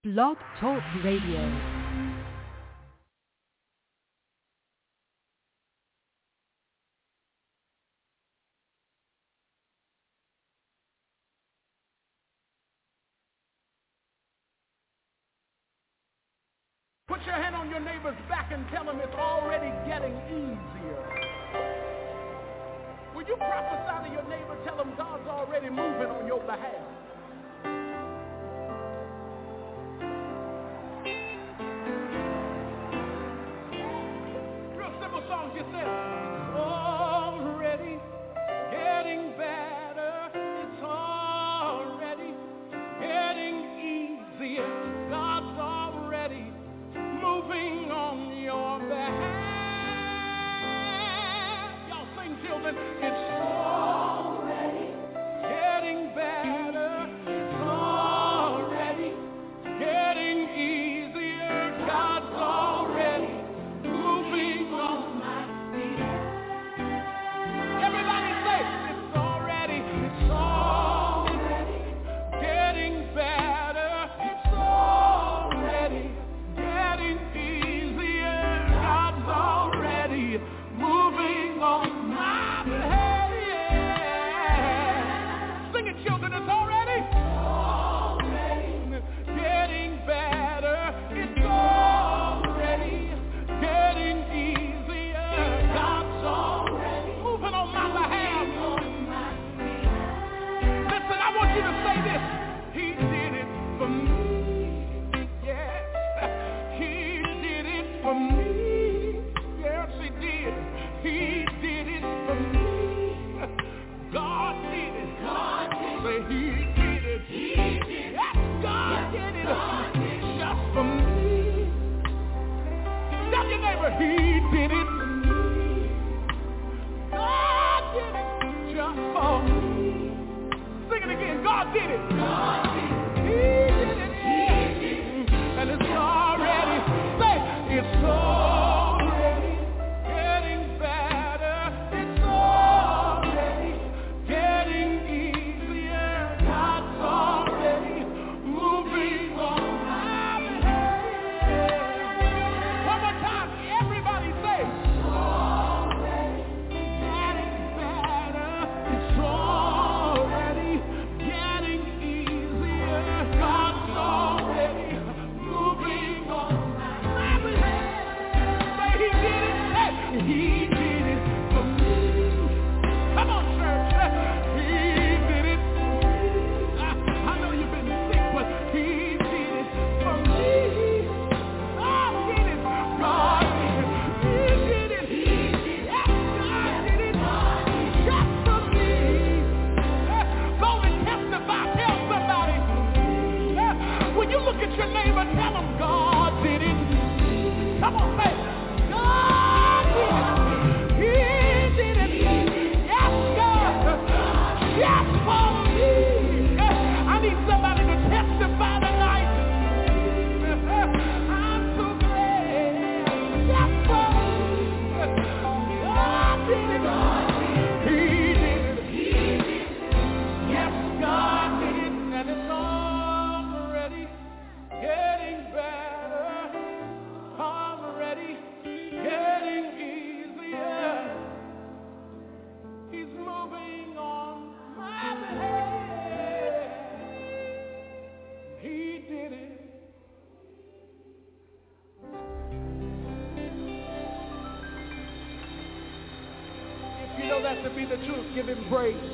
Blog Talk Radio. Put your hand on your neighbor's back and tell him it's already getting easier. When you prophesy to your neighbor, tell him God's already moving on your behalf. Real simple song just says, it's already getting better. It's already getting easier. God's already moving on your behalf. Y'all sing, children. It's already getting better. It's already getting easier. God's already moving on my behalf. Everybody say, it's already getting better. It's already getting easier. God's already moving on my behalf. Sing it, children, it's already getting better. It's already getting easier. God's already moving on my behalf. Listen, I want you to say this. He did it for me. Yes. He did it for me. Yes, he did. He did it for me. God did it. God did it. Say he did it. He did it. Yes, God did it. God did it. Just for me. Tell your neighbor, he did it for me. God did it. Just for me. Sing it again. God did it. God did it. He did it. He did it. And it's already, say, it's already getting better. It's already getting easier. God's already moving on my behalf. One more time, everybody say, it's already getting better. It's already getting easier. God's already moving on my behalf. Say he did it. Say he did it for me. Come on, church. He did it for me. I know you've been sick, but he did it for me. God did it. God did it. He did it. He did it. Yes, God did it. Just for me. Go and testify. Tell somebody. When you look at your neighbor, tell them God did it. Come on, say, God did it. He did it. Yes, God. Yes, for me. I need somebody to testify tonight. I'm so glad. Yes, for me. God did it. He did it. Yes, God did it. And it's already getting better. Already getting easier. He's moving on my behalf. He did it. If you know that to be the truth, give him praise.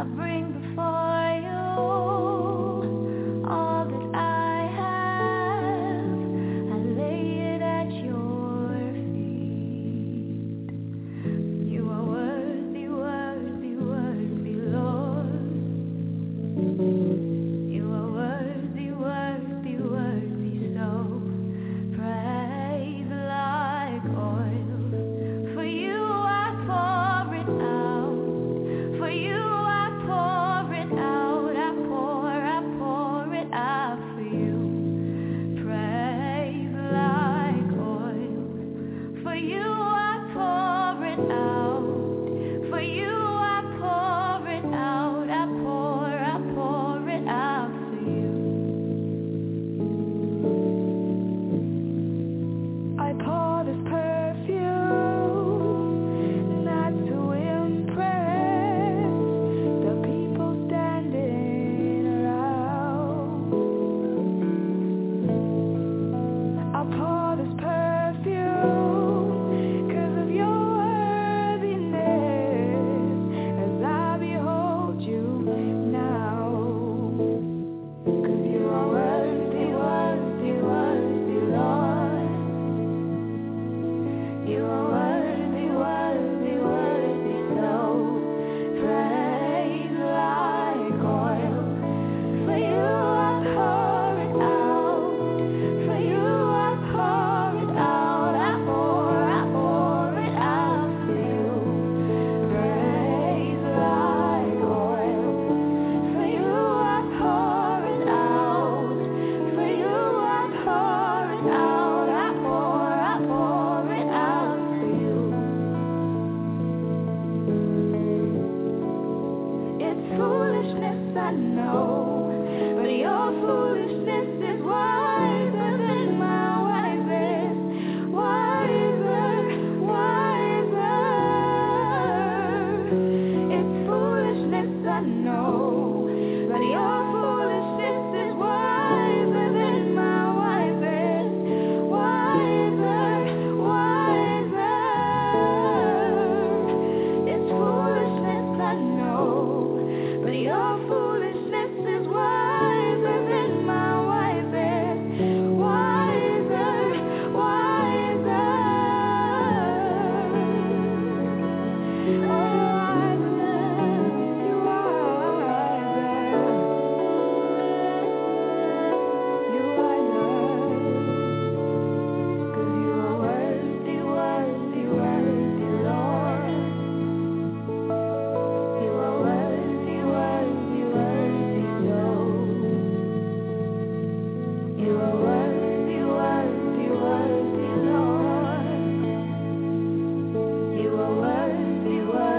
You are worthy, worthy.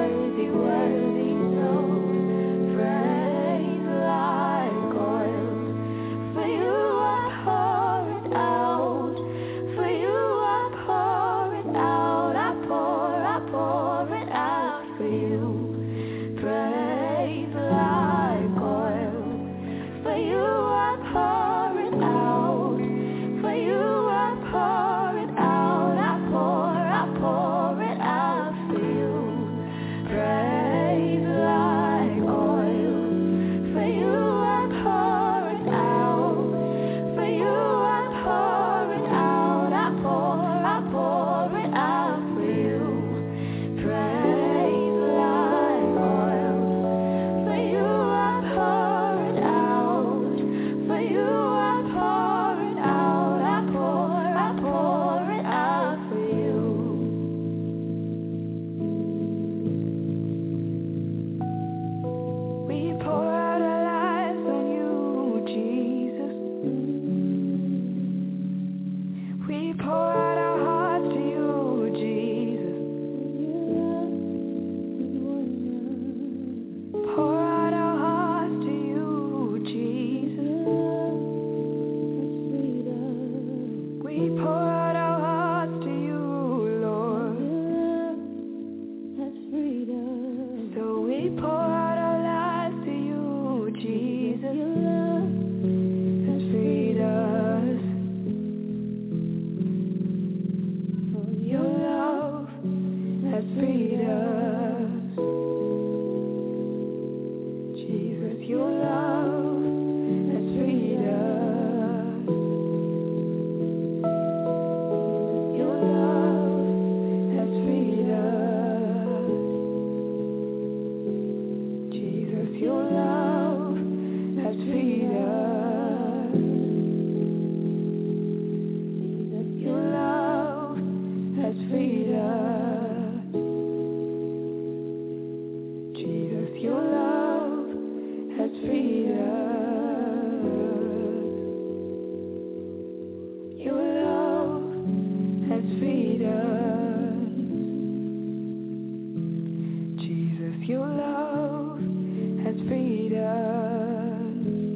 freedom.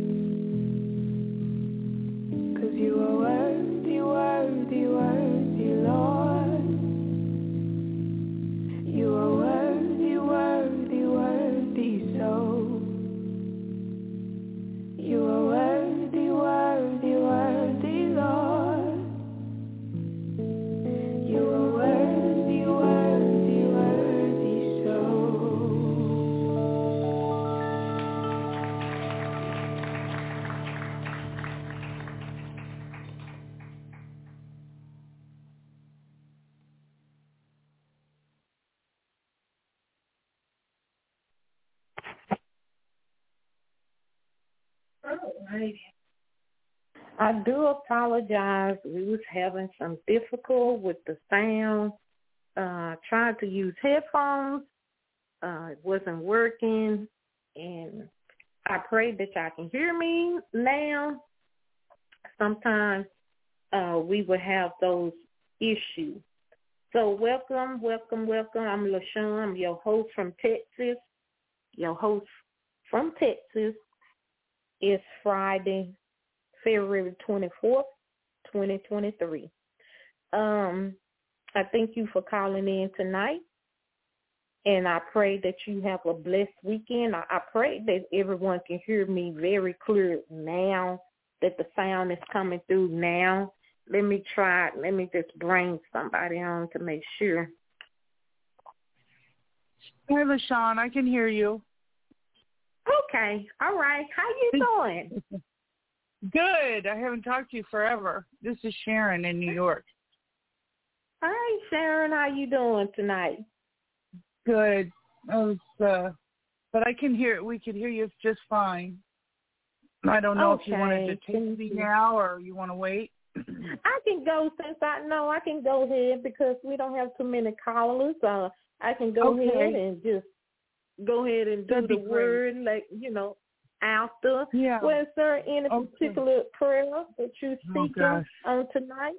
'Cause you are worthy, worthy, worthy, Lord. You are worthy, worthy, worthy, so. You are worthy, worthy, worthy, Lord. You are worthy, worthy, worthy, so. Alright. I do apologize. We was having some difficulty with the sound. Tried to use headphones. It wasn't working. And I pray that y'all can hear me now. Sometimes we will have those issues. So welcome, welcome, welcome. I'm LaShawn. I'm your host from Texas. Your host from Texas. It's Friday, February 24th, 2023. I thank you for calling in tonight, and I pray that you have a blessed weekend. I pray that everyone can hear me very clear now, that the sound is coming through now. Let me just bring somebody on to make sure. Hey, LaShawn, I can hear you. Okay, all right. How you doing? Good. I haven't talked to you forever. This is Sharon in New York. Hi, Sharon. How you doing tonight? Good. But I can hear. We can hear you just fine. I don't know if you wanted to take me now or you want to wait. I can go since I know I can go ahead because we don't have too many callers. I can go ahead and just go ahead and do the word, like, after. Yeah. Was there any particular prayer that you're seeking on tonight?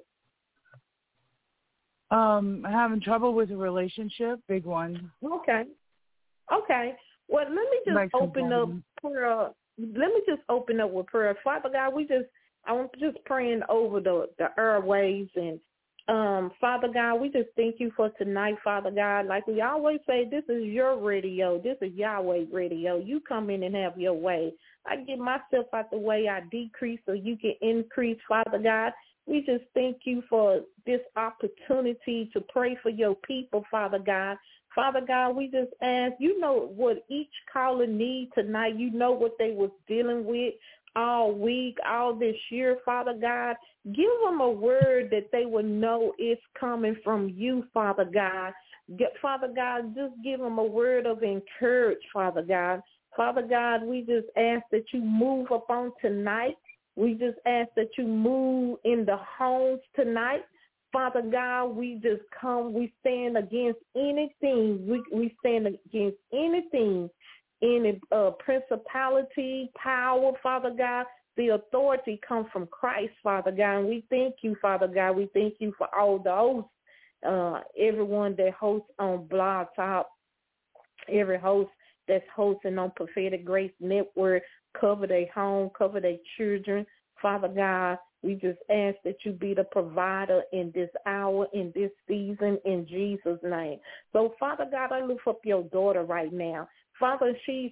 Having trouble with a relationship, big one. Okay. Well, let me just open up prayer. Let me just open up with prayer. Father God, I'm just praying over the airwaves, and Father God, we just thank you for tonight, Father God. Like we always say, this is your radio. This is Yahweh radio. You come in and have your way. I get myself out the way. I decrease so you can increase, Father God. We just thank you for this opportunity to pray for your people, Father God. Father God, we just ask, you know what each caller needs tonight. You know what they was dealing with all week, all this year, Father God. Give them a word that they will know it's coming from you, Father God. Father God, just give them a word of encouragement, Father God. Father God, we just ask that you move upon tonight. We just ask that you move in the homes tonight. Father God, we just come, we stand against anything. We stand against anything, any principality, power, Father God. The authority comes from Christ, Father God. And we thank you, Father God. We thank you for all the hosts, everyone that hosts on Blog Talk, every host that's hosting on Prophetic Grace Network. Cover their home, cover their children. Father God, we just ask that you be the provider in this hour, in this season, in Jesus' name. So, Father God, I lift up your daughter right now. Father, she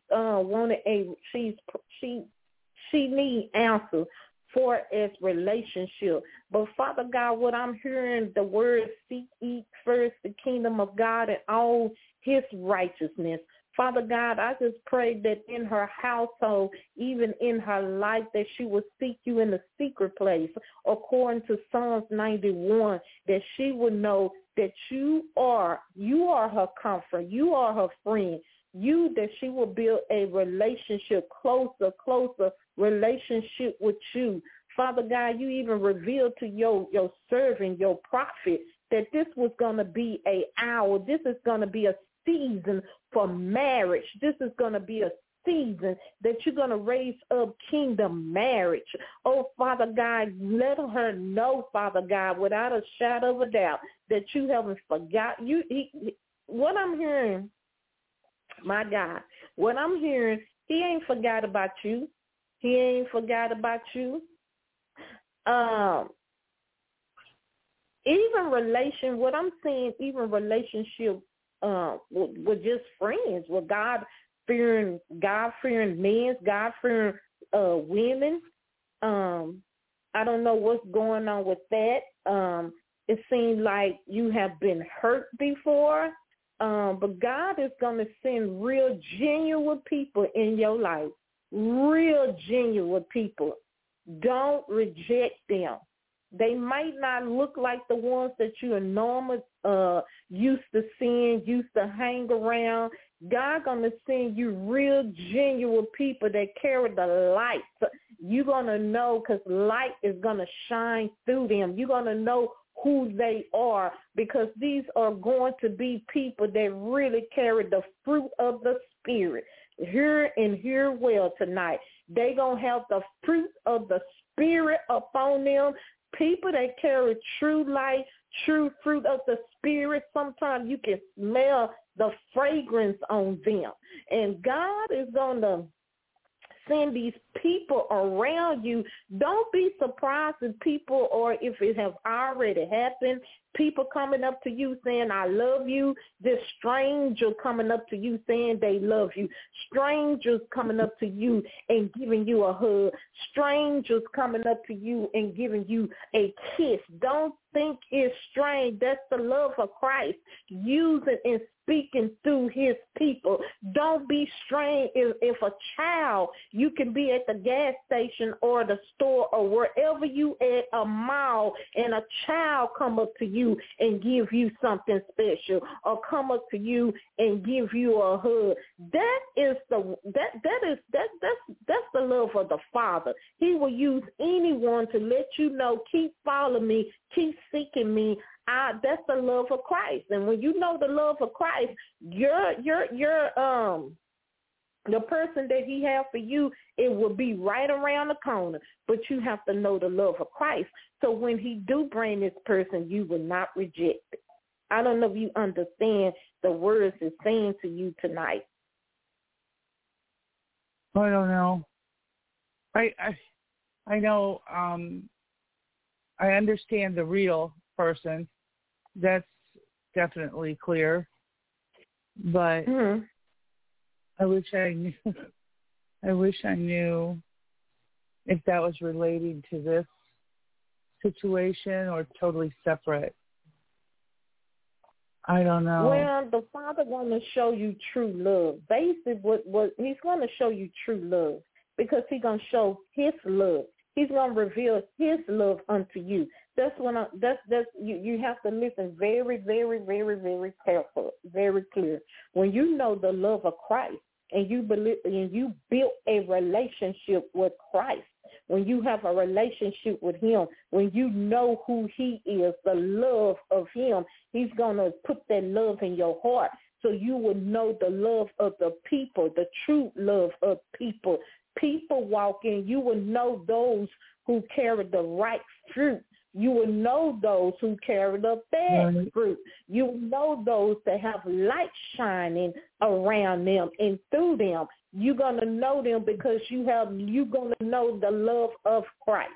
needs answers for its relationship. But Father God, what I'm hearing, the word seek ye first the kingdom of God and all his righteousness. Father God, I just pray that in her household, even in her life, that she will seek you in the secret place, according to Psalms 91, that she would know that you are her comfort, you are her friend, that she will build a relationship, closer relationship with you. Father God, you even revealed to your servant, your prophet, that this was going to be an hour, this is going to be a season for marriage. This is going to be a season that you're going to raise up kingdom marriage. Oh, Father God, let her know, Father God, without a shadow of a doubt, that you haven't forgotten. What I'm hearing, My God. What I'm hearing, he ain't forgot about you. He ain't forgot about you. What I'm saying, even relationship with just friends, with God-fearing men, God-fearing women. I don't know what's going on with that. It seems like you have been hurt before, but God is going to send real, genuine people in your life, real, genuine people. Don't reject them. They might not look like the ones that you are normally used to seeing, used to hang around. God going to send you real, genuine people that carry the light. You're going to know, because light is going to shine through them. You're going to know who they are, because these are going to be people that really carry the fruit of the Spirit. Hear well tonight. They're going to have the fruit of the Spirit upon them. People that carry true light, true fruit of the Spirit, sometimes you can smell the fragrance on them. And God is going to send these people around you. Don't be surprised if people, or if it has already happened, people coming up to you saying, I love you. This stranger coming up to you saying they love you. Strangers coming up to you and giving you a hug. Strangers coming up to you and giving you a kiss. Don't think it's strange. That's the love of Christ, using and speaking through his people. Don't be strange if a child, you can be at the gas station or the store or wherever you at, a mall, and a child come up to you and give you something special, or come up to you and give you a hug. That's the love of the Father. He will use anyone to let you know, keep following me, keep seeking me. That's the love of Christ. And when you know the love of Christ, the person that he has for you, it will be right around the corner. But you have to know the love of Christ. So when he do bring this person, you will not reject it. I don't know if you understand the words it's saying to you tonight. I don't know. I know. I understand the real person. That's definitely clear. But I wish I knew. I wish I knew if that was relating to this situation or totally separate. I don't know. Well, the Father going to show you true love. Basically, what he's going to show you true love, because he's going to show his love. He's going to reveal his love unto you. That's you have to listen very, very, very, very careful, very clear. When you know the love of Christ, and you believe, and you built a relationship with Christ, when you have a relationship with him, when you know who he is, the love of him, he's going to put that love in your heart, so you will know the love of the people, the true love of people. People walk in, you will know those who carry the right fruit. You will know those who carry the bad fruit. You will know those that have light shining around them and through them. You're going to know them because you're going to know the love of Christ.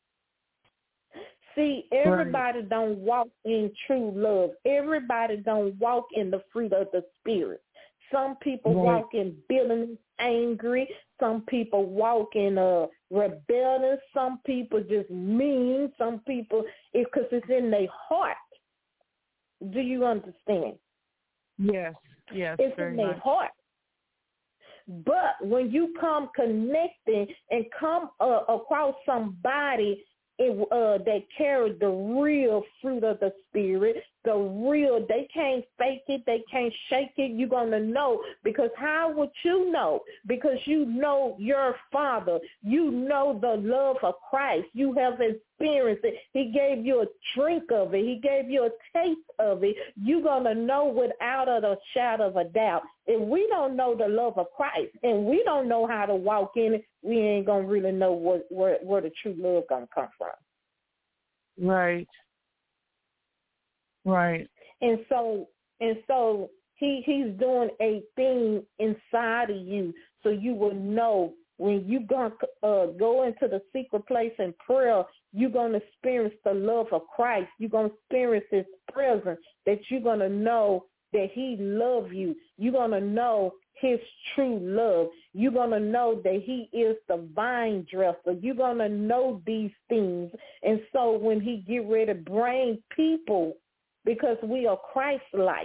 See, everybody don't walk in true love. Everybody don't walk in the fruit of the Spirit. Some people walk in bitterness, angry. Some people walk in rebellion. Some people just mean. Some people, because it's in their heart. Do you understand? Yes, it's in their heart. But when you come connecting and come across somebody that carry the real fruit of the Spirit, they can't fake it, they can't shake it, you're going to know. Because how would you know? Because you know your Father. You know the love of Christ. You have experienced it. He gave you a drink of it. He gave you a taste of it. You're going to know without a shadow of a doubt. If we don't know the love of Christ and we don't know how to walk in it, we ain't going to really know where the true love going to come from. Right. And so He's doing a thing inside of you so you will know when you go into the secret place in prayer, you're going to experience the love of Christ. You're going to experience his presence, that you're going to know that he loves you. You're going to know his true love. You're going to know that he is the vine dresser. You're going to know these things. And so when he get ready to bring people, because we are Christ-like,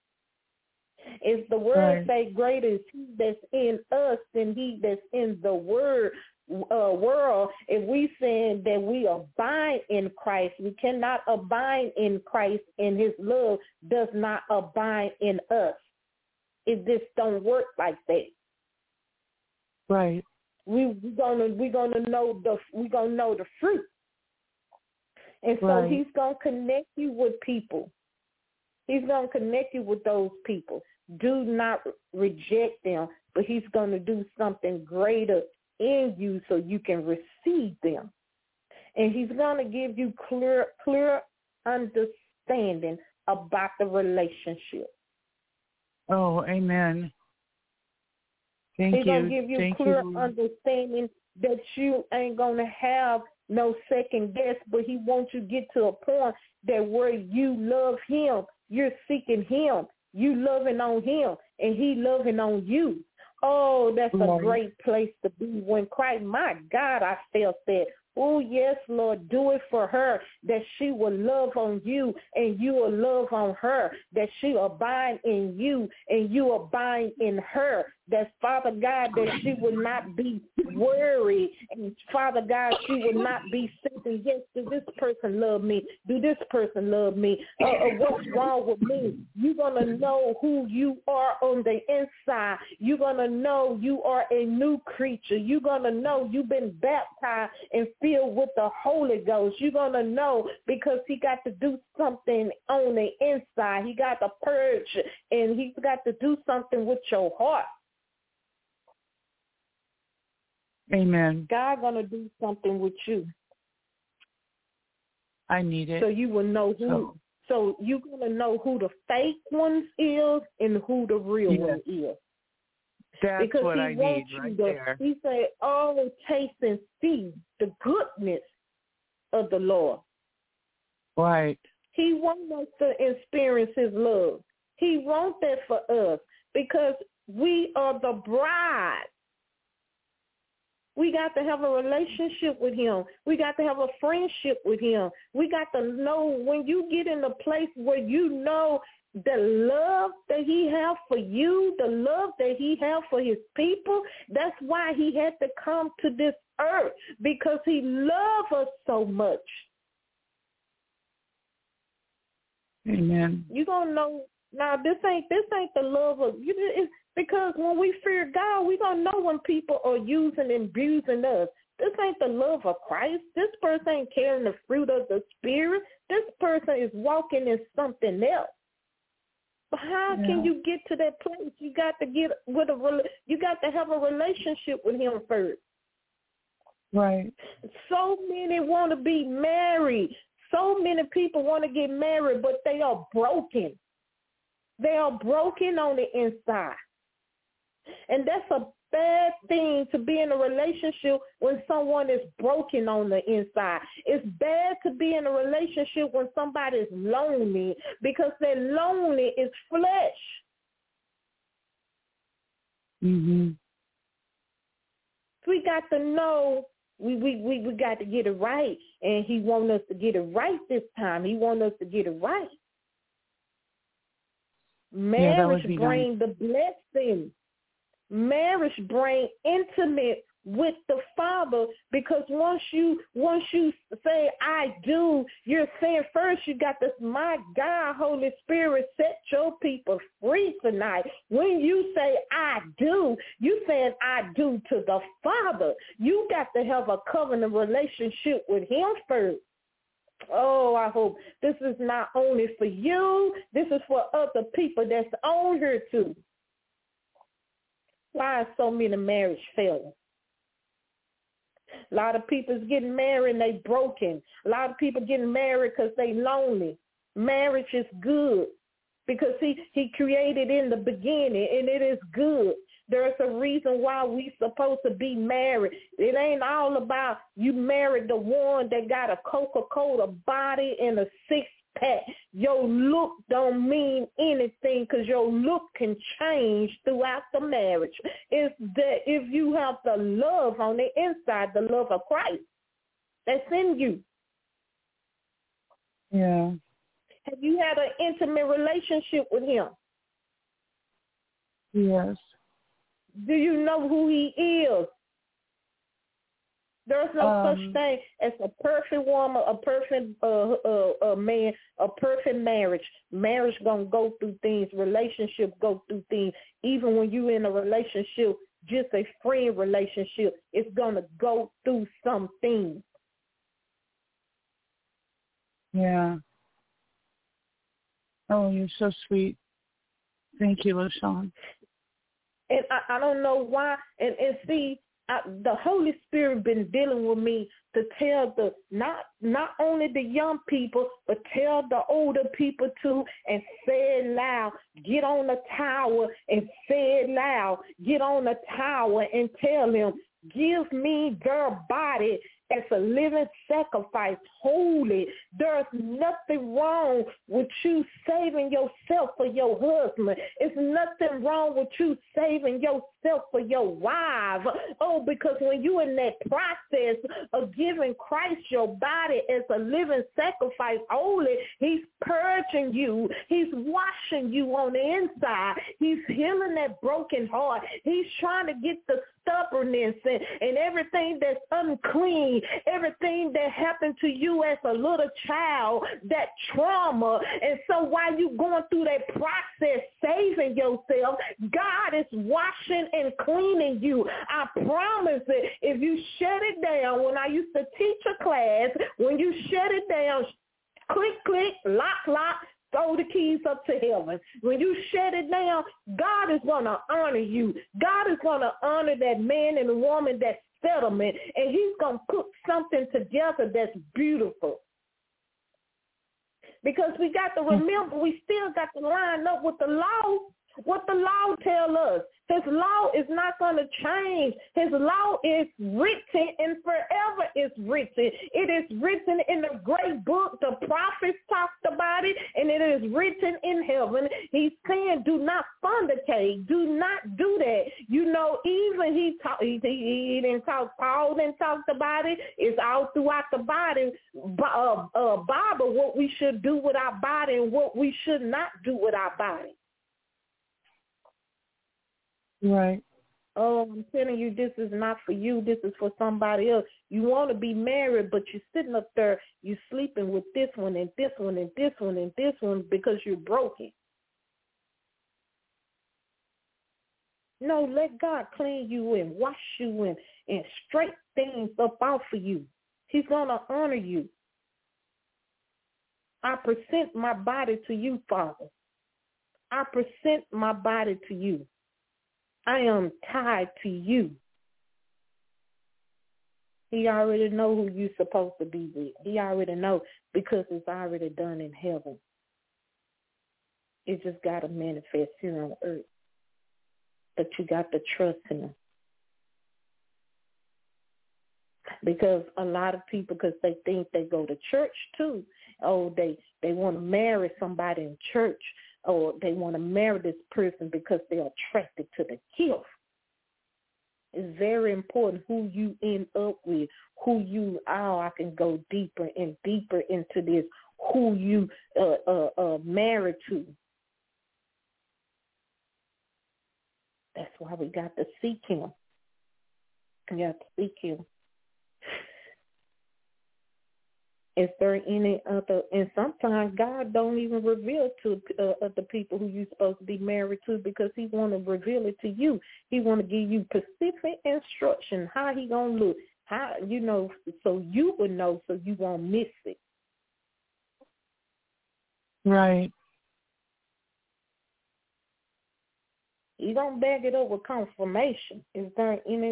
if the word say greater is he that's in us than he that's in the world, if we saying that we abide in Christ, we cannot abide in Christ, and his love does not abide in us. It just don't work like that. Right. We're gonna know the fruit, and so he's gonna connect you with people. He's gonna connect you with those people. Do not reject them, but he's gonna do something greater in you so you can receive them. And he's going to give you clear understanding about the relationship. Oh, amen. Thank you. He's going to give you clear understanding that you ain't going to have no second guess, but he wants you to get to a point that where you love him, you're seeking him, you loving on him, and he loving on you. Oh, that's a great place to be when Christ, my God, I felt that. Oh, yes, Lord, do it for her, that she will love on you and you will love on her, that she abide in you and you abide in her, that, Father God, that she will not be worried, and, Father God, she will not be saying, yes, does this person love me? Do this person love me? What's wrong with me? You're going to know who you are on the inside. You're going to know you are a new creature. You're going to know you've been baptized and filled with the Holy Ghost. You're going to know because he got to do something on the inside. He got to purge, and he's got to do something with your heart. Amen. God going to do something with you. I need it. So you will know who. So you're going to know who the fake ones is and who the real one is. That's because what I need right there. He said, oh, taste and see the goodness of the Lord. Right. He wants us to experience his love. He wants that for us because we are the bride. We got to have a relationship with him. We got to have a friendship with him. We got to know when you get in a place where you know the love that he has for you, the love that he has for his people. That's why he had to come to this earth, because he loves us so much. Amen. You gonna know now. This ain't the love of you. It's because when we fear God, we gonna know when people are using and abusing us. This ain't the love of Christ. This person ain't carrying the fruit of the Spirit. This person is walking in something else. But how can you get to that place? You got to you got to have a relationship with him first. Right. So many want to be married. So many people want to get married, but they are broken. They are broken on the inside. And that's a bad thing to be in a relationship when someone is broken on the inside. It's bad to be in a relationship when somebody is lonely, because that lonely is flesh. Mm-hmm. We got to know we got to get it right, and he wants us to get it right this time. He wants us to get it right. Marriage brings the blessing. Marriage brings intimate with the Father, because once you say I do, you're saying first you got this, my God, Holy Spirit, set your people free tonight. When you say I do, you saying I do to the Father. You got to have a covenant relationship with him first. Oh, I hope this is not only for you, this is for other people that's on here too. Why are so many marriage failures? A lot of people's getting married and they broken. A lot of people getting married because they lonely. Marriage is good. because he created in the beginning, and it is good. There's a reason why we supposed to be married. It ain't all about you married the one that got a Coca-Cola body and a six-pack. Your look don't mean anything because your look can change throughout the marriage. It's that if you have the love on the inside, the love of Christ that's in you. Yeah. Have you had an intimate relationship with him? Yes. Do you know who he is? There's no such thing as a perfect woman, a perfect man, a perfect marriage. Marriage gonna go through things. Relationship go through things. Even when you're in a relationship, just a friend relationship, it's gonna go through some things. Yeah. Oh, you're so sweet. Thank you, LaShawn. And I don't know why. And see, the Holy Spirit been dealing with me to tell the not only the young people, but tell the older people too, and say it loud. Get on the tower and say it loud. Get on the tower and tell them, give me their body as a living sacrifice, holy. There's nothing wrong with you saving yourself for your husband. It's nothing wrong with you saving yourself for your wife. Oh, because when you're in that process of giving Christ your body as a living sacrifice, holy, he's purging you. He's washing you on the inside. He's healing that broken heart. He's trying to get the stubbornness and everything that's unclean, everything that happened to you as a little child, that trauma. And so while you're going through that process, saving yourself, God is washing and cleaning you. I promise it. If you shut it down, when I used to teach a class, when you shut it down, click, click, lock, throw the keys up to heaven. When you shut it down, God is going to honor you. God is going to honor that man and woman, that settlement, and he's going to put something together that's beautiful. Because we got to remember, we still got to line up with the law. What the law tells us. His law is not going to change. His law is written and forever is written. It is written in the great book. The prophets talked about it, and it is written in heaven. He's saying, do not fornicate. Do not do that. You know, even he didn't talk, Paul didn't talk about it. It's all throughout the body, Bible, what we should do with our body and what we should not do with our body. Right. Oh, I'm telling you, this is not for you. This is for somebody else. You want to be married, but you're sitting up there, you're sleeping with this one and this one and this one and this one because you're broken. No, let God clean you and wash you and straighten things up out for you. He's going to honor you. I present my body to you, Father. I present my body to you. I am tied to you. He already know who you're supposed to be with. He already know because it's already done in heaven. It just got to manifest here on earth. But you got to trust him. Because a lot of people, because they think they go to church too. Oh, they want to marry somebody in church. Or they want to marry this person because they're attracted to the gift. It's very important who you end up with, who you are. I can go deeper and deeper into this, who you married to. That's why we got to seek him. We got to seek him. Is there any other, and sometimes God don't even reveal to the people who you're supposed to be married to because he want to reveal it to you. He want to give you specific instruction, how he going to look, how, you know, so you would know so you won't miss it. Right. You don't back it up with confirmation. Is there any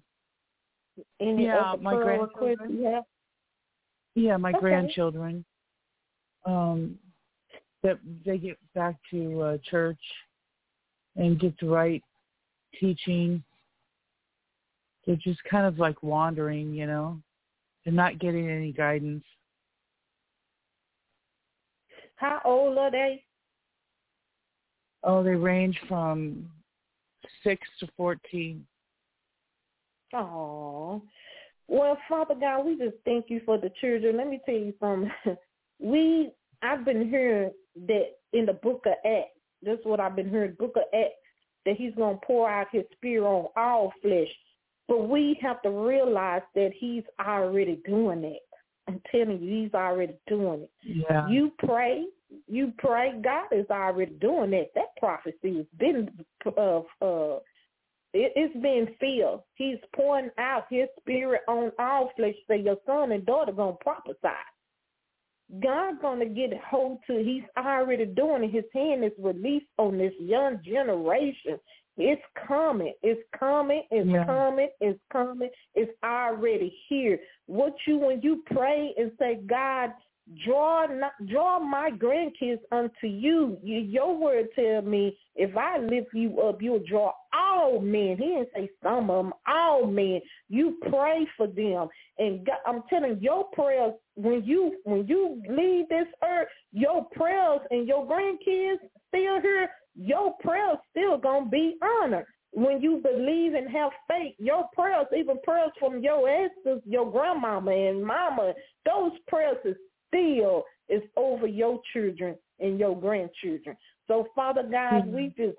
other prayer requests you have? Yeah, my grandchildren. that they get back to church and get the right teaching. They're just kind of like wandering, you know. They're not getting any guidance. How old are they? Oh, they range from 6 to 14. Oh, well, Father God, we just thank you for the children. Let me tell you something. I've been hearing that in the book of Acts, that's what I've been hearing, book of Acts, that he's going to pour out his spirit on all flesh. But we have to realize that he's already doing it. I'm telling you, he's already doing it. Yeah. You pray, God is already doing that. That prophecy has been it's been filled. He's pouring out his spirit on all flesh. Say your son and daughter going to prophesy. God's going to get hold to, he's already doing it. His hand is released on this young generation. It's coming. It's coming. It's coming. It's coming. It's already here. When you pray and say, God, draw my grandkids unto you. Your word tell me if I lift you up, you'll draw all men. He didn't say some of them, all men. You pray for them. And God, I'm telling you, your prayers, when you leave this earth, your prayers and your grandkids still here, your prayers still going to be honored. When you believe and have faith, your prayers, even prayers from your ancestors, your grandmama and mama, those prayers still is over your children and your grandchildren. So, Father God, we just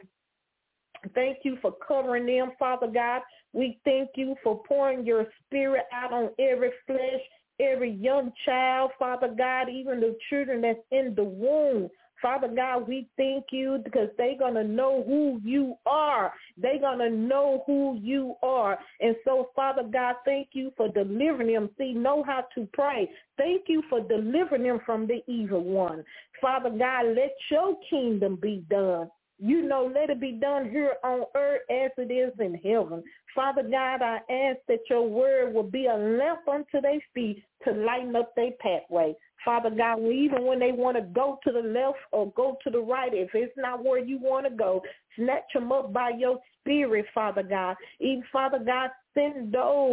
thank you for covering them, Father God. We thank you for pouring your spirit out on every flesh, every young child, Father God, even the children that's in the womb. Father God, we thank you because they're going to know who you are. They're going to know who you are. And so, Father God, thank you for delivering them. Know how to pray. Thank you for delivering them from the evil one. Father God, let your kingdom be done. Let it be done here on earth as it is in heaven. Father God, I ask that your word will be a lamp unto their feet to lighten up their pathway. Father God, even when they want to go to the left or go to the right, if it's not where you want to go, snatch them up by your spirit, Father God. Even, Father God, send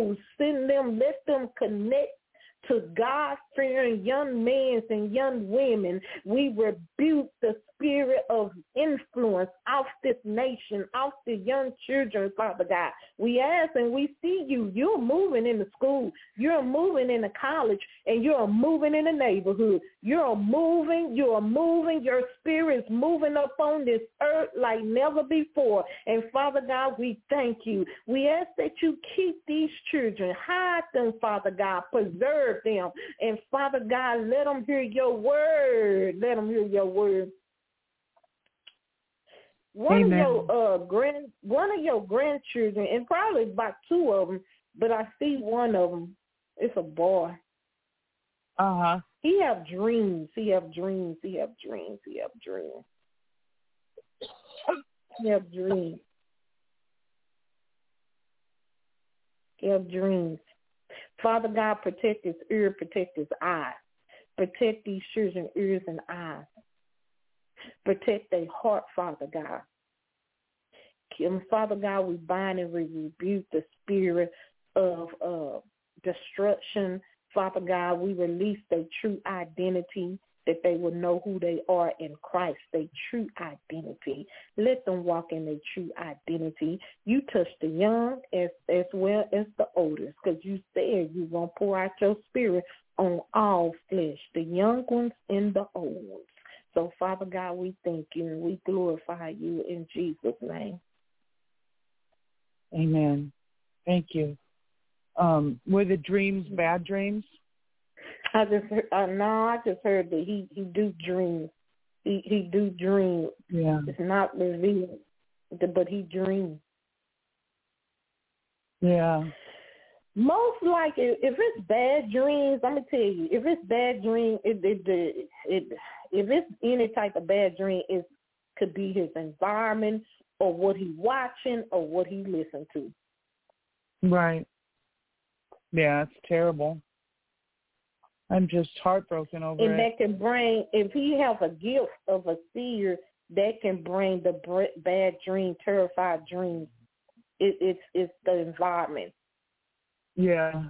them, let them connect to God-fearing young men and young women. We rebuke the spirit of influence off this nation, off the young children, Father God. We ask and we see you. You're moving in the school. You're moving in the college, and you're moving in the neighborhood. You're moving. Your spirit is moving up on this earth like never before. And, Father God, we thank you. We ask that you keep these children. Hide them, Father God. Preserve them. And, Father God, let them hear your word. Let them hear your word. One of your grandchildren, and probably about two of them, but I see one of them. It's a boy. He have dreams. He have dreams. Father God, protect his ear, protect his eyes. Protect these children's ears and eyes. Protect their heart, Father God. Father God, we bind and we rebuke the spirit of destruction. Father God, we release their true identity, that they will know who they are in Christ, their true identity. Let them walk in their true identity. You touch the young as well as the oldest, because you said you're going to pour out your spirit on all flesh, the young ones and the old ones. So, Father God, we thank you and we glorify you in Jesus' name. Amen. Thank you. Were the dreams bad dreams? I just heard that he do dream. He do dream. Yeah. It's not revealed, but he dreams. Yeah. Most likely, if it's bad dreams, I'm gonna tell you, if it's bad dream, if it's any type of bad dream, it could be his environment or what he's watching or what he listened to. Right. Yeah, it's terrible. I'm just heartbroken over and it. that can bring, if he has a gift of a seer, that can bring the bad dream, terrified dreams. It's the environment. Yeah.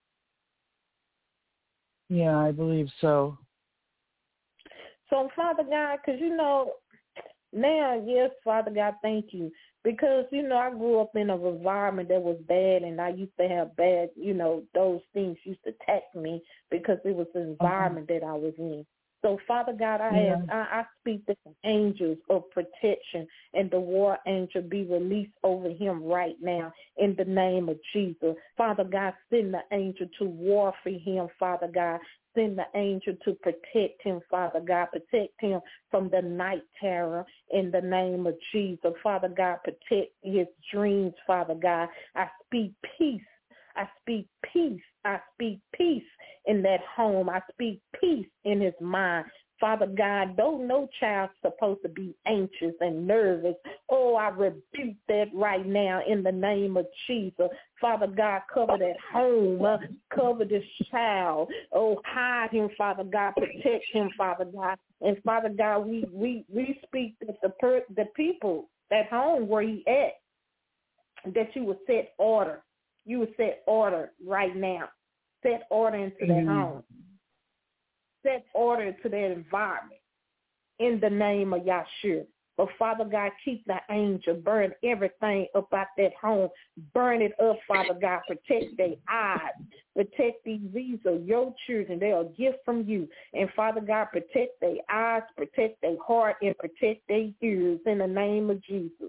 Yeah, I believe so. So, Father God, because, now, yes, Father God, thank you. Because, I grew up in an environment that was bad, and I used to have bad, those things used to attack me because it was the environment that I was in. So, Father God, I speak the angels of protection, and the war angel be released over him right now in the name of Jesus. Father God, send the angel to war for him, Father God. Send the angel to protect him, Father God. Protect him from the night terror in the name of Jesus. Father God, protect his dreams, Father God. I speak peace. I speak peace. I speak peace in that home. I speak peace in his mind. Father God, though no child's supposed to be anxious and nervous, I rebuke that right now in the name of Jesus. Father God, cover that home, cover this child. Hide him, Father God, protect him, Father God. And Father God, we speak that the people at home where he at, that you will set order. You will set order right now. Set order into that home. Set order to that environment in the name of Yahshua. But Father God, keep the angel, burn everything up out that home. Burn it up, Father God. Protect their eyes. Protect these are your children. They are a gift from you. And Father God, protect their eyes, protect their heart, and protect their ears in the name of Jesus.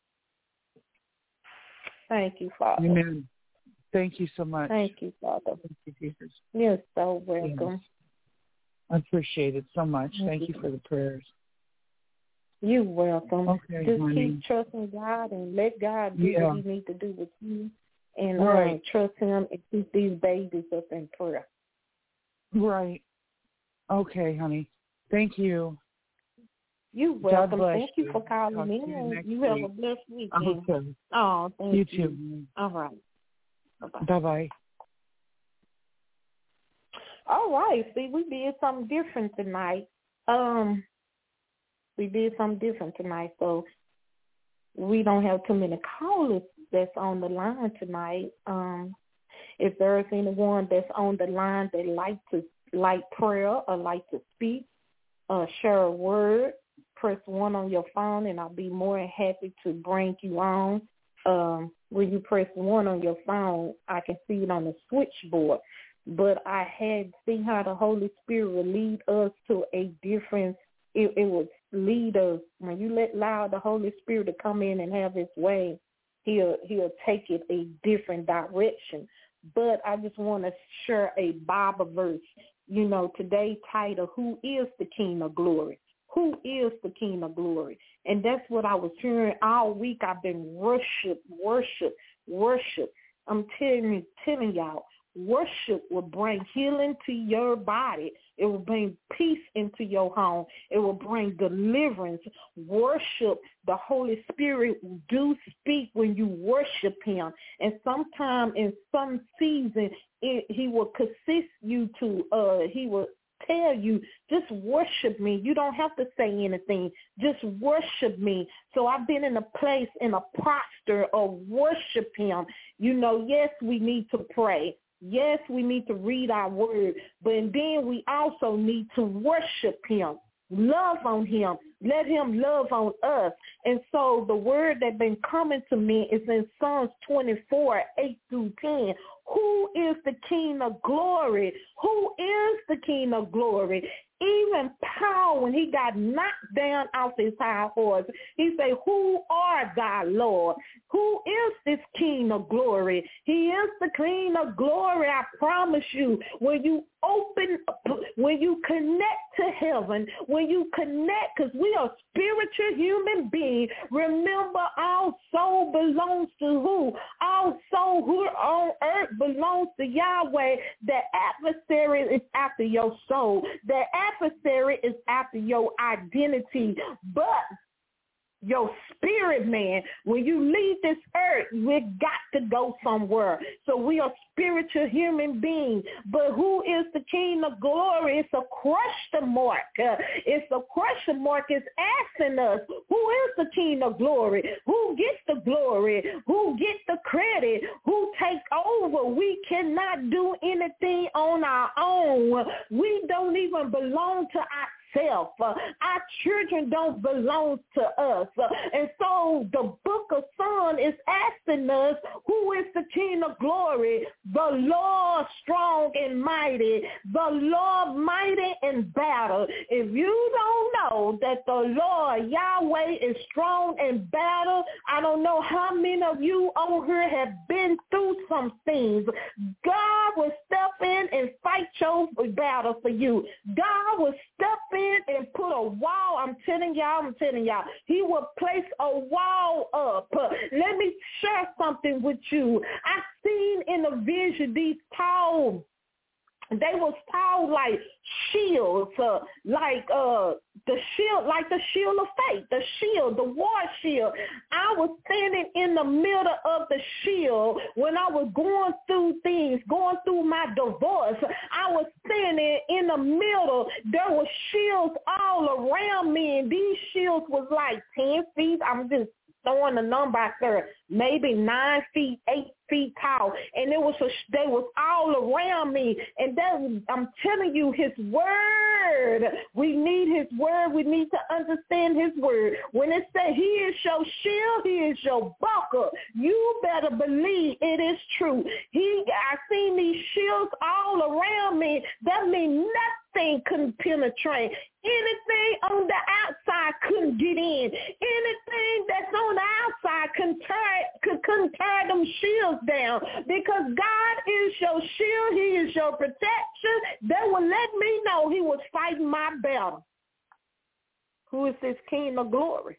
Thank you, Father. Amen. Thank you so much. Thank you, Father. Thank you, Jesus. You're so welcome. Yes. I appreciate it so much. Thank you for the prayers. You're welcome. Okay, just honey. keep trusting God and let God do what he needs to do with you. And right. Trust him and keep these babies up in prayer. Right. Okay, honey. Thank you. You're welcome. Thank you for calling in. You have a blessed weekend. Okay. Oh, thank you. You too. All right. Bye-bye. Bye-bye. All right. See, we did something different tonight. So we don't have too many callers that's on the line tonight. If there's anyone that's on the line that like prayer or like to speak, share a word, press 1 on your phone, and I'll be more than happy to bring you on. When you press 1 on your phone, I can see it on the switchboard. But I had seen how the Holy Spirit will lead us to a different, it will lead us. When you allow the Holy Spirit to come in and have his way, he'll take it a different direction. But I just want to share a Bible verse. Today's title, Who is the King of Glory? Who is the King of Glory? And that's what I was hearing all week. I've been worship. I'm telling y'all, worship will bring healing to your body. It will bring peace into your home. It will bring deliverance. Worship, the Holy Spirit do speak when you worship him. And sometime in some season, he will consist you to, he will tell you, just worship me. You don't have to say anything. Just worship me. So I've been in a place, in a posture of worship him. Yes, we need to pray. Yes, we need to read our word, but then we also need to worship him, love on him, let him love on us. And so the word that's been coming to me is in Psalms 24, 8-10. Who is the King of Glory? Who is the King of Glory? Even Paul, when he got knocked down off his high horse, he said, who art thou, Lord? Who is this King of Glory? He is the King of Glory, I promise you. When you connect to heaven, when you connect, because we are spiritual human beings, remember our soul belongs to who? Our soul who on earth belongs to Yahweh. The adversary is after your soul. The adversary is after your identity. But your spirit man. When you leave this earth, we got to go somewhere. So we are spiritual human beings. But who is the King of glory? It's a question mark. It's a question mark. It's asking us, who is the King of glory? Who gets the glory? Who gets the credit? Who takes over? We cannot do anything on our own. We don't even belong to ourselves. Our children don't belong to us. And so the book of Psalms is asking us, who is the King of glory? The Lord strong and mighty. The Lord mighty in battle. If you don't know that the Lord Yahweh is strong in battle, I don't know how many of you on here have been through some things. God will step in and fight your battle for you. God will step in and put a wall. I'm telling y'all, he will place a wall up. Let me share something with you. I seen in a vision these tall, they was tall like shields, like the shield of faith, the war shield. I was standing in the middle of the shield when I was going through my divorce. I was standing in the middle. There were shields all around me, and these shields was like 10 feet. I'm just throwing a number out there, maybe 9 feet, 8 feet tall, and they was all around me. And I'm telling you, his word. We need his word. We need to understand his word. When it says he is your shield, he is your buckler, you better believe it is true. I seen these shields all around me. That means nothing couldn't penetrate. Anything on the outside couldn't get in. Anything that's on the outside couldn't tear them shields down, because God is your shield. He is your protection. That will let me know he was fighting my battle. Who is this King of glory?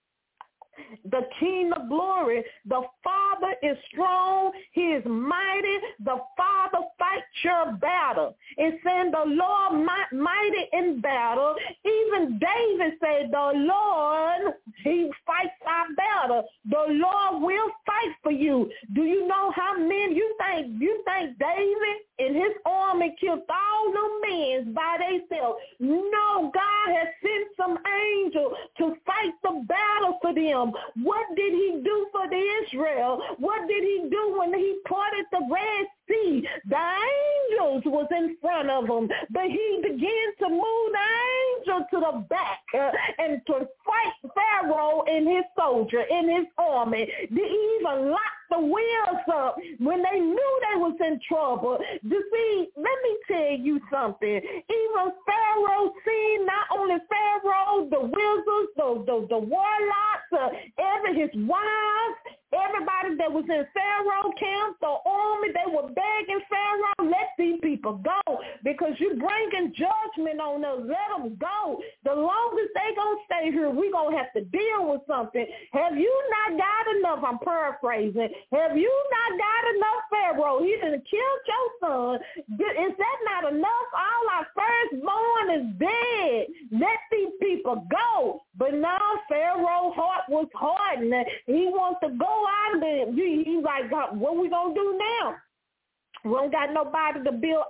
The King of glory. The Father is strong. He is mighty. The Father fights your battle. It's saying the Lord mighty in battle. Even David said, the Lord, he fights our battle. The Lord will fight for you. Do you know how many you think David and his army killed all them men by themselves? No, God has sent some angels to fight the battle for them. What did he do for the Israel? What did he do when he parted the Red Sea? The angels was in front of him, but he began to move the angel to the back and to fight Pharaoh and his soldier and his army. They even locked the wheels up when they knew they was in trouble. You see, let me tell you something. Even Pharaoh seen, not only Pharaoh, the wizards, the warlocks, his wives, everybody that was in Pharaoh camp, the army, they were begging Pharaoh, let these people go, because you're bringing judgment on us. Let them go. The longest they going to stay here, we're going to have to deal with something. Have you not got enough? I'm paraphrasing. Have you not got enough, Pharaoh? He done killed your son. Is that not enough? All our firstborn is dead. Let these people go. But now Pharaoh's heart was hardened. He wants to go out of there. He's like, God, what we going to do now? We don't got nobody to build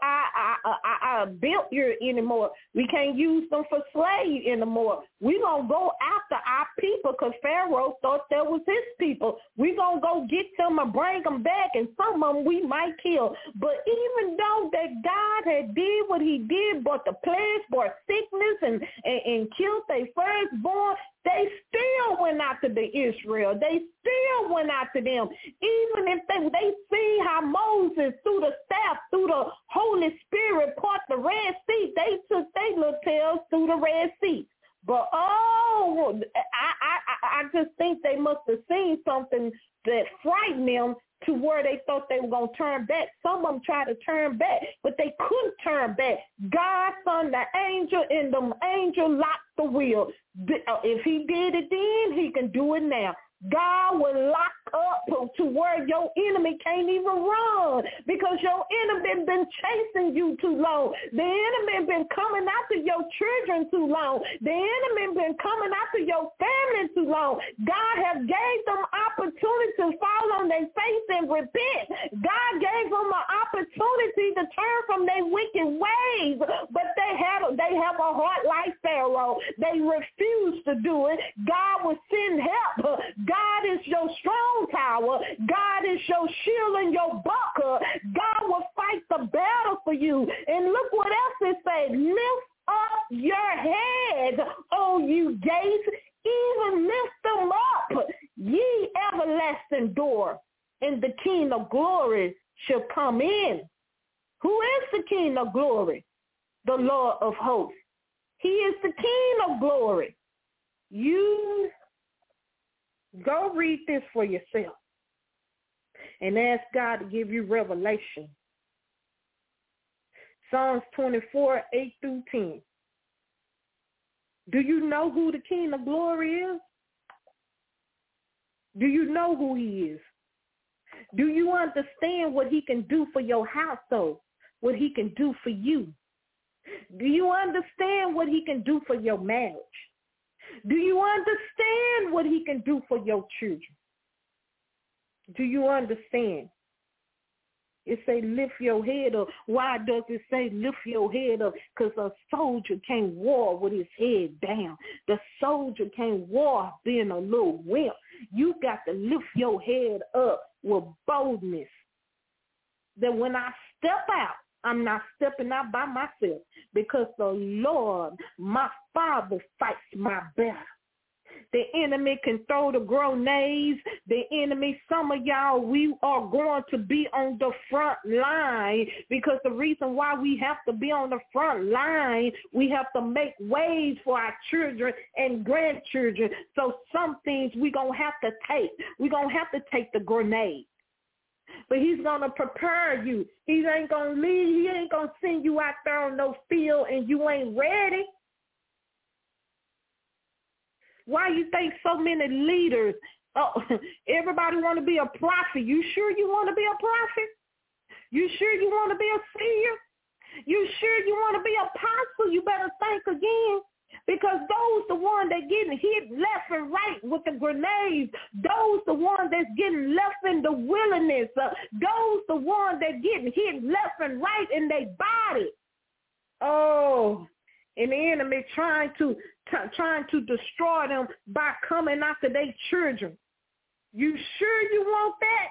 our built here anymore. We can't use them for slaves anymore. We going to go after our people, because Pharaoh thought that was his people. We going to go get them and bring them back, and some of them we might kill. But even though that God had did what he did, but the plagues brought sickness and killed their firstborn, they still went after the Israel. They still went after them. Even if they see how Moses, through the staff, through the Holy Spirit, part the Red Sea, they took their little tails through the Red Sea. But, I just think they must have seen something that frightened them to where they thought they were going to turn back. Some of them tried to turn back, but they couldn't turn back. God sent the angel, and the angel locked the wheel. If he did it then, he can do it now. God will lock up to where your enemy can't even run because your enemy been chasing you too long. The enemy been coming after your children too long. The enemy been coming after your family too long. God has gave them opportunity to fall on their face and repent. God gave them an opportunity to turn from their wicked ways, but they have a heart like Pharaoh. They refuse to do it. God will send help. God is your strong tower. God is your shield and your buckler. God will fight the battle for you. And look what else it says. Lift up your head, O you gates, even lift them up, ye everlasting door, and the King of glory shall come in. Who is the King of glory? The Lord of hosts. He is the King of glory. You go read this for yourself and ask God to give you revelation. Psalms 24, 8 through 10. Do you know who the King of glory is? Do you know who he is? Do you understand what he can do for your household, what he can do for you? Do you understand what he can do for your marriage? Do you understand what he can do for your children? Do you understand? It say lift your head up. Why does it say lift your head up? Because a soldier can't war with his head down. The soldier can't war being a little wimp. You got to lift your head up with boldness. That when I step out, I'm not stepping out by myself because the Lord, my Father, fights my battle. The enemy can throw the grenades. The enemy, some of y'all, we are going to be on the front line because the reason why we have to be on the front line, we have to make ways for our children and grandchildren. So some things we're going to have to take. We're going to have to take the grenade. But he's going to prepare you. He ain't going to leave. He ain't going to send you out there on no field and you ain't ready. Why you think so many leaders, everybody want to be a prophet? You sure you want to be a prophet? You sure you want to be a seer? You sure you want to be an apostle? You better think again. Because those the ones that getting hit left and right with the grenades. Those the ones that's getting left in the wilderness. Those the ones that getting hit left and right in their body. Oh, and the enemy trying to destroy them by coming after their children. You sure you want that?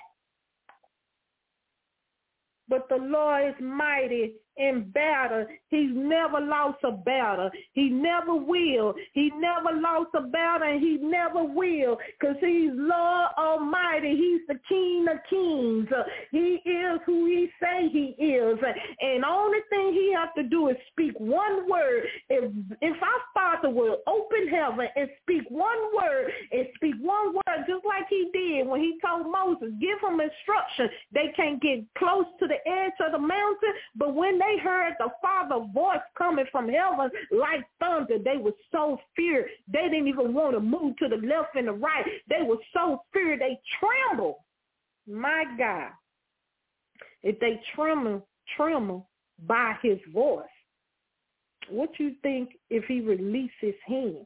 But the Lord is mighty in battle. He's never lost a battle. He never will. He never lost a battle, and he never will, because he's Lord Almighty. He's the King of Kings. He is who he say he is. And the only thing he has to do is speak one word. If our Father will open heaven and speak one word, just like he did when he told Moses, give him instruction. They can't get close to the edge of the mountain, but when they heard the Father's voice coming from heaven like thunder, they were so feared. They didn't even want to move to the left and the right. They were so feared they trembled. My God. If they tremble by his voice, what you think if he released his hand?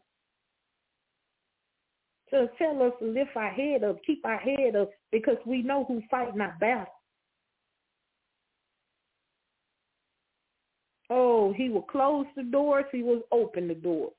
So tell us to lift our head up, keep our head up, because we know who's fighting our battle. Oh, he will close the doors. He will open the doors.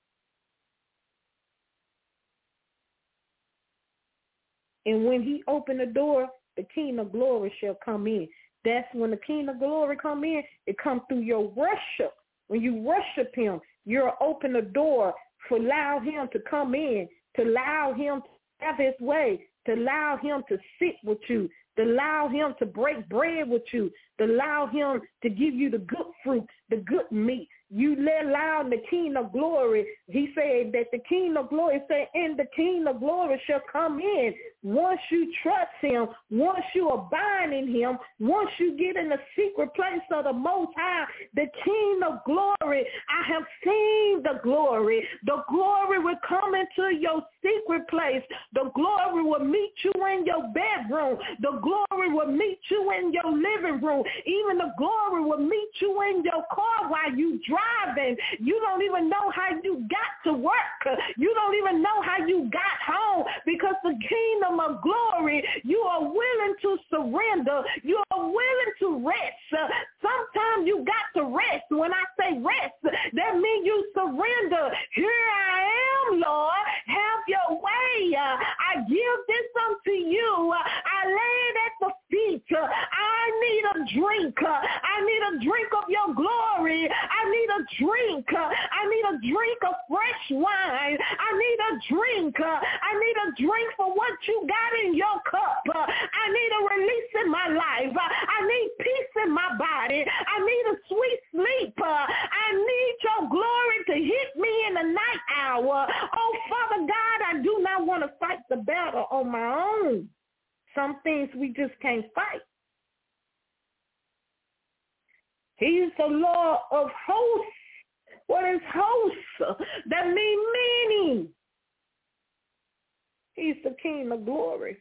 And when he opened the door, the King of glory shall come in. That's when the King of glory come in. It comes through your worship. When you worship him, you'll open the door to allow him to come in, to allow him to have his way, to allow him to sit with you, to allow him to break bread with you, to allow him to give you the good fruit, the good meat, you allow the King of Glory. He said that the King of Glory said, and the King of Glory shall come in. Once you trust him, once you abide in him, once you get in the secret place of the Most High, the King of Glory, I have seen the glory. The glory will come into your secret place. The glory will meet you in your bedroom. The glory will meet you in your living room. Even the glory will meet you in your car while you driving. You don't even know how you got to work. You don't even know how you got home, because the kingdom of glory, you are willing to surrender. You are willing to rest. Sometimes you got to rest. When I say rest, that means you surrender. Here I am, Lord. Have your way. I give this unto you. I lay it at the feet. I need a drink. I need a drink of your glory. I need a drink. I need a drink of fresh wine. I need a drink. I need a drink for what you got in your cup. I need a release in my life. I need peace in my body. I need a sweet sleep. I need your glory to hit me in the night hour. Oh, Father God, I do not want to fight the battle on my own. Some things we just can't fight. He's the Lord of hosts. What is hosts? That means many. He's the King of glory.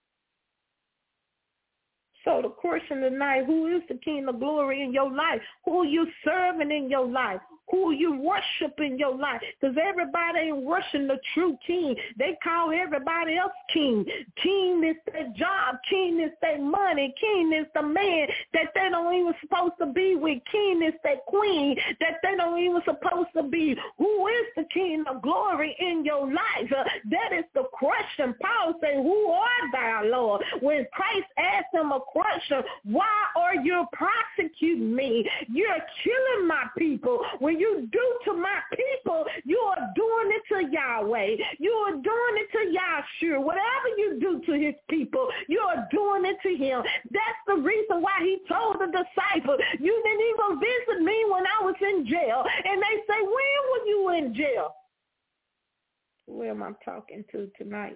So the question tonight, who is the King of glory in your life? Who are you serving in your life? Who you worship in your life? Because everybody ain't worshiping the true king. They call everybody else king. King is their job. King is their money. King is the man that they don't even supposed to be with. King is their queen that they don't even supposed to be. Who is the King of glory in your life? That is the question. Paul said, who art thou, Lord? When Christ asked him a question, why are you persecuting me? You're killing my people. When you do to my people, you are doing it to Yahweh. You are doing it to Yahshua. Whatever you do to his people, you are doing it to him. That's the reason why he told the disciples, you didn't even visit me when I was in jail. And they say, when were you in jail? Who am I talking to tonight?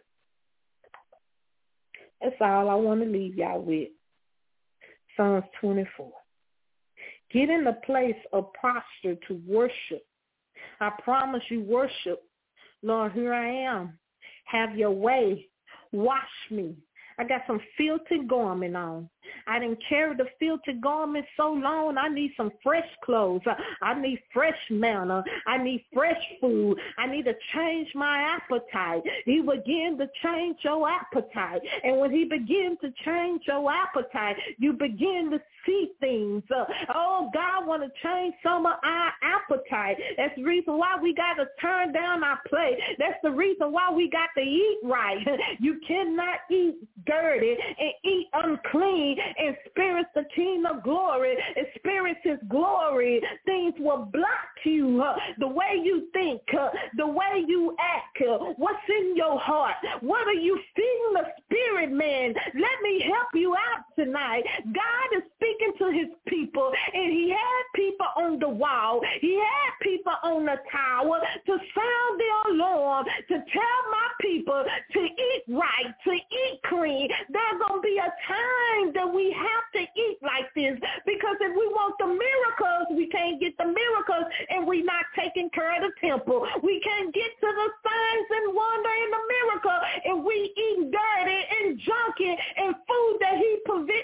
That's all I want to leave y'all with. Psalms 24. Get in the place of posture to worship. I promise you worship. Lord, here I am. Have your way. Wash me. I got some filthy garment on. I didn't carry the filthy garment so long. I need some fresh clothes. I need fresh manna. I need fresh food. I need to change my appetite. He began to change your appetite. And when he begins to change your appetite, you begin to see things. Oh, God want to change some of our appetite. That's the reason why we got to turn down our plate. That's the reason why we got to eat right. You cannot eat dirty and eat unclean and experience the King of glory, experience his glory. Things will block you. The way you think, the way you act, what's in your heart. What are you feeding the spirit, man? Let me help you out tonight. God is speaking to his people, and he had people on the wall. He had people on the tower to sound the alarm, to tell my people to eat right, to eat clean. There's going to be a time that we have to eat like this, because if we want the miracles, we can't get the miracles, and we're not taking care of the temple. We can't get to the signs and wonder and the miracle, and we eat dirty and junky and food that he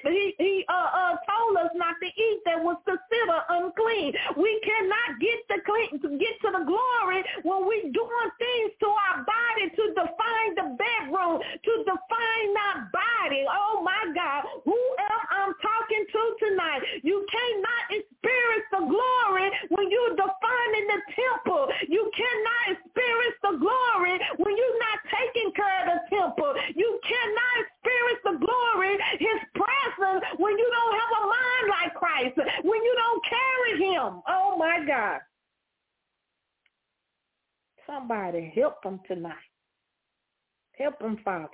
told us not to eat that was considered unclean. We cannot get to the glory when we doing things to our body to define the bedroom, to define our body. Oh my God, who else I'm talking to tonight? You cannot experience the glory when you're defining the temple. You cannot experience the glory when you're not taking care of the temple. You cannot experience the glory, his presence, when you don't have a mind like Christ, when you don't carry him. Oh my God. Somebody help them tonight. Help them, Father.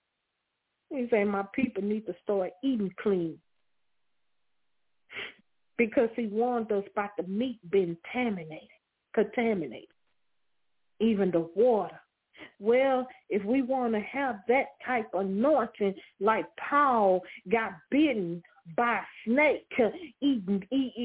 He say my people need to start eating clean. because he warned us about the meat being contaminated, even the water. Well, if we want to have that type of anointing, like Paul got bitten by a snake, even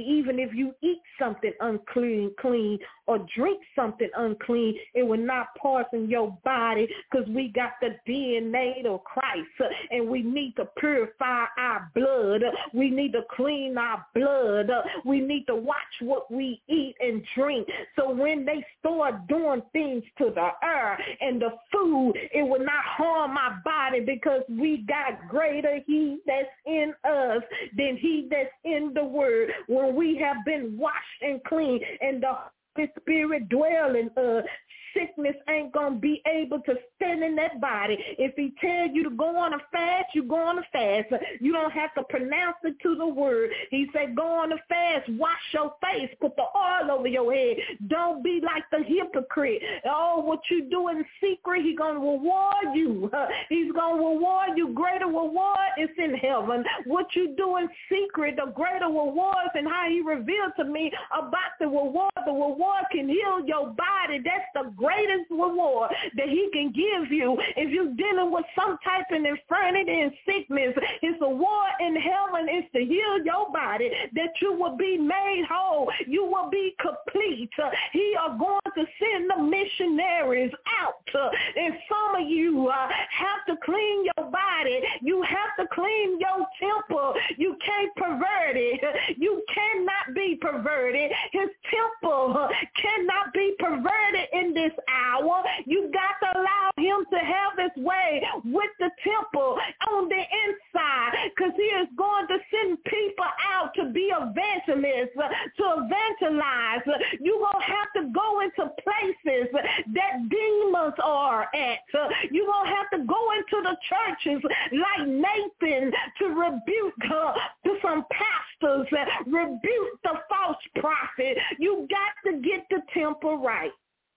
if you eat something unclean or drink something unclean, it will not poison your body, because we got the DNA of Christ, and we need to purify our blood. We need to clean our blood. We need to watch what we eat and drink, so when they start doing things to the air and the food, it will not harm our body, because we got greater he that's in us than he that's in the word. When we have been washed and clean and the Holy Spirit dwell in us, sickness ain't going to be able to stand in that body. If he tell you to go on a fast, you go on a fast. You don't have to pronounce it to the word. He said, go on a fast, wash your face, put the oil over your head. Don't be like the hypocrite. Oh, what you do in secret, he's going to reward you. He's going to reward you. Greater reward is in heaven. What you do in secret, the greater rewards, and how he revealed to me about the reward. The reward can heal your body. That's the greatest reward that he can give you. If you're dealing with some type of infirmity and sickness, his reward in heaven is to heal your body, that you will be made whole. You will be complete. He are going to send the missionaries out. And some of you have to clean your body. You have to clean your temple. You can't pervert it. You cannot be perverted. His temple cannot be perverted in this hour. You got to allow him to have his way with the temple on the inside, because he is going to send people out to be evangelists, to evangelize. You're going to have to go into places that demons are at. You're going to have to go into the churches like Nathan to rebuke to some pastors, rebuke the false prophet. You got to get the temple right.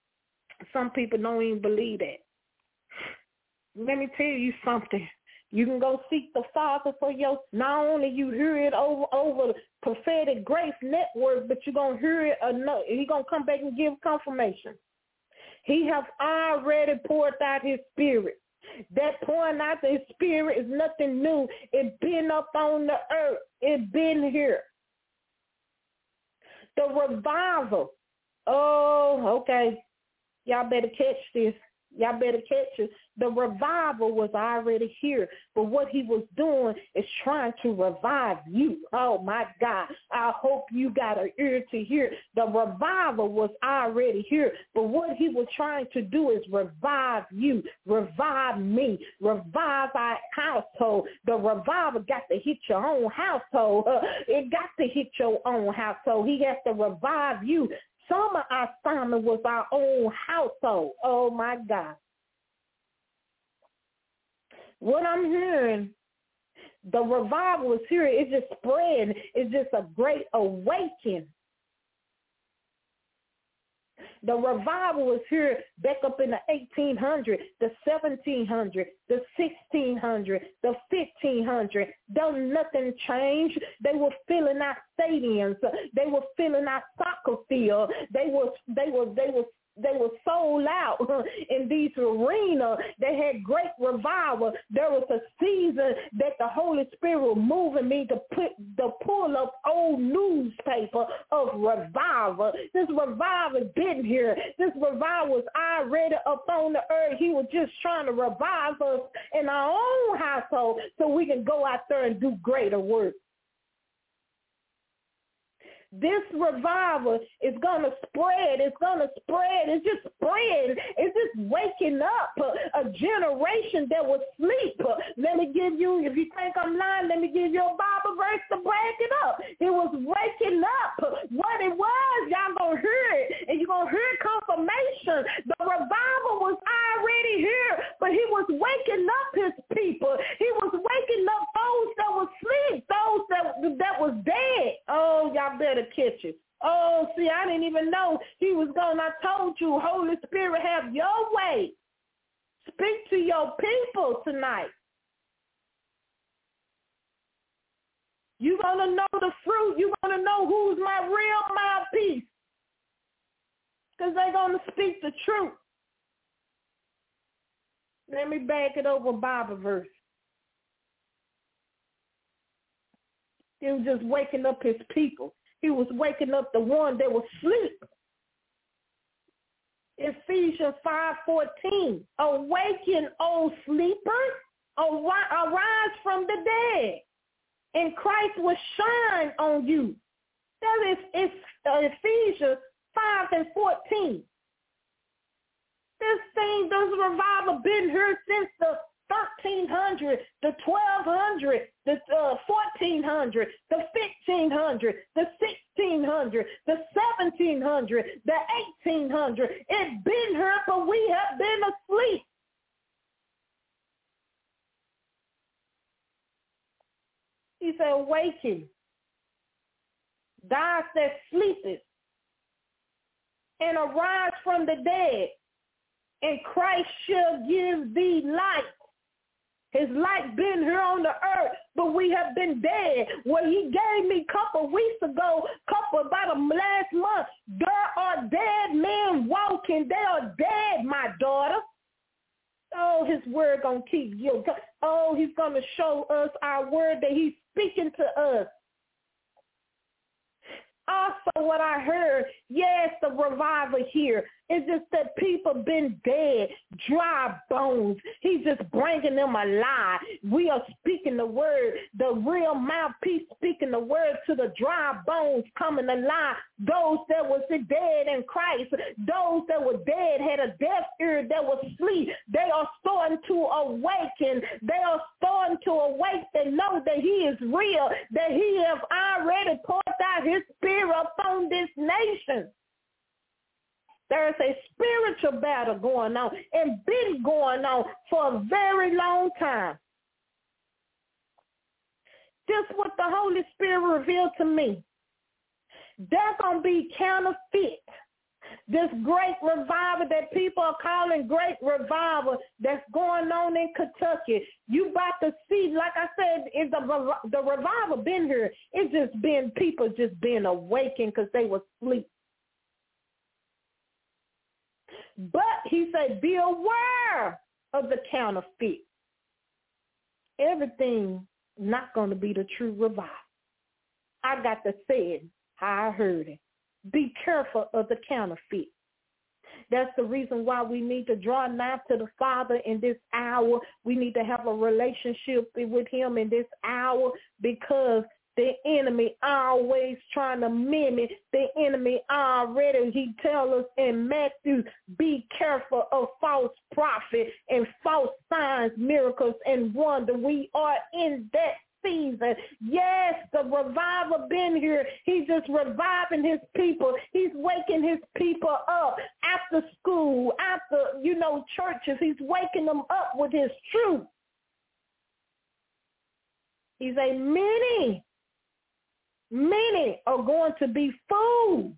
Some people don't even believe that. Let me tell you something. You can go seek the Father for your, not only you hear it over the Prophetic Grace Network, but you're going to hear it enough. He's going to come back and give confirmation. He has already poured out his spirit. That pouring out his spirit is nothing new. It's been up on the earth. It's been here. The revival. Oh, okay. Y'all better catch this. Y'all better catch it. The revival was already here, but what he was doing is trying to revive you. Oh, my God. I hope you got an ear to hear. The revival was already here, but what he was trying to do is revive you, revive me, revive our household. The revival got to hit your own household. It got to hit your own household. He has to revive you. Some of our assignment was our own household. Oh, my God. What I'm hearing, the revival is here. It's just spreading. It's just a great awakening. The revival is here back up in the 1800s, the 1700s, the 1600s, the 1500s. Don't nothing change. They were filling our stadiums. They were filling our soccer field. They were sold out in these arenas. They had great revival. There was a season that the Holy Spirit was moving me to pull up old newspaper of revival. This revival has been here. This revival was already up on the earth. He was just trying to revive us in our own household so we can go out there and do greater work. This revival is going to spread. It's going to spread. It's just spreading. It's just waking up a generation that was asleep. Let me give you, if you think I'm lying, let me give you a Bible verse to break it up. It was waking up. What it was, y'all going to hear it, and you're going to hear confirmation. The revival was already here, but he was waking up his people. He was waking up those that were asleep, those that was dead. Oh, y'all better catch it. Oh, see, I didn't even know he was going. I told you, Holy Spirit, have your way. Speak to your people tonight. You're going to know the fruit. You're going to know who's my real mouthpiece. Because they're going to speak the truth. Let me back it over a Bible verse. He was just waking up his people. He was waking up the one that was asleep. Ephesians 5:14. Awaken, O sleepers, arise from the dead, and Christ will shine on you. That is Ephesians 5:14. This revival been here since the 1300, the 1200, the 1400, the 1500, the 1600, the 1700, the 1800. It's been here, but we have been asleep. He said, awaken, thou that sleepest, and arise from the dead, and Christ shall give thee light. His light been here on the earth, but we have been dead. What he gave me a couple weeks ago, about last month, there are dead men walking. They are dead, my daughter. Oh, his word going to keep you. Oh, he's going to show us our word that he's speaking to us. Also, what I heard, yes, the revival here is just that people been dead, dry bones. He's just bringing them alive. We are speaking the word, the real mouthpiece speaking the word to the dry bones coming alive. Those that was dead in Christ, those that were dead had a deaf ear that was asleep. They are starting to awaken. They are starting to awake and know that he is real, that he has already poured out his spirit upon this nation. There's a spiritual battle going on and been going on for a very long time. Just what the Holy Spirit revealed to me. There's going to be counterfeit. This great revival that people are calling great revival that's going on in Kentucky. You about to see, like I said, is the revival been here. It's just been people just being awakened because they were asleep. But he said, be aware of the counterfeit. Everything not going to be the true revival. I got to say it how I heard it. Be careful of the counterfeit. That's the reason why we need to draw nigh to the Father in this hour. We need to have a relationship with him in this hour because the enemy always trying to mimic. The enemy already, he tells us in Matthew, be careful of false prophets and false signs, miracles, and wonder. We are in that season. Yes, the revival been here. He's just reviving his people. He's waking his people up after school, after, churches. He's waking them up with his truth. He's a many are going to be fooled.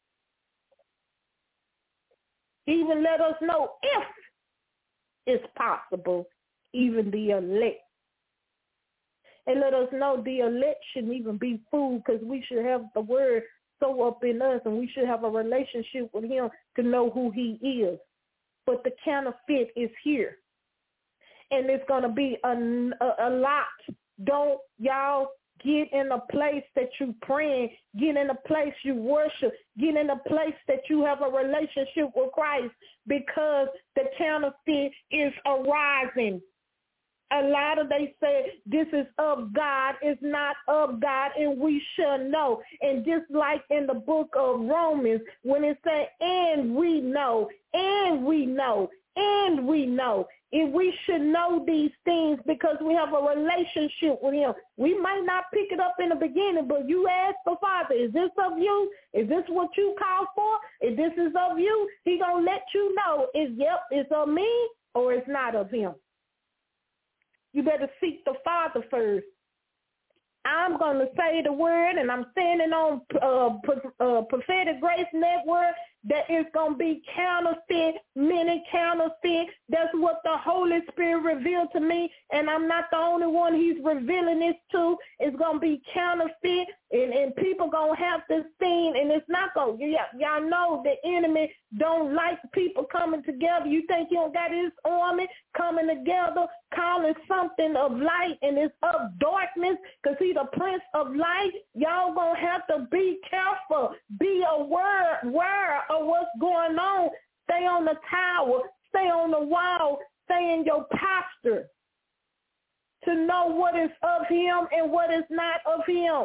Even let us know if it's possible, even the elect. And let us know the elect shouldn't even be fooled because we should have the word so up in us and we should have a relationship with him to know who he is. But the counterfeit is here. And it's going to be a lot. Don't y'all get in a place that you praying, get in a place you worship, get in a place that you have a relationship with Christ because the counterfeit is arising. A lot of they say this is of God, it's not of God, and we shall know. And just like in the book of Romans, when it says, and we know, and we know, and we know. If we should know these things because we have a relationship with him. We might not pick it up in the beginning, but you ask the Father, is this of you? Is this what you call for? If this is of you, he going to let you know, it's of me or it's not of him. You better seek the Father first. I'm going to say the word, and I'm standing on Prophetic Grace Network, that it's going to be counterfeit, many counterfeit. That's what the Holy Spirit revealed to me, and I'm not the only one he's revealing this to. It's going to be counterfeit, and people going to have this thing, and it's not going to, y'all know the enemy don't like people coming together. You think he don't got his army coming together, calling something of light, and it's of darkness, because he's the prince of light. Y'all going to have to be careful, be aware of what's going on. Stay on the tower, stay on the wall, stay in your posture to know what is of him and what is not of him.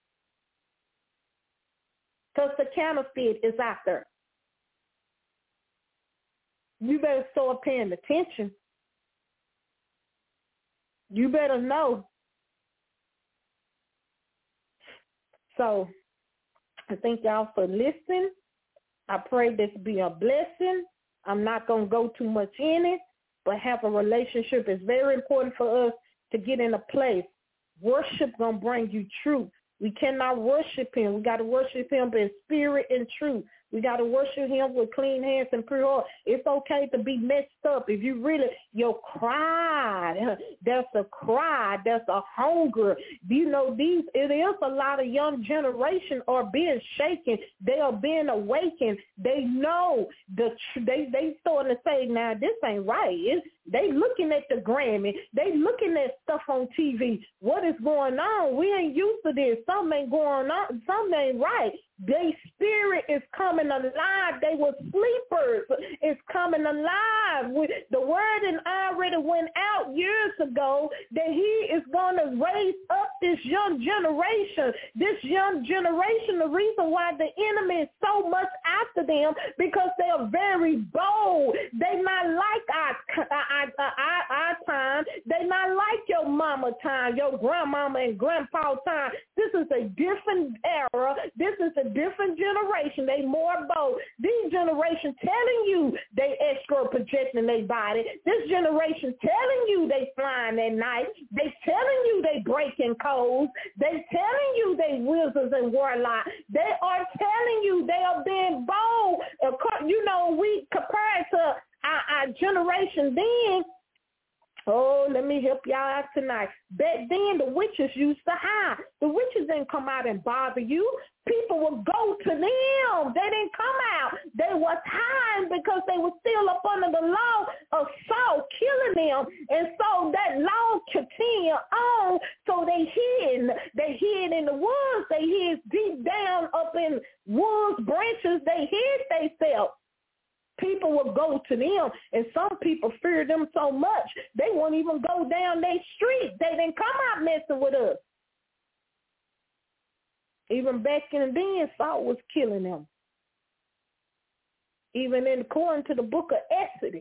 Because the counterfeit is out there. You better start paying attention. You better know. So I thank y'all for listening. I pray this be a blessing. I'm not going to go too much in it, but have a relationship is very important for us to get in a place. Worship going to bring you truth. We cannot worship him. We got to worship him in spirit and truth. We got to worship him with clean hands and pure heart. It's okay to be messed up. If you really, your cry, that's a cry, that's a hunger. You know, it is a lot of young generation are being shaken. They are being awakened. They know they starting to say, now this ain't right. They looking at the Grammy. They looking at stuff on TV. What is going on? We ain't used to this. Something ain't going on. Something ain't right. Their spirit is coming alive. They were sleepers. It's coming alive. The word and already went out years ago that he is going to raise up this young generation. This young generation, the reason why the enemy is so much after them, because they are very bold. They not like our time. They not like your mama time, your grandmama and grandpa time. This is a different era. This is a different generation. They more bold. These generation telling you they extra projecting their body. This generation telling you they flying at night. They telling you they breaking codes. They telling you they wizards and warlocks. They are telling you they are being bold. You know, we compared to our generation then. Oh, let me help y'all out tonight. Back then, the witches used to hide. The witches didn't come out and bother you. People would go to them. They didn't come out. They was hiding because they were still up under the law of Saul killing them. And so that law continued on. So they hid. They hid in the woods. They hid deep down up in woods branches. They hid themselves. People will go to them, and some people fear them so much, they won't even go down their street. They didn't come out messing with us. Even back in then, Saul was killing them. Even according to the book of Exodus.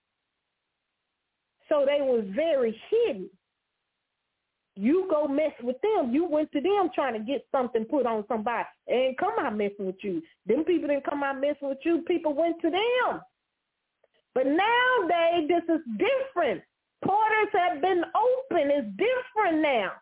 So they was very hidden. You go mess with them. You went to them trying to get something put on somebody. They didn't come out messing with you. Them people didn't come out messing with you. People went to them. But nowadays, this is different. Portals have been open. It's different now.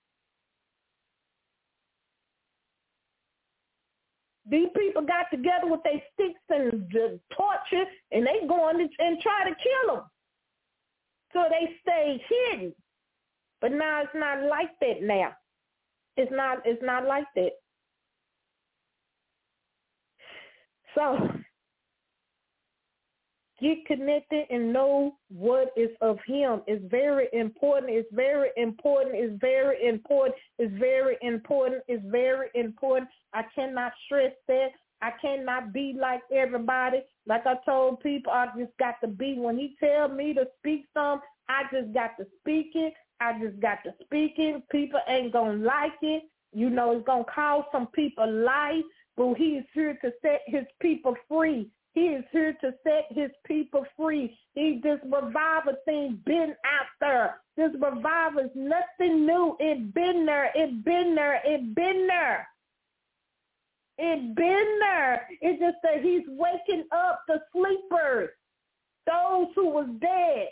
These people got together with their sticks and the torches, and they go on and try to kill them. So they stay hidden. But now it's not like that now. It's not like that. So get connected and know what is of him. It's very important. It's very important. It's very important. It's very important. It's very important. I cannot stress that. I cannot be like everybody. Like I told people, I just got to be. When he tell me to speak something, I just got to speak it. I just got to speak it. People ain't going to like it. You know, it's going to cause some people life, but he is here to set his people free. He is here to set his people free. This revival thing been out there. This revival is nothing new. It been there. It been there. It been there. It been there. It's just that he's waking up the sleepers, those who was dead.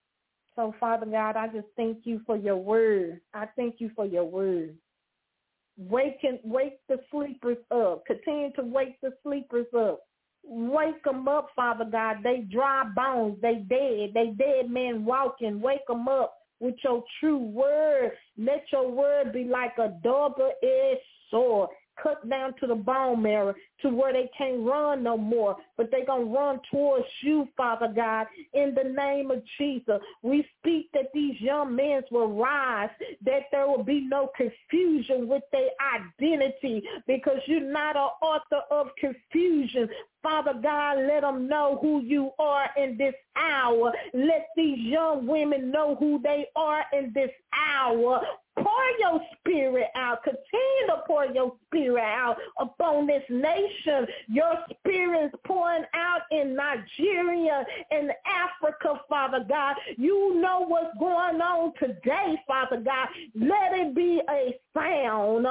So, Father God, I just thank you for your word. I thank you for your word. Wake the sleepers up. Continue to wake the sleepers up. Wake them up, Father God. They dry bones. They dead men walking. Wake them up with your true word. Let your word be like a double-edged sword, cut down to the bone marrow, to where they can't run no more, but they're going to run towards you, Father God, in the name of Jesus. We speak that these young men will rise, that there will be no confusion with their identity, because you're not an author of confusion. Father God, let them know who you are in this hour. Let these young women know who they are in this hour. Pour your spirit out. Continue to pour your spirit out upon this nation. Your spirit is pouring out in Nigeria and Africa, Father God. You know what's going on today, Father God. Let it be a sound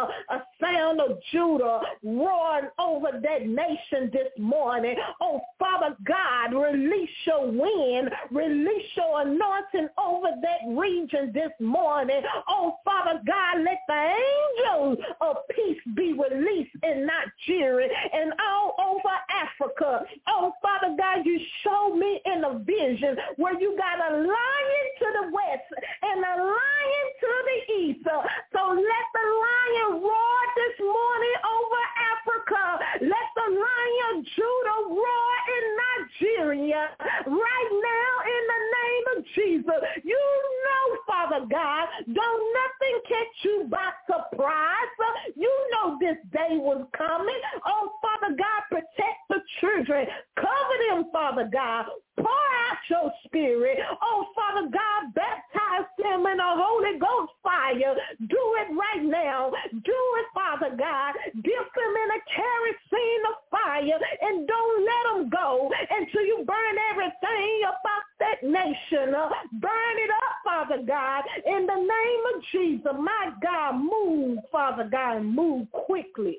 of Judah roaring over that nation this morning. Oh, Father God, release your wind, release your anointing over that region this morning. Oh, Father God, let the angels of peace be released in Nigeria and all over Africa. Oh, Father God, you showed me in a vision where you got a lion to the west and a lion to the east. So let the lion roar this morning over Africa. Let the lion Judah roar in Nigeria right now in the name of Jesus. You know, Father God, don't nothing catch you by surprise. You know this day was coming. Oh, Father God, protect the children. Cover them, Father God. Pour out your spirit. Oh, Father God, baptize them in the Holy Ghost fire. Do it right now. Do it, Father God. Dip them in a kerosene of fire and don't let them go until you burn everything about that nation. Burn it up, Father God, in the name of Jesus. My God, move, Father God, and move quickly.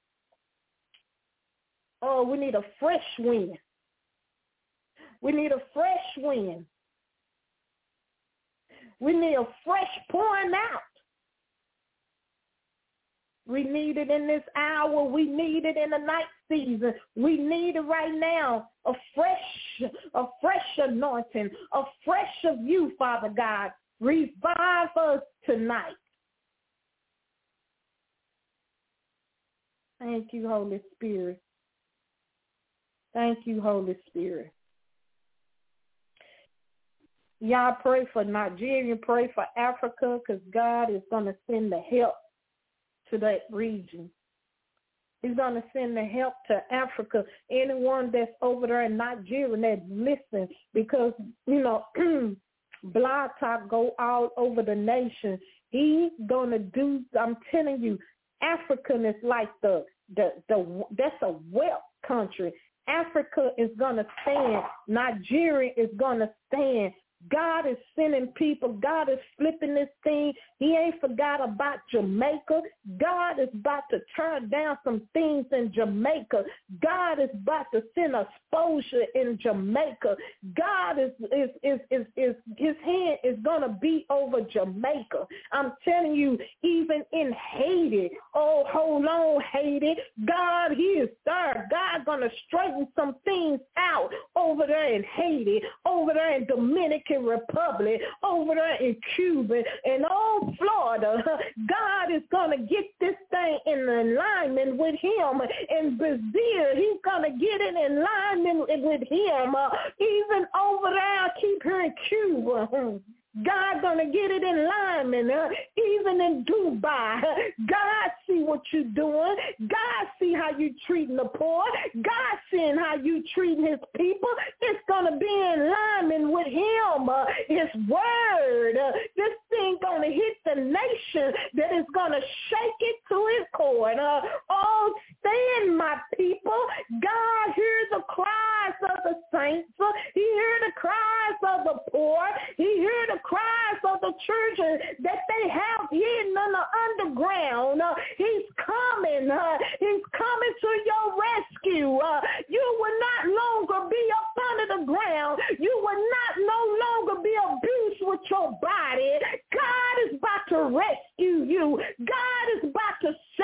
Oh, we need a fresh wind. We need a fresh wind. We need a fresh pouring out. We need it in this hour. We need it in the night season. We need it right now. A fresh anointing, a fresh of you, Father God. Revive us tonight. Thank you, Holy Spirit. Thank you, Holy Spirit. Y'all pray for Nigeria, pray for Africa, because God is going to send the help to that region. He's going to send the help to Africa. Anyone that's over there in Nigeria that's listening, because, you know, Blog Talk go all over the nation. He's going to do, I'm telling you, Africa is like that's a wealth country. Africa is going to stand. Nigeria is going to stand. God is sending people. God is flipping this thing. He ain't forgot about Jamaica. God is about to turn down some things in Jamaica. God is about to send exposure in Jamaica. God is his hand is going to be over Jamaica. I'm telling you, even in Haiti, oh, hold on, Haiti. God, he is there. God's going to straighten some things out over there in Haiti, over there in Dominican Republic, over there in Cuba, and all Florida. God is going to get this thing in alignment with him. In Brazil, he's going to get it in alignment with him. Even over there, I keep hearing Cuba. God gonna get it in alignment, even in Dubai. God see what you're doing. God see how you treating the poor. God seeing how you treating his people. It's gonna be in alignment with him, his word. This thing gonna hit the nation that is gonna shake it to its core. Oh, stand, my people. God hears the cries of the saints. He hears the cries of the poor. He hears the cries of the children that they have hidden in the underground. He's coming. He's coming to your rescue. You will not longer be up under the ground. You will not no longer be abused with your body. God is about to rescue you. God is about to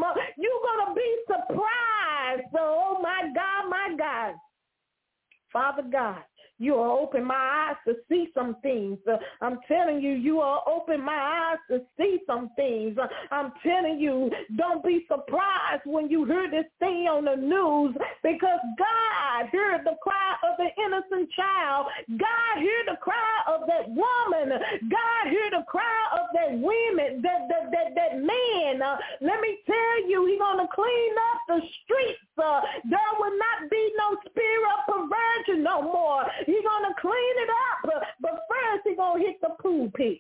come up, you're going to be surprised. So, oh, my God, my God. Father God, you will open my eyes to see some things. I'm telling you, you will open my eyes to see some things. I'm telling you, don't be surprised when you hear this thing on the news, because God heard the cry of the innocent child. God heard the cry of that woman. God heard the cry of that woman, that man. Let me tell you, he's going to clean up the streets. There will not be no spirit of perversion no more. He's going to clean it up, but first he's going to hit the pulpit.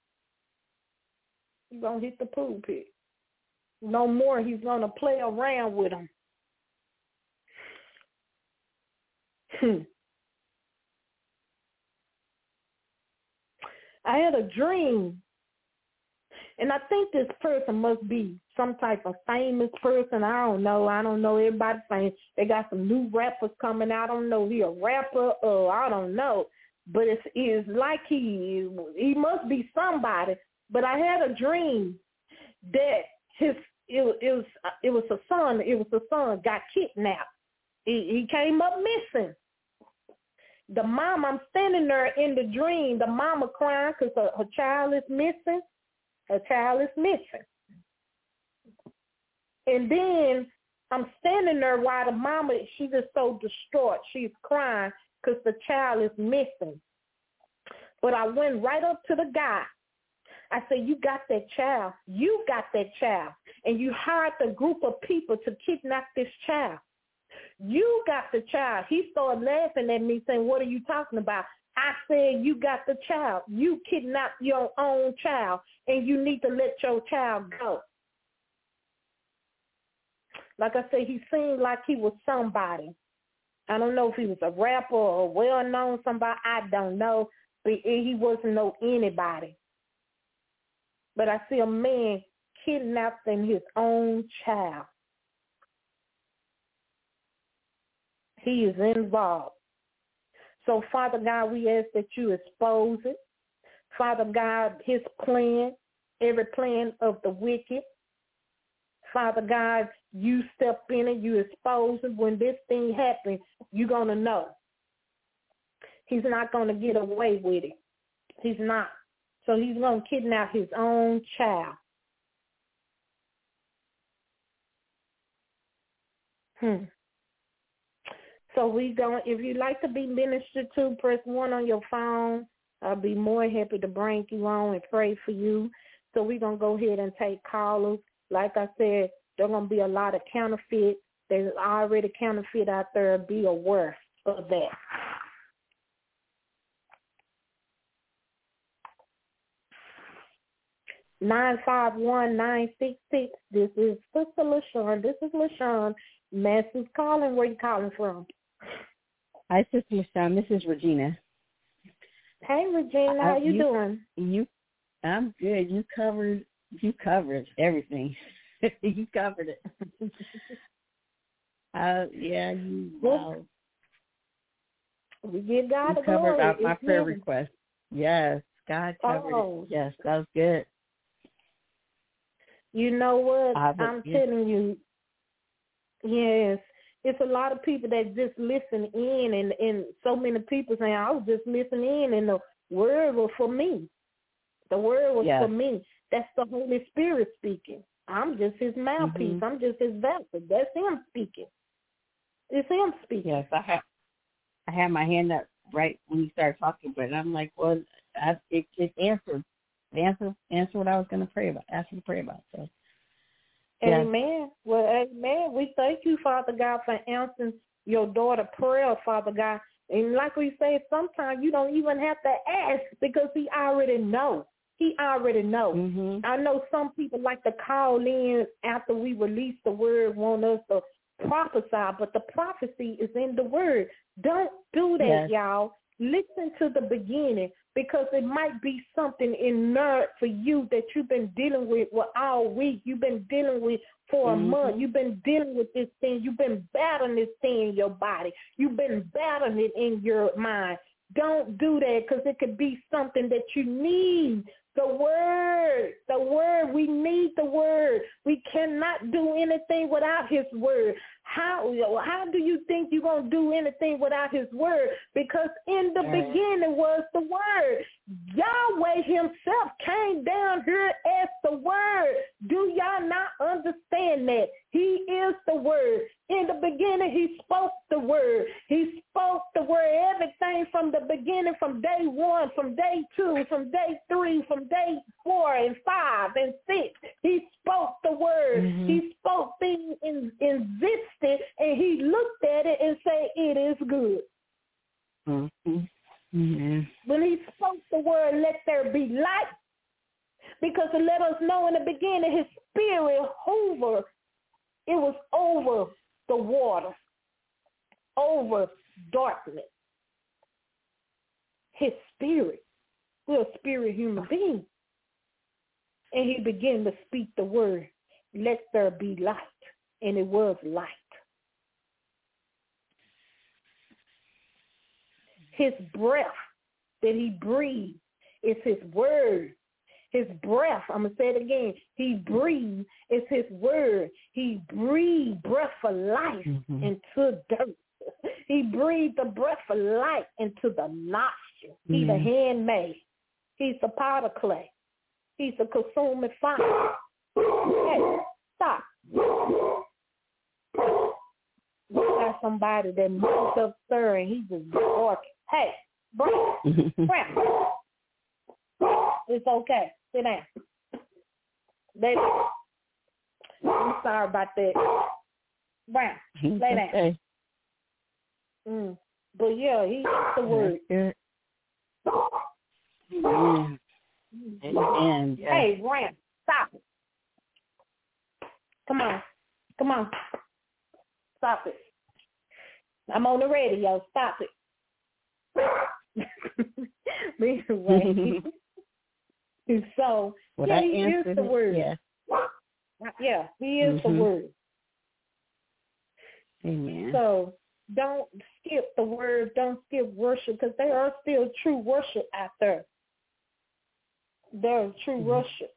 He's going to hit the pulpit. No more he's going to play around with them. I had a dream, and I think this person must be some type of famous person. I don't know. Everybody's saying they got some new rappers coming out. I don't know if he's a rapper or I don't know. But it's like he must be somebody. But I had a dream that it was a son got kidnapped. He came up missing. The mom, I'm standing there in the dream, the mama crying because her child is missing. Her child is missing. And then I'm standing there while the mama, she's just so distraught. She's crying because the child is missing. But I went right up to the guy. I said, you got that child. You got that child. And you hired a group of people to kidnap this child. You got the child. He started laughing at me saying, what are you talking about? I said, you got the child. You kidnapped your own child, and you need to let your child go. Like I said, he seemed like he was somebody. I don't know if he was a rapper or well-known somebody. I don't know. But he wasn't no anybody. But I see a man kidnapping his own child. He is involved. So, Father God, we ask that you expose it. Father God, his plan, every plan of the wicked. Father God, you step in it, you expose it. When this thing happens, you're going to know. He's not going to get away with it. He's not. So he's going to kidnap his own child. So if you'd like to be ministered to, press 1 on your phone. I'll be more happy to bring you on and pray for you. So we're going to go ahead and take callers. Like I said, there are going to be a lot of counterfeit. There's already counterfeit out there. Be aware of that. (951-966). This is Sister LaShawn. This is LaShawn. Message calling. Where you calling from? Hi, Sister LaShawn. This is Regina. Hey, Regina. How you doing? I'm good. You covered everything. You covered it. Wow. We give God the glory. You covered my prayer him. request. Yes, God covered it. Yes, that was good. You know what? I'm telling you, yes, it's a lot of people that just listen in, and so many people saying, I was just listening in, and the word was for me. The word was for me. That's the Holy Spirit speaking. I'm just his mouthpiece. Mm-hmm. I'm just his vessel. That's him speaking. It's him speaking. Yes, I had my hand up right when you started talking, but I'm like, well, it answered. Answer what I was going to pray about. Ask you to pray about. So, yes. Amen. Well, amen. We thank you, Father God, for answering your daughter's prayer, Father God. And like we say, sometimes you don't even have to ask because he already knows. He already knows. Mm-hmm. I know some people like to call in after we release the word, want us to prophesy, but the prophecy is in the word. Don't do that, y'all. Listen to the beginning, because it might be something in there for you that you've been dealing with all week. You've been dealing with for a month. You've been dealing with this thing. You've been battling this thing in your body. You've been battling it in your mind. Don't do that, because it could be something that you need The word. We need the word. We cannot do anything without his word. How do you think you're going to do anything without his word? Because in the beginning was the word. Yahweh himself came down here as the word. Do y'all not understand that? He is the word. In the beginning, he spoke the word. He spoke the word. Everything from the beginning, from day 1, from day 2, from day 3, from day 4 and 5 and 6. He spoke the word. Mm-hmm. He spoke things existed, and he looked at it and said, it is good. Mm-hmm. Mm-hmm. When he spoke the word, let there be light, because to let us know in the beginning, his spirit hovered. It was over the water, over darkness. His spirit. We're a spirit human being. And he began to speak the word, let there be light. And it was light. His breath that he breathed is his word. His breath, I'm going to say it again, he breathed is his word. He breathed breath of life into dirt. He breathed the breath of life into the nostril. He's a handmaid. He's a powder clay. He's a consuming fire. Hey, stop. We got somebody that moves up stirring. He's just barking. Hey, Brown. It's okay. Sit down. Baby. I'm sorry about that. Brown, lay down. Okay. But yeah, he is the word. Amen. Hey, Brown, stop it. Come on. Stop it. I'm on the radio. Stop it. Anyway. So, yeah, he is the word. Yeah, he is the word. Amen. So don't skip the word. Don't skip worship, because there are still true worship out there. There's true worship.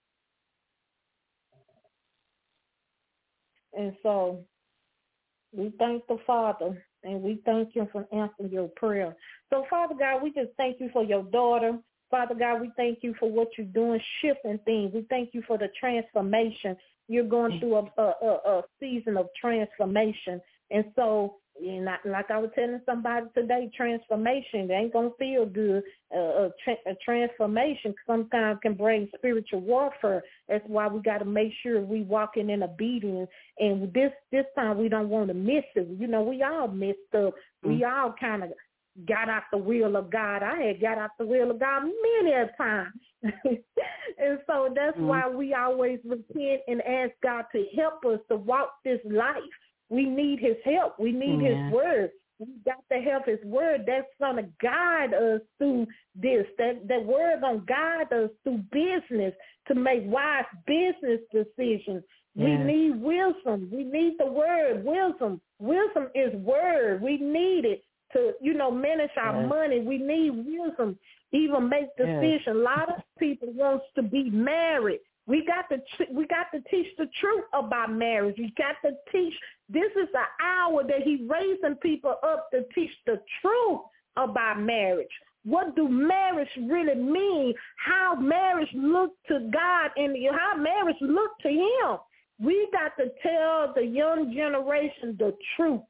And so we thank the Father, and we thank him for answering your prayer. So, Father God, we just thank you for your daughter. Father God, we thank you for what you're doing, shifting things. We thank you for the transformation. You're going through a season of transformation. And so, like I was telling somebody today, transformation, it ain't going to feel good. A transformation sometimes can bring spiritual warfare. That's why we got to make sure we walking in obedience. And this time we don't want to miss it. You know, we all messed up. We all kind of got out the will of God. I had got out the will of God many a time. And so that's why we always repent and ask God to help us to walk this life. We need his help. We need his word. We got to have his word. That's going to guide us through this. That word going to guide us through business to make wise business decisions. We need wisdom. We need the word, wisdom. Wisdom is word. We need it to, manage our money. We need wisdom, even make decisions. A lot of people wants to be married. We got to teach the truth about marriage. We got to teach. This is the hour that he's raising people up to teach the truth about marriage. What do marriage really mean? How marriage look to God and how marriage look to him. We got to tell the young generation the truth.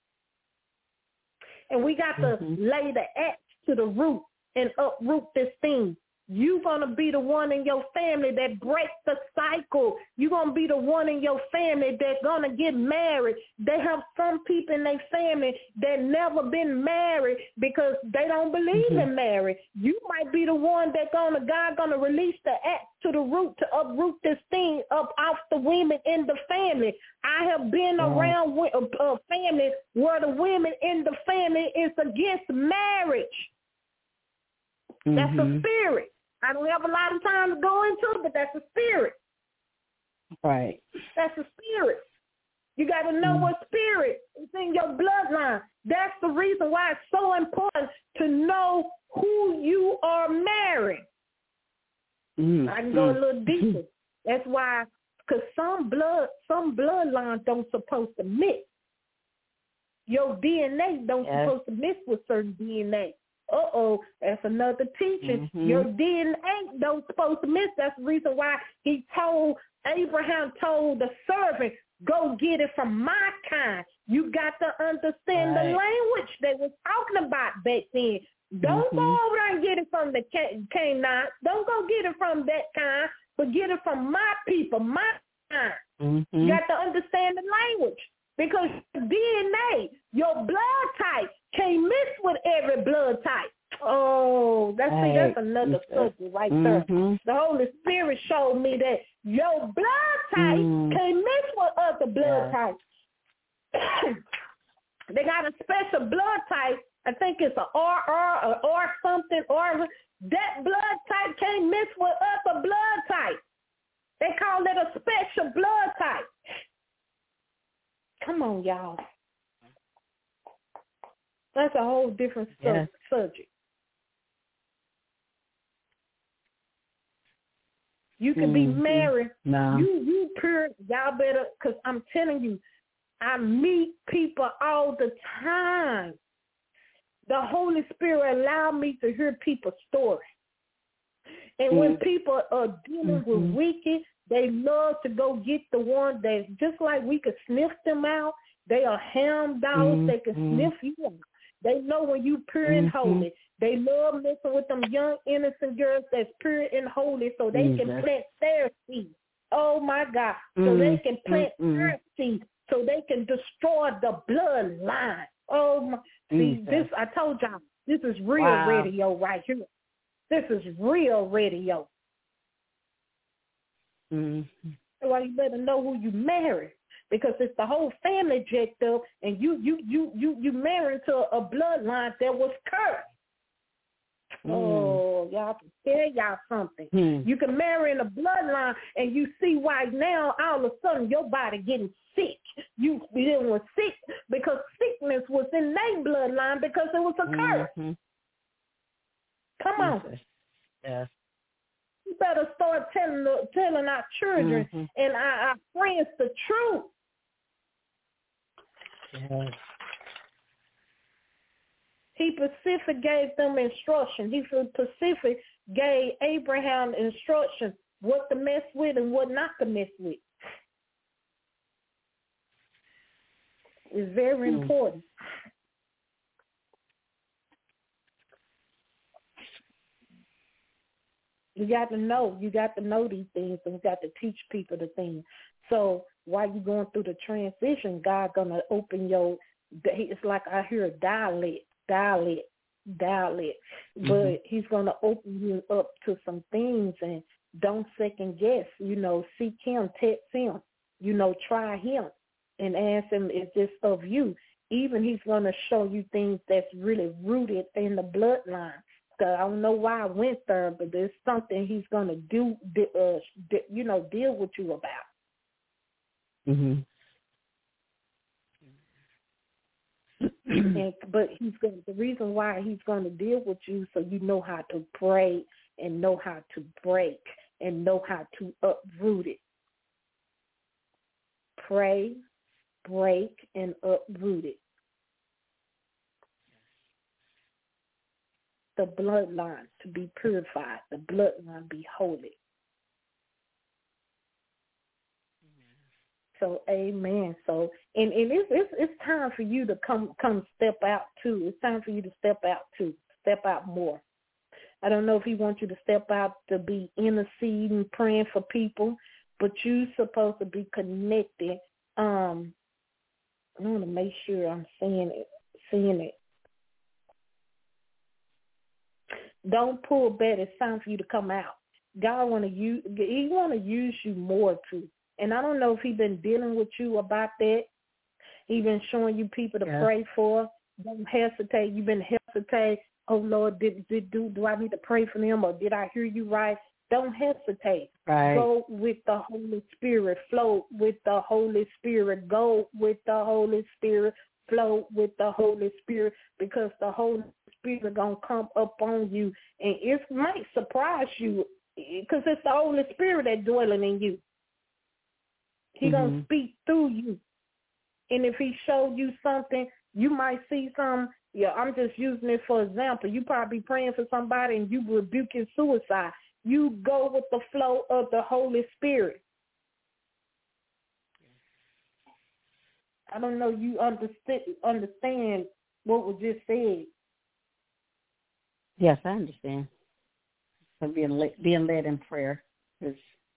And we got to lay the axe to the root and uproot this thing. You're going to be the one in your family that breaks the cycle. You're going to be the one in your family that's going to get married. They have some people in their family that never been married because they don't believe in marriage. You might be the one that God going to release the axe to the root to uproot this thing up off the women in the family. I have been around families where the women in the family is against marriage. That's a spirit. I don't have a lot of time to go into it, but that's a spirit. Right. That's a spirit. You got to know what spirit is in your bloodline. That's the reason why it's so important to know who you are marrying. I can go a little deeper. That's why, because some bloodlines don't supposed to mix. Your DNA don't supposed to mix with certain DNA. That's another teaching. Your DNA don't supposed to mix. That's the reason why Abraham told the servant, go get it from my kind. You got to understand the language they was talking about back then. Don't go over there and get it from the Canaanites. Don't go get it from that kind, but get it from my people, my kind. You got to understand the language. Because DNA, your blood type, can't mix with every blood type. Oh, that's another subject right there. The Holy Spirit showed me that your blood type can't mix with other blood types. They got a special blood type. I think it's a RR or something. Or that blood type can't mix with other blood types. They call it a special blood type. Come on, y'all. That's a whole different subject. You can be married. No. You pure. Y'all better, because I'm telling you, I meet people all the time. The Holy Spirit allowed me to hear people's stories. And when people are dealing with wicked, they love to go get the one that, just like we could sniff them out, they are ham dogs. They can sniff you out. They know when you pure and holy. They love messing with them young, innocent girls that's pure and holy so they can plant their seed. Oh, my God. So they can plant their seed so they can destroy the bloodline. Oh, my. See, this, I told y'all, this is real radio right here. This is real radio. That's why you better know who you marry, because it's the whole family jacked up, and you married to a bloodline that was cursed. Oh, y'all can tell y'all something. You can marry in a bloodline, and you see right now, all of a sudden, your body getting sick. You dealing with sick because sickness was in their bloodline because it was a curse. Come on. Yes. We better start telling our children and our friends the truth. Yes. He Pacific gave them instruction. He Pacific gave Abraham instruction what to mess with and what not to mess with. It's very important. You got to know these things, and you got to teach people the things. So while you're going through the transition, God's going to open it's like I hear a dialect, but he's going to open you up to some things, and don't second guess, seek him, text him, try him and ask him, is this of you? Even he's going to show you things that's really rooted in the bloodline. I don't know why I went there, but there's something he's going to deal with you about. But the reason why he's going to deal with you, so you know how to pray and know how to break and know how to uproot it. Pray, break, and uproot it. The bloodline to be purified, the bloodline be holy. So, amen. So, and it's time for you to come step out too. It's time for you to step out too. Step out more. I don't know if he wants you to step out to be interceding, praying for people, but you're supposed to be connected. I want to make sure I'm seeing it. Don't pull back. It's time for you to come out. God want to use you more too. And I don't know if he's been dealing with you about that. He's been showing you people to pray for. Don't hesitate. You've been hesitating. Oh, Lord, do I need to pray for them, or did I hear you right? Don't hesitate. Right. Go with the Holy Spirit. Flow with the Holy Spirit. Go with the Holy Spirit. Flow with the Holy Spirit, because the Holy Spirit going to come up on you, and it might surprise you because it's the Holy Spirit that's dwelling in you. He going to speak through you. And if he showed you something, you might see some. Yeah, I'm just using it for example. You probably praying for somebody and you rebuking suicide. You go with the flow of the Holy Spirit. I don't know you understand what was just said. Yes, I understand. So being led in prayer is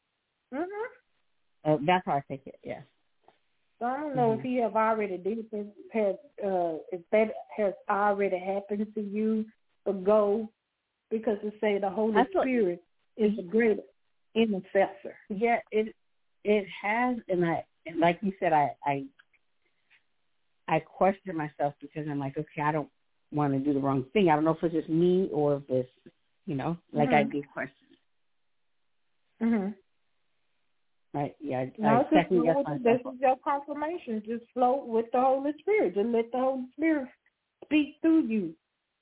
that's how I take it. Yes. So I don't know if he have already did this, if that has already happened to you, but go, because it say the Holy Spirit is a great intercessor. Yeah, it has, and like you said, I question myself because I'm like, okay, I don't want to do the wrong thing. I don't know if it's just me or if it's, I do question. Right? Yeah. This is your confirmation. Just float with the Holy Spirit. Just let the Holy Spirit speak through you.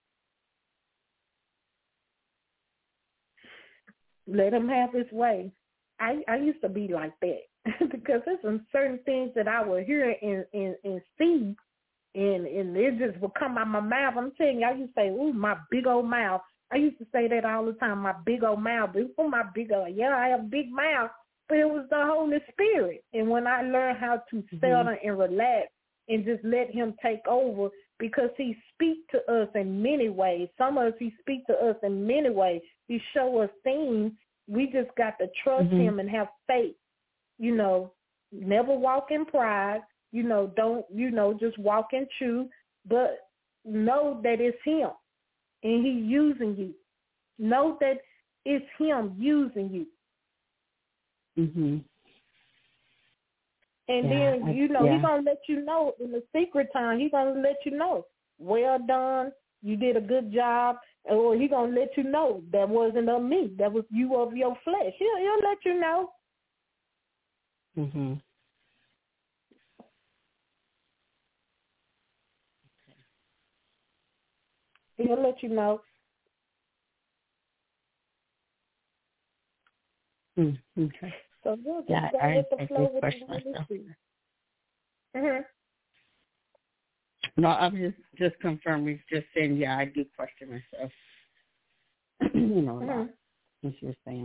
Let him have his way. I used to be like that because there's some certain things that I would hear and see, and it just would come out my mouth. I'm telling you, I used to say, ooh, my big old mouth. I used to say that all the time, my big old mouth. Oh, my big old, yeah, I have a big mouth. But it was the Holy Spirit. And when I learned how to settle and relax and just let him take over, because he speaks to us in many ways. Some of us, he speaks to us in many ways. He show us things. We just got to trust him and have faith. Never walk in pride. Don't, just walk in truth. But know that it's him and he's using you. Know that it's him using you. And then, he's going to let you know in the secret time. He's going to let you know, well done, you did a good job. Or he's going to let you know that wasn't of me. That was you of your flesh. He'll let you know. He'll let you know. Okay. So we'll just go with the flow with the Holy Spirit. No, I'm just confirming. Just saying, I do question myself. About what you were saying.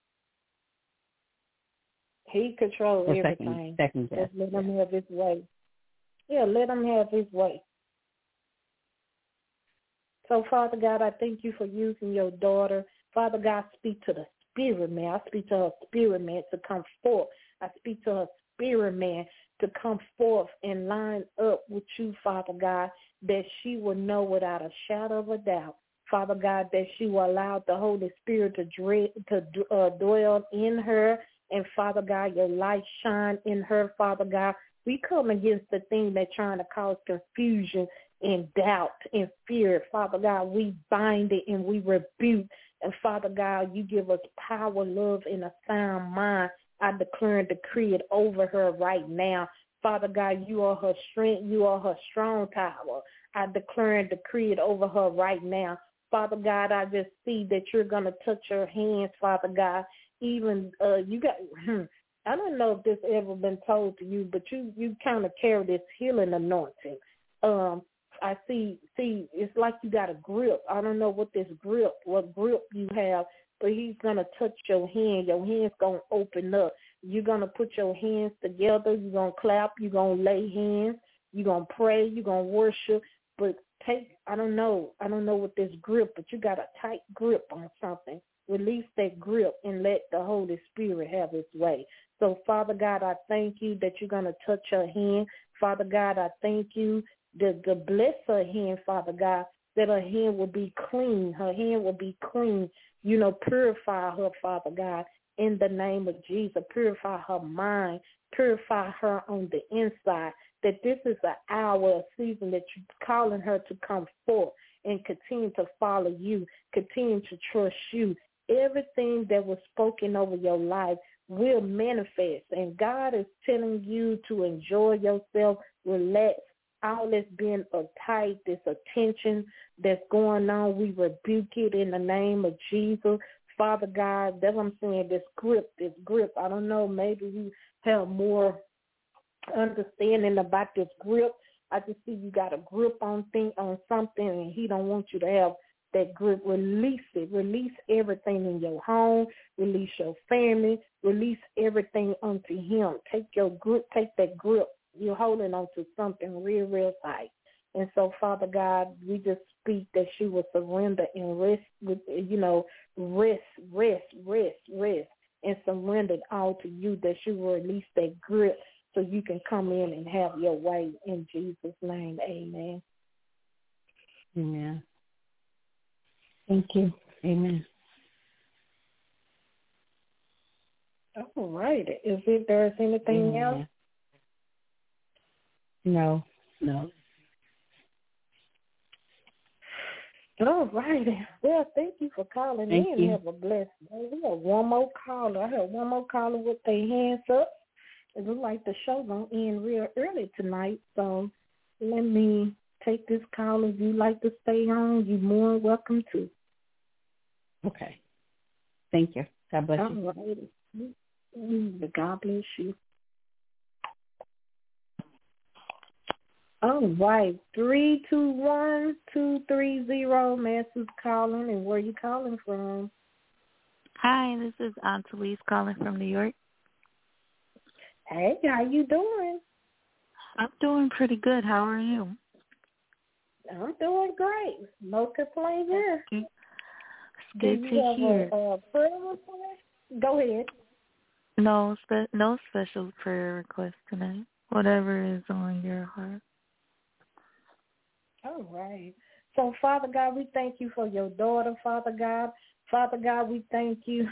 He controls everything. Second guess. Just let him have his way. Yeah, let him have his way. So, Father God, I thank you for using your daughter. Father God, speak to the spirit man. I speak to her spirit man to come forth. I speak to her spirit man to come forth and line up with you, Father God, that she will know without a shadow of a doubt, Father God, that she will allow the Holy Spirit to dwell in her, and Father God, your light shine in her, Father God. We come against the thing that's trying to cause confusion and doubt and fear. Father God, we bind it and we rebuke. And Father God, you give us power, love, and a sound mind. I declare and decree it over her right now. Father God, you are her strength. You are her strong tower. I declare and decree it over her right now. Father God, I just see that you're going to touch her hands, Father God. Even you got, I don't know if this ever been told to you, but you kind of carry this healing anointing. I see, it's like you got a grip. I don't know what grip you have, but he's going to touch your hand. Your hand's going to open up. You're going to put your hands together. You're going to clap. You're going to lay hands. You're going to pray. You're going to worship. But I don't know what this grip, but you got a tight grip on something. Release that grip and let the Holy Spirit have his way. So, Father God, I thank you that you're going to touch her hand. Father God, I thank you to bless her hand, Father God, that her hand will be clean. Her hand will be clean. Purify her, Father God, in the name of Jesus. Purify her mind. Purify her on the inside, that this is an hour, a season that you're calling her to come forth and continue to follow you, continue to trust you. Everything that was spoken over your life will manifest, and God is telling you to enjoy yourself, relax. All that's being uptight, this attention that's going on, we rebuke it in the name of Jesus. Father God, that's what I'm saying, this grip. I don't know, maybe you have more understanding about this grip. I just see you got a grip on something, and he don't want you to have that grip. Release it. Release everything in your home. Release your family. Release everything unto him. Take your grip. Take that grip. You're holding on to something real, real tight. And so, Father God, we just speak that she will surrender and rest with, rest, and surrender it all to you, that she will release that grip so you can come in and have your way. In Jesus' name, amen. Amen. Thank you. Amen. All right. There's anything else? No. All right. Well, thank you for calling in. Have a blessed day. We have one more caller. I have one more caller with their hands up. It looks like the show going to end real early tonight. So let me take this call. If you'd like to stay on, you're more than welcome to. Okay. Thank you. God bless you. All right. God bless you. All right, 321-230. Master's calling, and where you calling from? Hi, this is Aunt Elise calling from New York. Hey, how you doing? I'm doing pretty good. How are you? I'm doing great. No complaint here. It's good to hear. A prayer request? Go ahead. No special prayer request tonight. Whatever is on your heart. All right. So, Father God, we thank you for your daughter, Father God. Father God, we thank you.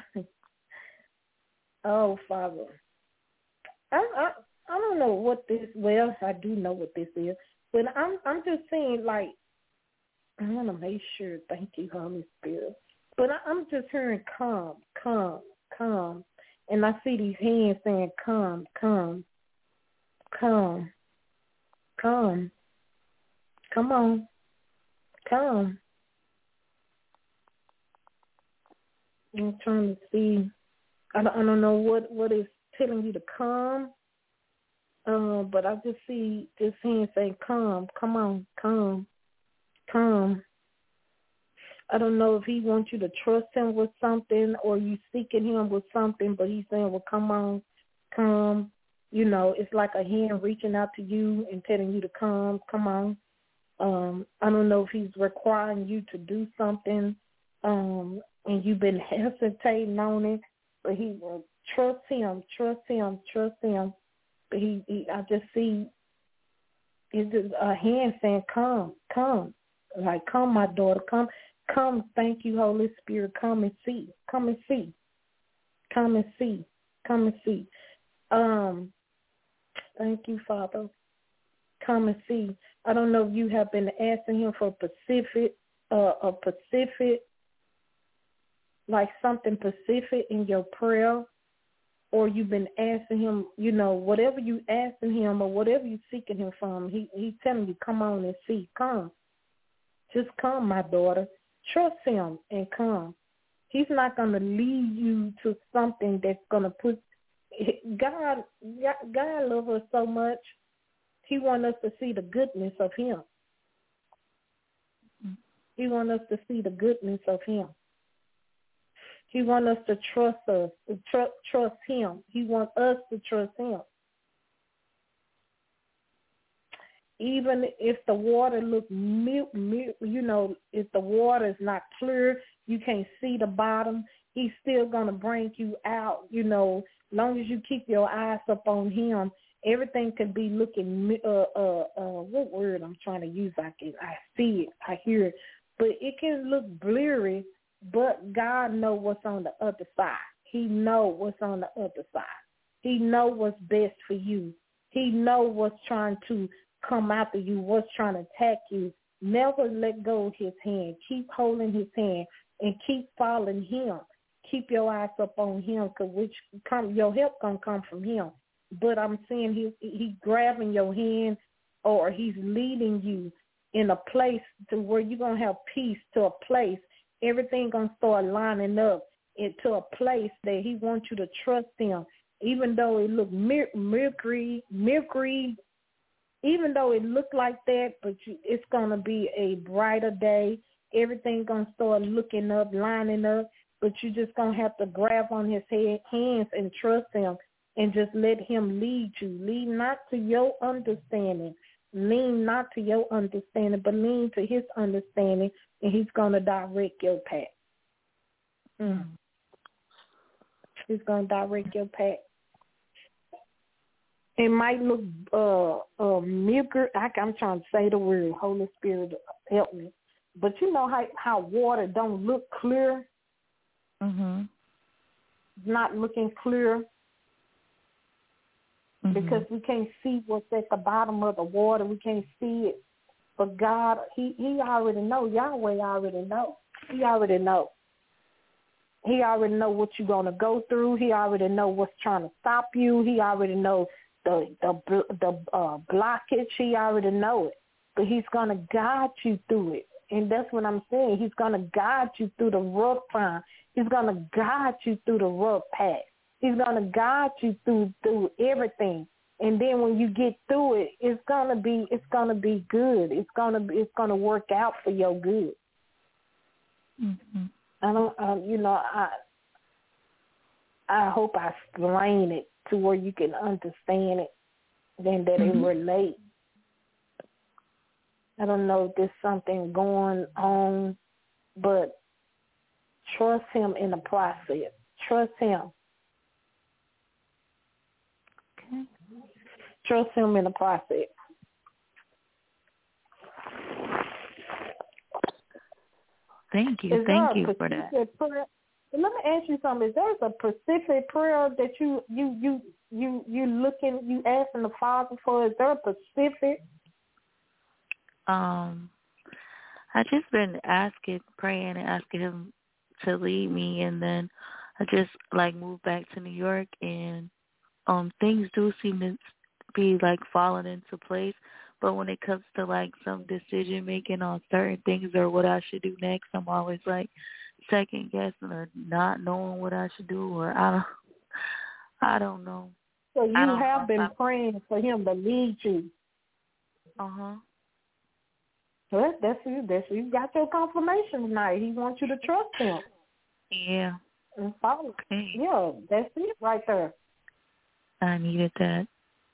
Oh, Father. I don't know what this, well, I do know what this is, but I'm just saying, like, I want to make sure, thank you, Holy Spirit, but I'm just hearing come, and I see these hands saying come, come on, come. I'm trying to see. I don't know what is telling you to come, but I just see this hand saying come on, come. I don't know if he wants you to trust him with something or you seeking him with something, but he's saying, well, come on, come. You know, it's like a hand reaching out to you and telling you to come on. I don't know if he's requiring you to do something, and you've been hesitating on it, but he will trust him. But I just see it's just a hand saying, come. Like, come, my daughter, come. Thank you, Holy Spirit. Come and see. Thank you, Father. Come and see. I don't know if you have been asking him for a specific, like something specific in your prayer, or you've been asking him, whatever you asking him or whatever you seeking him from, he's telling you, come on and see. Come. Just come, my daughter. Trust him and come. He's not going to lead you to something that's going to put God loves us so much. He wants us to see the goodness of him. He wants us to see the goodness of him. He wants us to trust us, trust him. He wants us to trust him. Even if the water looks, if the water is not clear, you can't see the bottom, he's still going to bring you out, long as you keep your eyes up on him. Everything could be looking, what word I'm trying to use, I see it, I hear it, but it can look blurry, but God knows what's on the other side. He knows what's on the other side. He knows what's best for you. He knows what's trying to come after you, what's trying to attack you. Never let go of his hand. Keep holding his hand and keep following him. Keep your eyes up on him, because your help going to come from him. But I'm saying he's grabbing your hand, or he's leading you in a place to where you're going to have peace, to a place. Everything going to start lining up. into a place that he wants you to trust him, even though it look mercury, even though it looked like that, but it's going to be a brighter day. Everything's going to start looking up, lining up, but you just going to have to grab on his hands and trust him and just let him lead you. Lean not to your understanding. Lean not to your understanding, but lean to his understanding, and he's going to direct your path. He's going to direct your path. It might look milky. I'm trying to say the word. Holy Spirit, help me. But you know how water don't look clear? Mhm. Not looking clear. Because we can't see what's at the bottom of the water. We can't see it. But God, he already know. Yahweh already know. He already know. He already know what you're going to go through. He already know what's trying to stop you. He already know the blockage. He already know it. But he's going to guide you through it. And that's what I'm saying. He's going to guide you through the rough time. He's going to guide you through the rough path. He's going to guide you through everything. And then when you get through it, it's going to be good. It's going to work out for your good. Mm-hmm. I hope I explain it to where you can understand it, then that it relates. I don't know if there's something going on, but trust him in the process. Trust him. Okay. Trust him in the process. Thank you. Thank you for that. Prayer? Let me ask you something. Is there a specific prayer that you asking the Father for? Is there a specific? I just been praying and asking him to lead me, and then I just moved back to New York, and things do seem to be falling into place. But when it comes to some decision making on certain things or what I should do next, I'm always second guessing or not knowing what I should do, or I don't know. So you have been praying for him to lead you. Well, that's you. You got your confirmation tonight. He wants you to trust him. Yeah. And follow. Okay. Yeah, that's it right there. I needed that.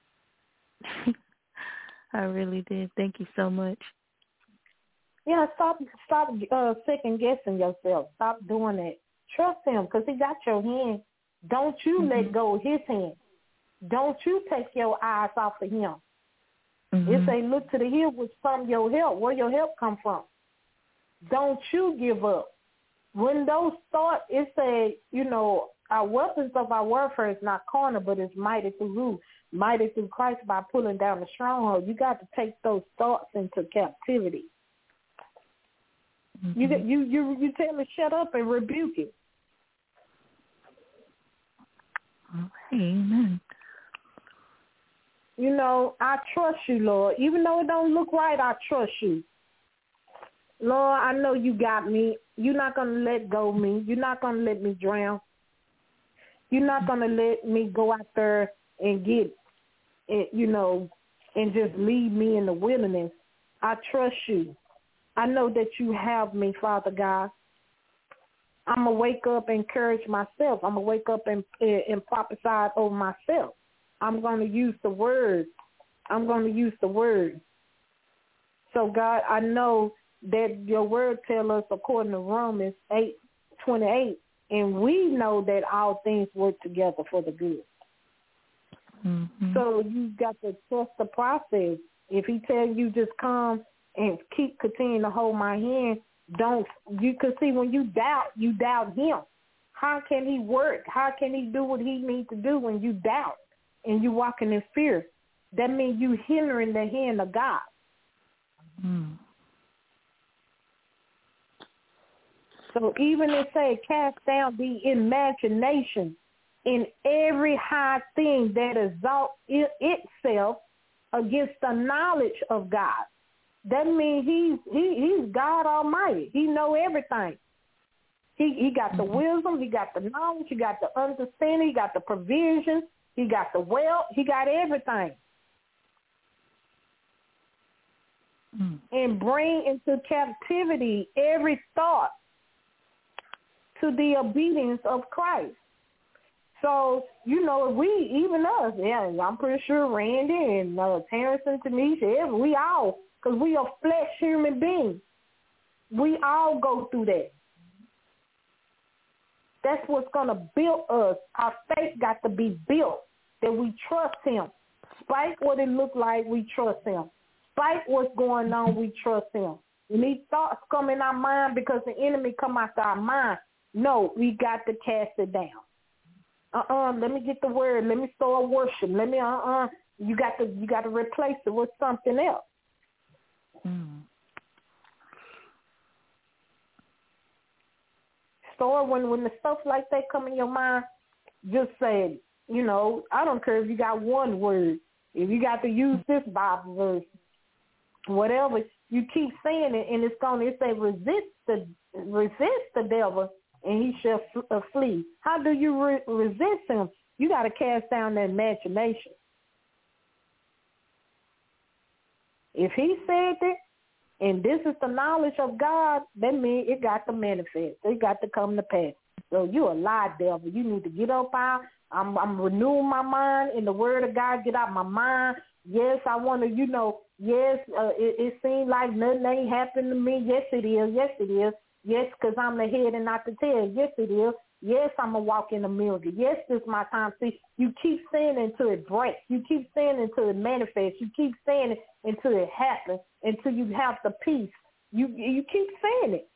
I really did. Thank you so much. Yeah, stop second guessing yourself. Stop doing that. Trust him because he got your hand. Don't you let go of his hand. Don't you take your eyes off of him. It say, look to the hill which from your help. Where your help come from? Don't you give up. When those thoughts, it say, our weapons of our warfare is not carnal, but it's mighty through who? Mighty through Christ by pulling down the stronghold. You got to take those thoughts into captivity. You tell me shut up and rebuke it. Amen. I trust you, Lord. Even though it don't look right, I trust you. Lord, I know you got me. You're not going to let go of me. You're not going to let me drown. You're not going to let me go out there and get, and just leave me in the wilderness. I trust you. I know that you have me, Father God. I'm going to wake up and encourage myself. I'm going to wake up and prophesy over myself. I'm going to use the word. So, God, I know that your word tells us, according to Romans 8:28, and we know that all things work together for the good. So you got to trust the process. If he tells you just come and continue to hold my hand, you can see when you doubt him. How can he work? How can he do what he needs to do when you doubt and you walking in fear? That means you hindering the hand of God. So even if say cast down the imagination in every high thing that exalts itself against the knowledge of God. That means he's God Almighty. He know everything. He got the wisdom. He got the knowledge. He got the understanding. He got the provision. He got the wealth. He got everything. And bring into captivity every thought to the obedience of Christ. So, even us, I'm pretty sure Randy and Terrence and Tanisha, we all, because we are flesh human beings. We all go through that. That's what's going to build us. Our faith got to be built, that we trust him. Despite what it look like, we trust him. Despite what's going on, we trust him. When these thoughts come in our mind because the enemy come after our mind, no, we got to cast it down. Let me get the word. Let me start worship. You got to replace it with something else. Start when the stuff like that come in your mind, just say, I don't care if you got one word. If you got to use this Bible verse, whatever, you keep saying it, and it say resist the devil, and he shall flee. How do you resist him? You got to cast down that imagination. If he said it, and this is the knowledge of God, that means it got to manifest. It got to come to pass. So you a lie, devil. You need to get up out. I'm renewing my mind in the word of God. Get out my mind. Yes, I want to, yes, it seems like nothing ain't happened to me. Yes, it is. Yes, it is. Yes, because I'm the head and not the tail. Yes, it is. Yes, I'm going to walk in the miracle. Yes, this is my time. See, you keep saying it until it breaks. You keep saying it until it manifests. You keep saying it until it happens, until you have the peace. You keep saying it.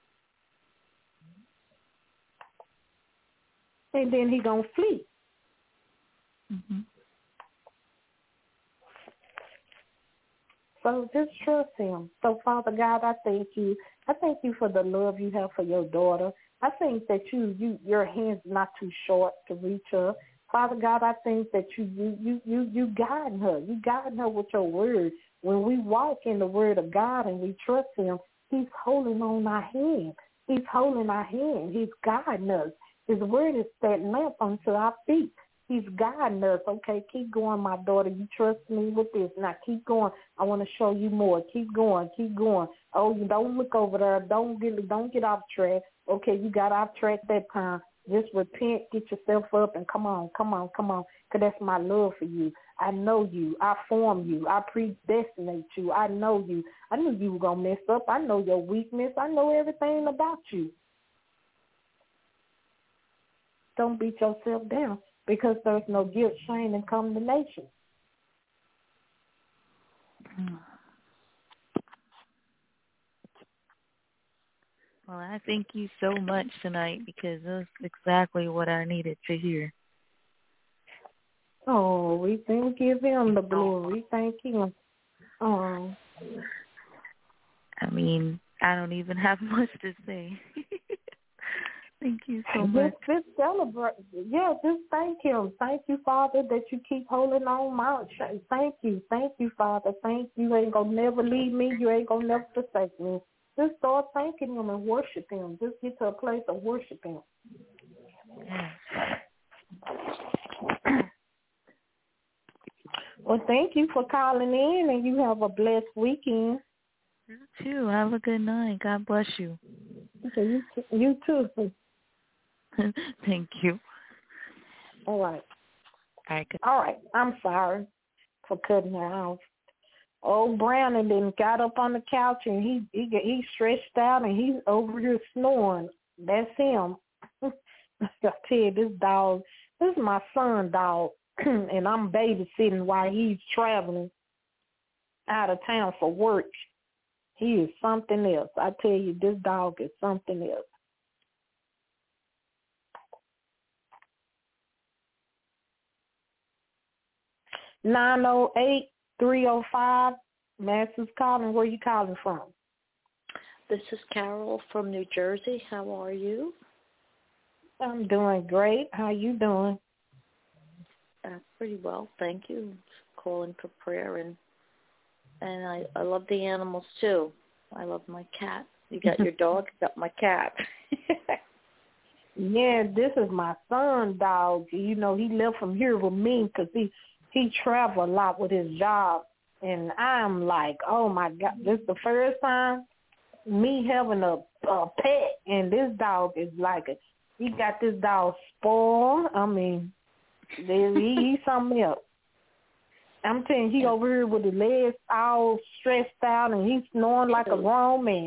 And then he going to flee. So just trust him. So, Father God, I thank you. I thank you for the love you have for your daughter. I think that your hands not too short to reach her. Father God, I think that you guiding her. You guiding her with your word. When we walk in the word of God and we trust him, he's holding on our hand. He's holding our hand. He's guiding us. His word is that lamp unto our feet. He's guiding us. Okay, keep going, my daughter. You trust me with this. Now keep going. I want to show you more. Keep going. Keep going. Oh, you don't look over there. Don't get off track. Okay, you got off track that time. Just repent, get yourself up, and come on. Because that's my love for you. I know you. I formed you. I predestinate you. I know you. I knew you were going to mess up. I know your weakness. I know everything about you. Don't beat yourself down because there's no guilt, shame, and condemnation. Well, I thank you so much tonight because that's exactly what I needed to hear. Oh, we give him the glory. Thank him. Oh. I mean, I don't even have much to say. Thank you so much. Just celebrate. Yeah, just thank him. Thank you, Father, that you keep holding on my Thank you, Father. Thank you. You ain't going to never leave me. You ain't going to never forsake me. Just start thanking him and worship him. Just get to a place of worship him. Well, thank you for calling in, and you have a blessed weekend. You too. Have a good night. God bless you. Okay, you too. Thank you. All right. All right. I'm sorry for cutting her off. Old Brandon then got up on the couch and he stretched out and he's over here snoring. That's him. I tell you, this is my son dog, and I'm babysitting while he's traveling out of town for work. He is something else. I tell you, this dog is something else. (908) 305, Master's calling. Where you calling from? This is Carol from New Jersey. How are you? I'm doing great. How you doing? Pretty well, thank you. Just calling for prayer, and I love the animals too. I love my cat. You got your dog, you got my cat. Yeah, this is my son dog. You know, he left from here with me because he travel a lot with his job. And I'm like, oh, my God, this is the first time me having a pet. And this dog is like, he got this dog spoiled. I mean, he's something else. I'm telling you, he over here with his legs all stressed out, and he's snoring like a grown man.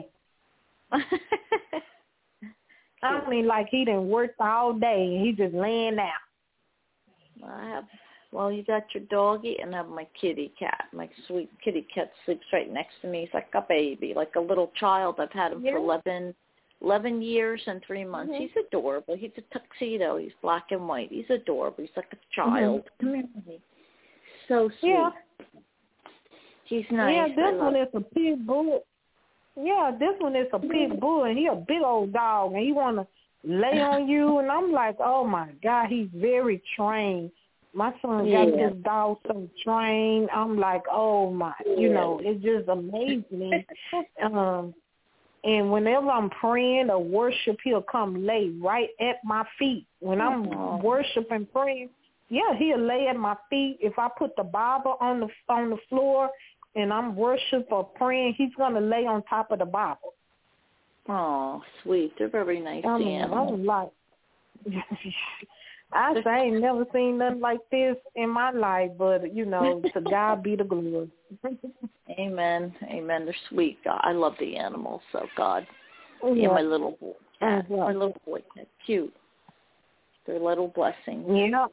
I mean, like he done worked all day, and he just laying out. Well, you got your doggy, and I have my kitty cat. My sweet kitty cat sleeps right next to me. He's like a baby, like a little child. I've had him for 11 years and 3 months. Mm-hmm. He's adorable. He's a tuxedo. He's black and white. He's adorable. He's like a child. Mm-hmm. Come here, honey. So sweet. Yeah. He's nice. Yeah, this one is a pit bull. Yeah, this one is a pit bull, and he a big old dog, and he want to lay on you, and I'm like, oh, my God, he's very trained. My son got this dog so trained. I'm like, oh, my, you know, it just amazed me. And whenever I'm praying or worship, he'll come lay right at my feet. When I'm worshiping, praying, he'll lay at my feet. If I put the Bible on the floor and I'm worshiping or praying, he's going to lay on top of the Bible. Oh, sweet. They're very nice animals. I'm like, I ain't never seen nothing like this in my life, but, you know, to God be the glory. Amen. Amen. They're sweet. God, I love the animals, so God. Yeah, my little boy cat. My little boy cat. Cute. They're little blessings. Yeah.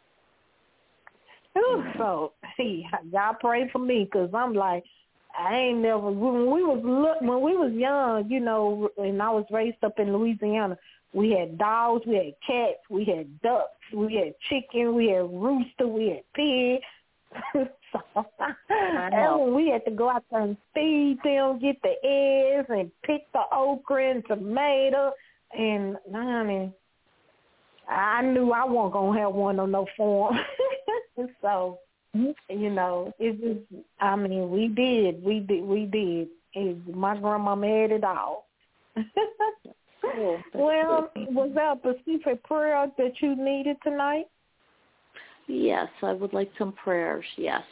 So, y'all pray for me, because I'm like, I ain't never, when we was young, you know, and I was raised up in Louisiana, we had dogs, we had cats, we had ducks, we had chicken, we had rooster, we had pig. And when we had to go out there and feed them, get the eggs and pick the okra and tomato, and honey, I knew I wasn't going to have one on no farm. So, you know, it just, I mean, we did. My grandmama had it all. Well, was there a specific prayer that you needed tonight? Yes, I would like some prayers, yes.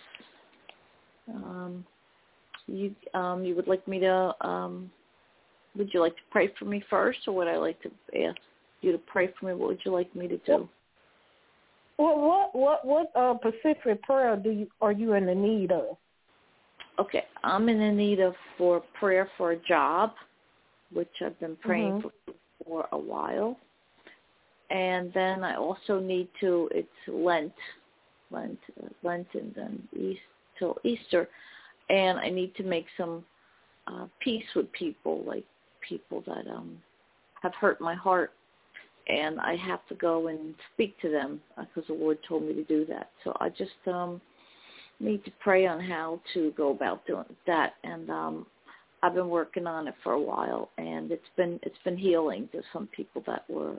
You would like me to, would you like to pray for me first, or would I like to ask you to pray for me? What would you like me to do? Well, what specific prayer are you in the need of? Okay, I'm in the need of prayer for a job, which I've been praying for a while. And then I also need to, it's Lent and then till Easter, and I need to make some peace with people, like people that have hurt my heart, and I have to go and speak to them because the Lord told me to do that. So I just need to pray on how to go about doing that, and I've been working on it for a while, and it's been healing to some people that were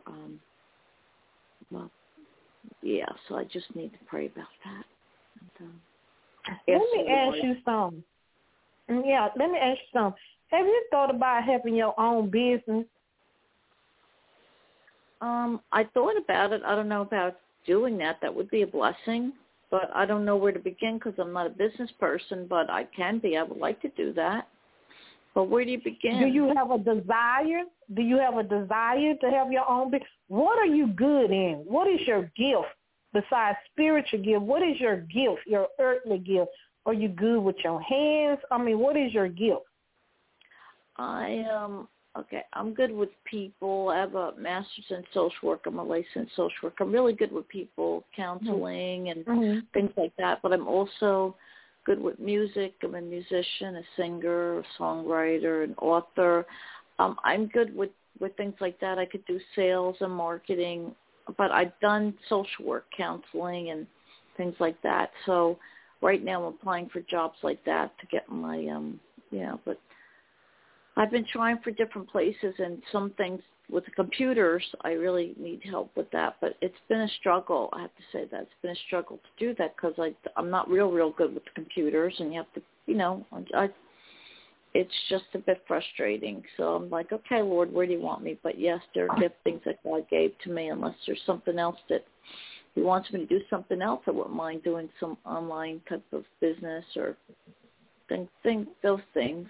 so I just need to pray about that. And, let me ask you something. Yeah, let me ask you something. Have you thought about having your own business? I thought about it. I don't know about doing that. That would be a blessing, but I don't know where to begin because I'm not a business person, but I can be. I would like to do that. But where do you begin? Do you have a desire? Do you have a desire to have your own business? What are you good in? What is your gift besides spiritual gift? What is your gift, your earthly gift? Are you good with your hands? I mean, what is your gift? I'm good with people. I have a master's in social work. I'm a licensed social worker. I'm really good with people, counseling and things like that. But I'm also good with music. I'm a musician, a singer, a songwriter, an author. I'm good with things like that. I could do sales and marketing, but I've done social work, counseling, and things like that. So right now I'm applying for jobs like that to get my, but I've been trying for different places, and some things with the computers, I really need help with that. But it's been a struggle. I have to say that. It's been a struggle to do that because I'm not real good with the computers, and you have to, it's just a bit frustrating. So I'm like, okay, Lord, where do you want me? But yes, there are giftings that God gave to me. Unless there's something else that He wants me to do something else, I wouldn't mind doing some online type of business or those things.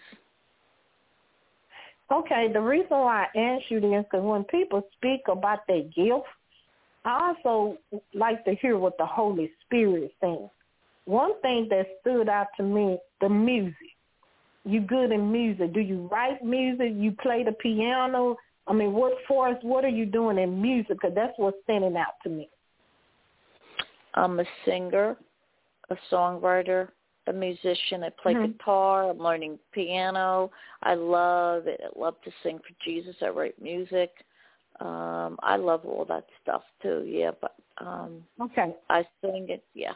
Okay, the reason why I asked you this is because when people speak about their gift, I also like to hear what the Holy Spirit is saying. One thing that stood out to me, the music. You good in music. Do you write music? You play the piano? I mean, what are you doing in music? Because that's what's standing out to me. I'm a singer, a songwriter, a musician. I play guitar. I'm learning piano. I love it. I love to sing for Jesus. I write music. I love all that stuff too. Yeah, but okay, I sing it. Yeah.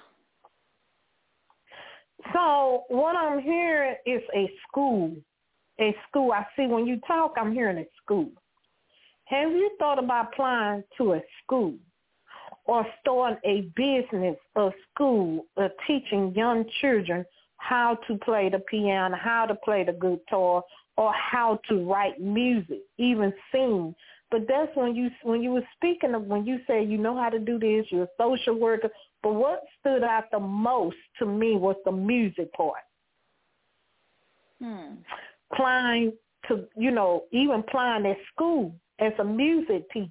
So what I'm hearing is a school. A school. I see when you talk, I'm hearing a school. Have you thought about applying to a school or starting a business, a school, teaching young children how to play the piano, how to play the guitar, or how to write music, even sing? But that's when you were speaking of, when you say you know how to do this, you're a social worker. But what stood out the most to me was the music part. Applying to, even applying at school as a music teacher.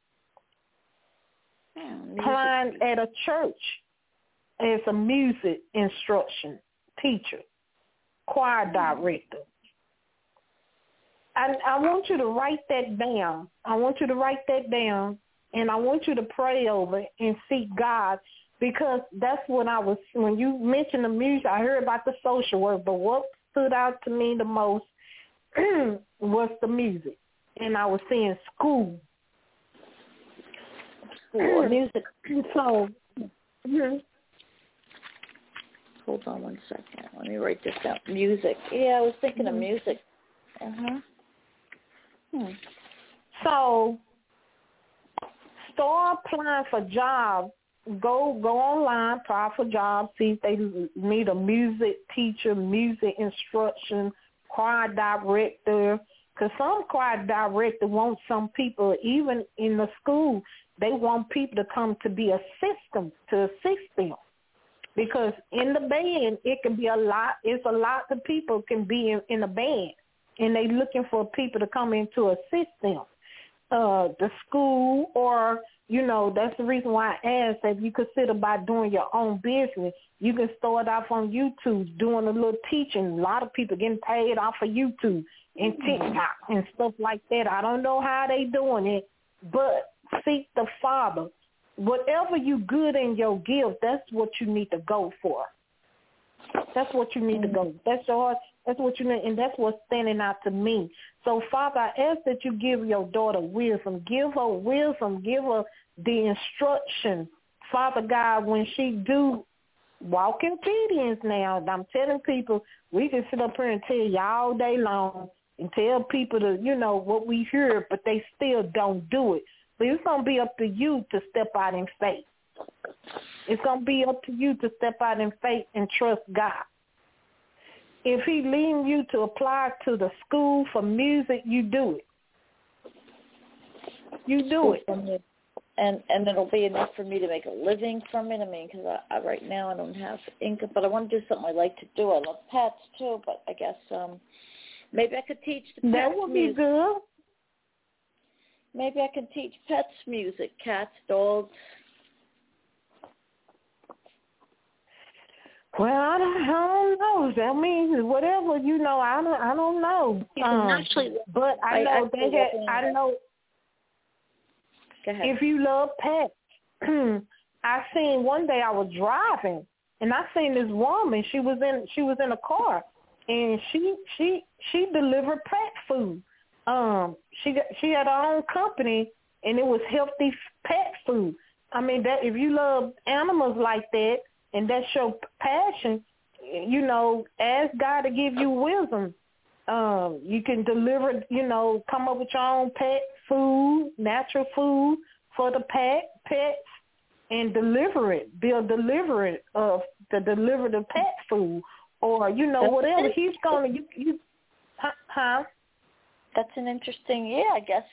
Applying at a church as a music instruction teacher, choir director. I want you to write that down. I want you to write that down, and I want you to pray over it and seek God, because that's what when you mentioned the music, I heard about the social work, but what stood out to me the most was the music, and I was saying school. Music. So, hold on one second. Let me write this down. Music. Yeah, I was thinking of music. So, start applying for jobs. Go online, apply for jobs, see if they need a music teacher, music instruction, choir director. Because some choir director want some people, even in the school, they want people to come to be assistants, to assist them. Because in the band, it can be a lot. It's a lot of people can be in a band, and they looking for people to come in to assist them. The school, or, that's the reason why I asked if you consider about doing your own business. You can start off on YouTube doing a little teaching. A lot of people getting paid off of YouTube and TikTok and stuff like that. I don't know how they doing it, but seek the Father. Whatever you good in your gift, that's what you need to go for. That's what you need to go. That's what you need, and that's what's standing out to me. So, Father, I ask that you give your daughter wisdom. Give her wisdom. Give her the instruction, Father God, when she do walk in obedience now. I'm telling people, we can sit up here and tell you all day long and tell people to, what we hear, but they still don't do it. But it's going to be up to you to step out in faith. It's going to be up to you to step out in faith and trust God. If he leading you to apply to the school for music, you do it. You do it. And it'll be enough for me to make a living from it. I mean, because I right now I don't have income, but I want to do something I like to do. I love pets too, but I guess maybe I could teach the pets. That would be good. Maybe I can teach pets music, cats, dogs. Well, I don't know. I mean, whatever, I don't know. Actually, but I know I know. Go ahead. If you love pets, I seen one day I was driving and I seen this woman. She was in a car, and she delivered pet food. She had her own company, and it was healthy pet food. I mean, that if you love animals like that, and that's your passion, ask God to give you wisdom. You can deliver, come up with your own pet food, natural food for the pets, and deliver it. Be a deliverer to deliver the pet food, or whatever. He's gonna Huh? That's an interesting, I guess,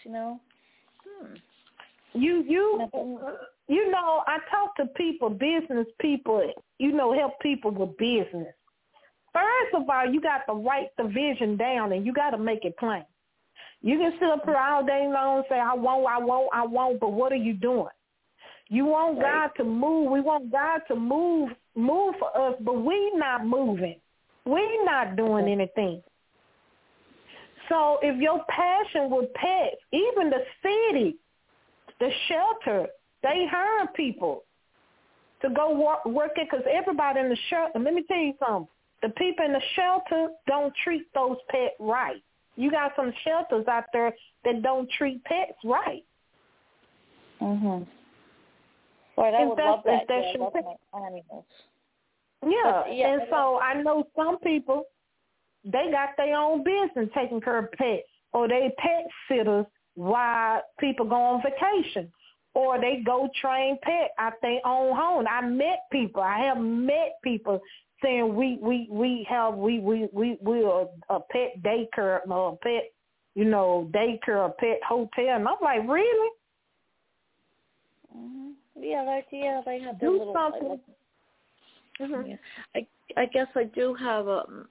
You know, I talk to people, business people, help people with business. First of all, you got to write the vision down and you got to make it plain. You can sit up here all day long and say, I won't, but what are you doing? You want God to move. We want God to move for us, but we not moving. We not doing anything. So if your passion with pets, even the city, the shelter, they hire people to go work it because everybody in the shelter, let me tell you something, the people in the shelter don't treat those pets right. You got some shelters out there that don't treat pets right. Mhm. Right, I would love that. I love my animals. Yeah, and so I know some people, they got their own business taking care of pets, or they pet sitters while people go on vacation, or they go train pet at their own home. I have met people saying we're a pet daycare or a pet, daycare, a pet hotel, and I'm like, really? Mm-hmm. Yeah, they have their do little something. Mm-hmm. Yeah. I guess I do have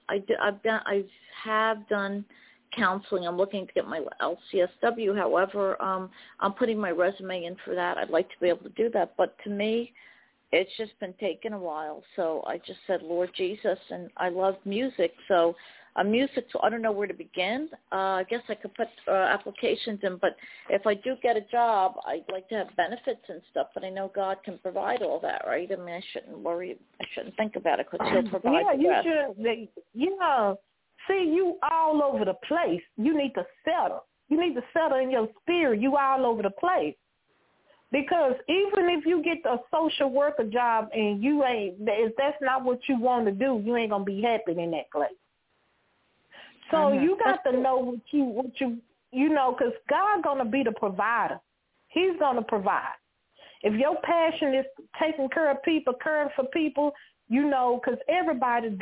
I have done counseling. I'm looking to get my LCSW. However, I'm putting my resume in for that. I'd like to be able to do that, but to me, it's just been taking a while. So I just said, Lord Jesus, and I love music. So music, so I don't know where to begin. I guess I could put applications in, but if I do get a job, I'd like to have benefits and stuff, but I know God can provide all that, right? I mean, I shouldn't worry. I shouldn't think about it because he'll provide the rest. Yeah, see, you all over the place. You need to settle. You need to settle in your spirit. You all over the place. Because even if you get a social worker job and if that's not what you want to do, you ain't going to be happy in that place. So you got to know what you because God's going to be the provider. He's going to provide. If your passion is taking care of people, caring for people, because everybody's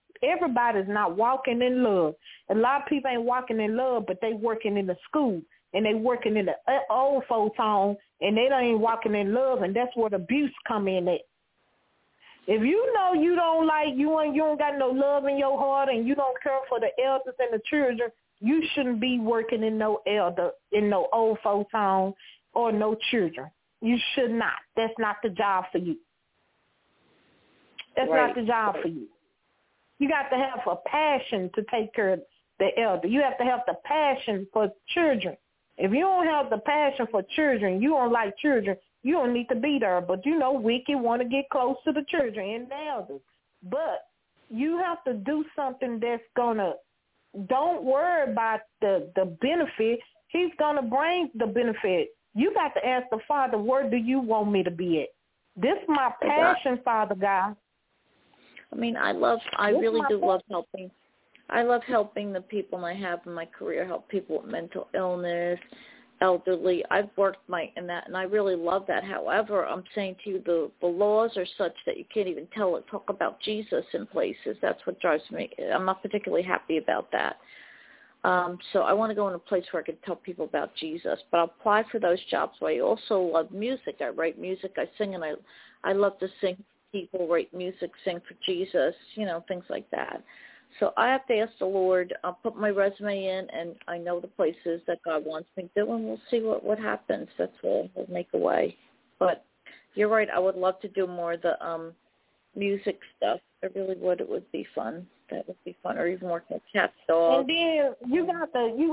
not walking in love. A lot of people ain't walking in love, but they working in the school and they working in the old folks' home, and they ain't walking in love, and that's where the abuse come in at. If you know you don't like you don't got no love in your heart and you don't care for the elders and the children, you shouldn't be working in no old folks' home or no children. You should not. That's not the job for you. That's not the job for you. You got to have a passion to take care of the elder. You have to have the passion for children. If you don't have the passion for children, you don't like children, you don't need to be there. But, wicked want to get close to the children and the elders. But you have to do something that's going to, don't worry about the benefit. He's going to bring the benefit. You got to ask the Father, where do you want me to be at? This is my passion, Father God. I mean, I really do love helping. I love helping the people I have in my career, help people with mental illness, elderly. I've worked in that, and I really love that. However, I'm saying to you, the laws are such that you can't even talk about Jesus in places. That's what drives me. I'm not particularly happy about that. So I want to go in a place where I can tell people about Jesus. But I'll apply for those jobs. But I also love music. I write music. I sing, and I love to sing. People write music, sing for Jesus, things like that. So I have to ask the Lord. I'll put my resume in, and I know the places that God wants me to do, and we'll see what happens. That's what we'll make a way. But you're right. I would love to do more of the music stuff. I really would. It would be fun. That would be fun, or even work with cats, dogs. And then we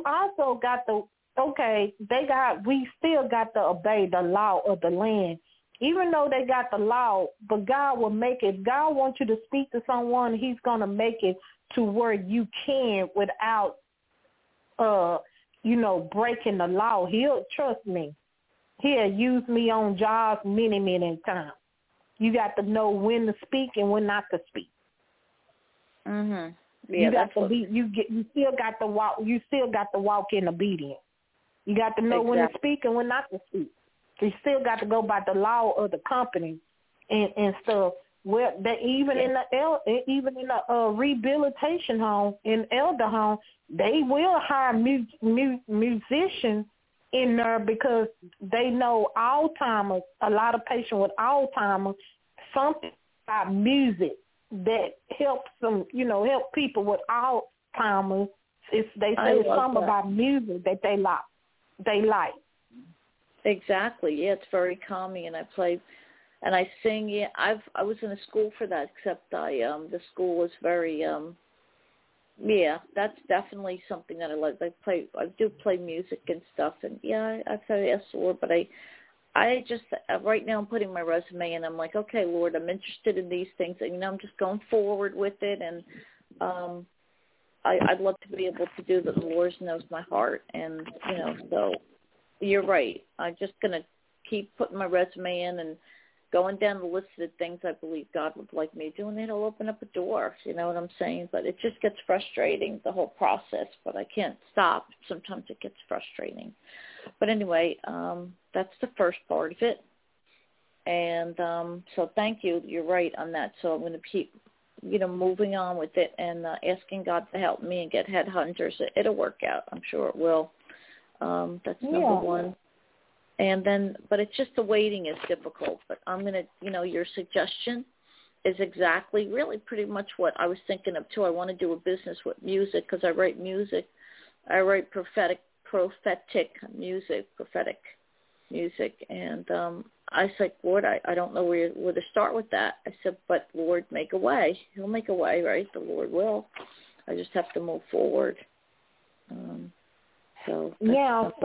still got to obey the law of the land. Even though they got the law, but God will make it. If God wants you to speak to someone, he's going to make it to where you can without, breaking the law. Trust me. He'll use me on jobs many, many times. You got to know when to speak and when not to speak. Mhm. Yeah, you got to be. You still got to walk. You still got to walk in obedience. You got to know when to speak and when not to speak. You still got to go by the law of the company and stuff. Well, they even in the rehabilitation home, in elder home, they will hire musicians in there because they know Alzheimer's. A lot of patients with Alzheimer's, something about music that helps them, help people with Alzheimer's. They say it's something about music that they like. Exactly. Yeah, it's very calming, and I play. And I sing. Yeah, I was in a school for that. Except the school was very. Yeah, that's definitely something that I like. I do play music and stuff, and yeah, I've asked the Lord, but I just right now I'm putting my resume in. I'm like, okay, Lord, I'm interested in these things, and I'm just going forward with it, and I'd love to be able to do that. The Lord knows my heart, and so you're right. I'm just gonna keep putting my resume in and going down the list of the things I believe God would like me to do, and then He'll open up a door. You know what I'm saying? But it just gets frustrating, the whole process, but I can't stop. Sometimes it gets frustrating. But anyway, that's the first part of it. And so thank you. You're right on that. So I'm going to keep, moving on with it and asking God to help me and get headhunters. It'll work out. I'm sure it will. That's number one. And then, but it's just the waiting is difficult. But I'm going to, your suggestion is exactly really pretty much what I was thinking of too. I want to do a business with music because I write music. I write prophetic music. And I said, Lord, I don't know where to start with that. I said, but Lord, make a way. He'll make a way, right? The Lord will. I just have to move forward. So we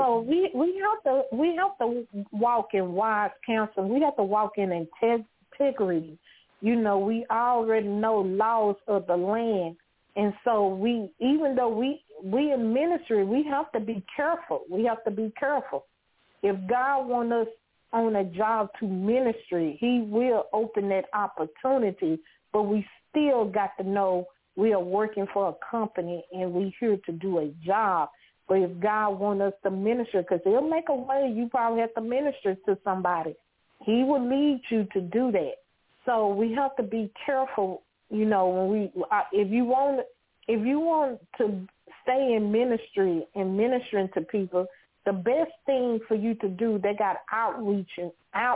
have to walk in wise counsel. We have to walk in integrity. We already know laws of the land, and so even though we in ministry, we have to be careful. We have to be careful. If God wants us on a job to ministry, He will open that opportunity. But we still got to know we are working for a company and we're here to do a job. But if God wants us to minister, because He'll make a way, you probably have to minister to somebody. He will lead you to do that. So we have to be careful. When if you want to stay in ministry and ministering to people, the best thing for you to do, they got outreaching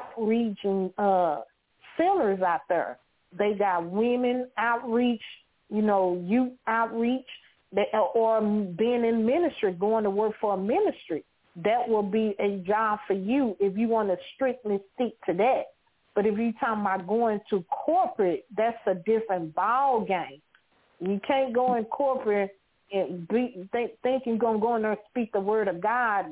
centers out there. They got women outreach, youth outreach. Or being in ministry, going to work for a ministry. That will be a job for you if you want to strictly stick to that. But if you're talking about going to corporate, that's a different ball game. You can't go in corporate and think you're going to go in there and speak the word of God,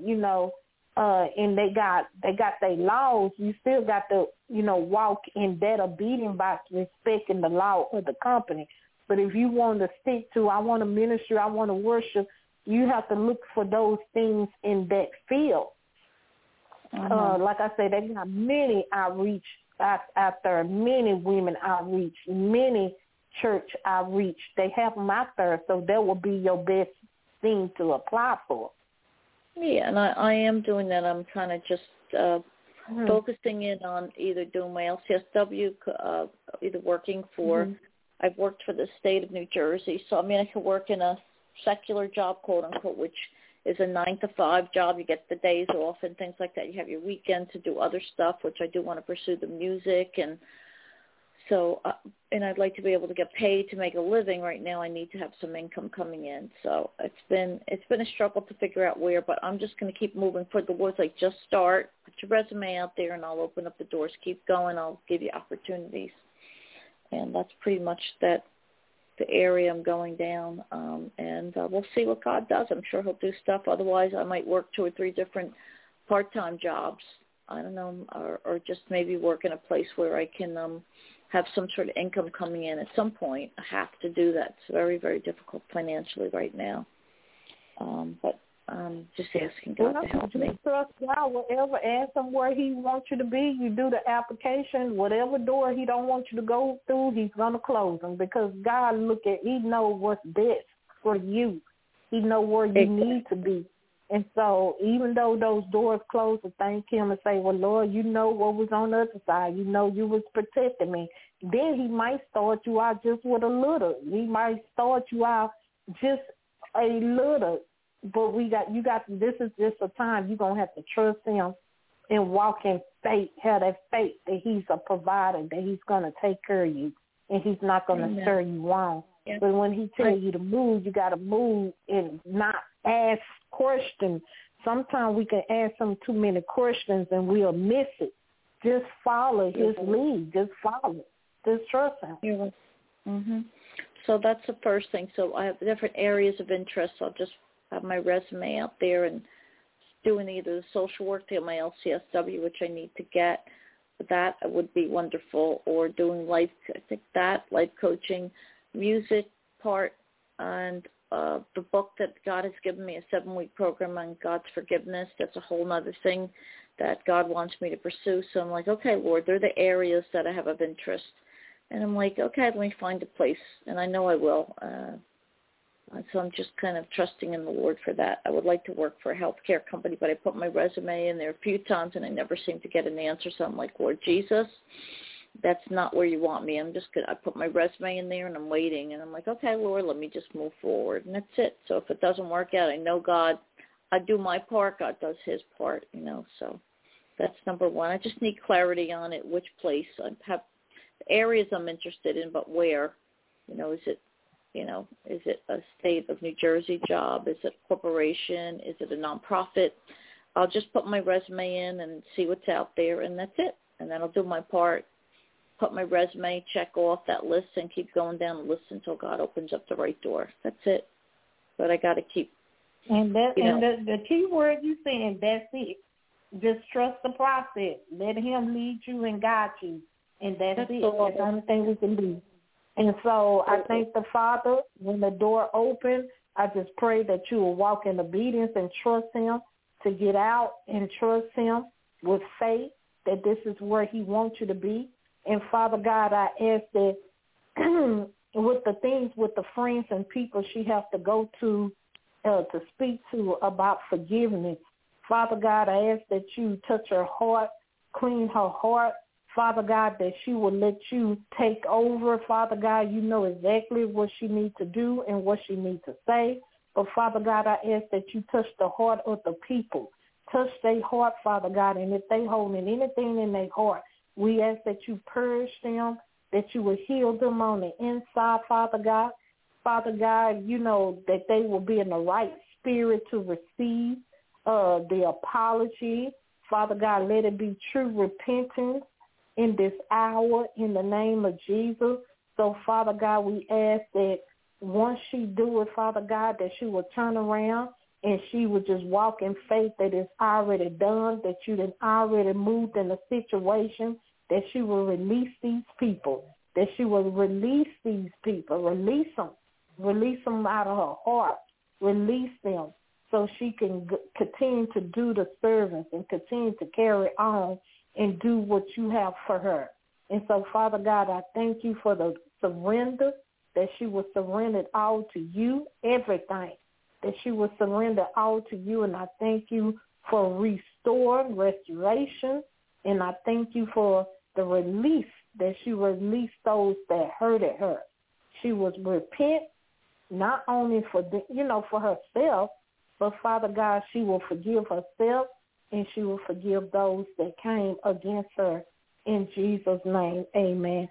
and they got their laws. You still got to, walk in that obedience by respecting the law of the company. But if you want to stick to, I want to minister, I want to worship, you have to look for those things in that field. Like I said, they got many outreach out there, many women outreach, many church outreach. They have them out there, so that will be your best thing to apply for. Yeah, and I am doing that. I'm kind of just focusing in on either doing my LCSW, either working for I've worked for the state of New Jersey, so I could work in a secular job, quote unquote, which is a 9-to-5 job. You get the days off and things like that. You have your weekend to do other stuff, which I do want to pursue the music, and so and I'd like to be able to get paid to make a living. Right now, I need to have some income coming in. So it's been a struggle to figure out where, but I'm just going to keep moving forward. The Lord's like, just start, put your resume out there, and I'll open up the doors. Keep going. I'll give you opportunities. And that's pretty much the area I'm going down. And we'll see what God does. I'm sure He'll do stuff. Otherwise, I might work 2 or 3 different part-time jobs. I don't know, or just maybe work in a place where I can have some sort of income coming in at some point. I have to do that. It's very, very difficult financially right now. But just asking God to help me. Trust God, whatever, ask Him where He wants you to be. You do the application. Whatever door He don't want you to go through, He's going to close them, because God He knows what's best for you. He knows where you need to be. And so even though those doors closed, to thank him and say, well, Lord, you know what was on the other side. You know you was protecting me. Then he might start you out just with a little. He might start you out just a little. But this is just a time you're going to have to trust him and walk in faith, have that faith that he's a provider, that he's going to take care of you, and he's not going to stir you wrong. Yeah. But when he tells you to move, you got to move and not ask questions. Sometimes we can ask him too many questions and we'll miss it. Just follow his lead. Just follow it. Just trust him. Yeah. Mm-hmm. So that's the first thing. So I have different areas of interest. I'll just have my resume out there and doing either the social work to my LCSW, which I need to get. That would be wonderful. Or doing life coaching, music part, and the book that God has given me, a 7-week program on God's forgiveness. That's a whole other thing that God wants me to pursue. So I'm like, okay, Lord, they're the areas that I have of interest. And I'm like, okay, let me find a place. And I know I will. So I'm just kind of trusting in the Lord for that. I would like to work for a healthcare company, but I put my resume in there a few times and I never seem to get an answer. So I'm like, Lord Jesus, that's not where you want me. I put my resume in there and I'm waiting. And I'm like, okay, Lord, let me just move forward. And that's it. So if it doesn't work out, I know God, I do my part, God does his part, so that's number one. I just need clarity on it, which place. I have areas I'm interested in, but where, is it a state of New Jersey job? Is it a corporation? Is it a nonprofit? I'll just put my resume in and see what's out there, and that's it. And then I'll do my part, put my resume, check off that list, and keep going down the list until God opens up the right door. That's it. But I got to keep. And the key word you saying, that's it. Just trust the process. Let him lead you and guide you. And that's it. That's the only thing we can do. And so I thank the Father, when the door opens, I just pray that you will walk in obedience and trust him to get out, and trust him with faith that this is where he wants you to be. And Father God, I ask that with the things, with the friends and people she has to go to speak to about forgiveness, Father God, I ask that you touch her heart, clean her heart. Father God, that she will let you take over. Father God, you know exactly what she needs to do and what she needs to say. But Father God, I ask that you touch the heart of the people. Touch their heart, Father God, and if they holding anything in their heart, we ask that you purge them, that you will heal them on the inside, Father God. Father God, that they will be in the right spirit to receive the apology. Father God, let it be true repentance in this hour, in the name of Jesus. So, Father God, we ask that once she do it, Father God, that she will turn around and she will just walk in faith that it's already done, that you done already moved in the situation, that she will release these people, that she will release these people, release them out of her heart, release them so she can continue to do the service and continue to carry on and do what you have for her. And so, Father God, I thank you for the surrender, that she will surrender it all to you, everything, that she will surrender all to you. And I thank you for restoration, and I thank you for the release, that she released those that hurted her. She was repent, not only for herself, but Father God, she will forgive herself, and she will forgive those that came against her. In Jesus' name, amen.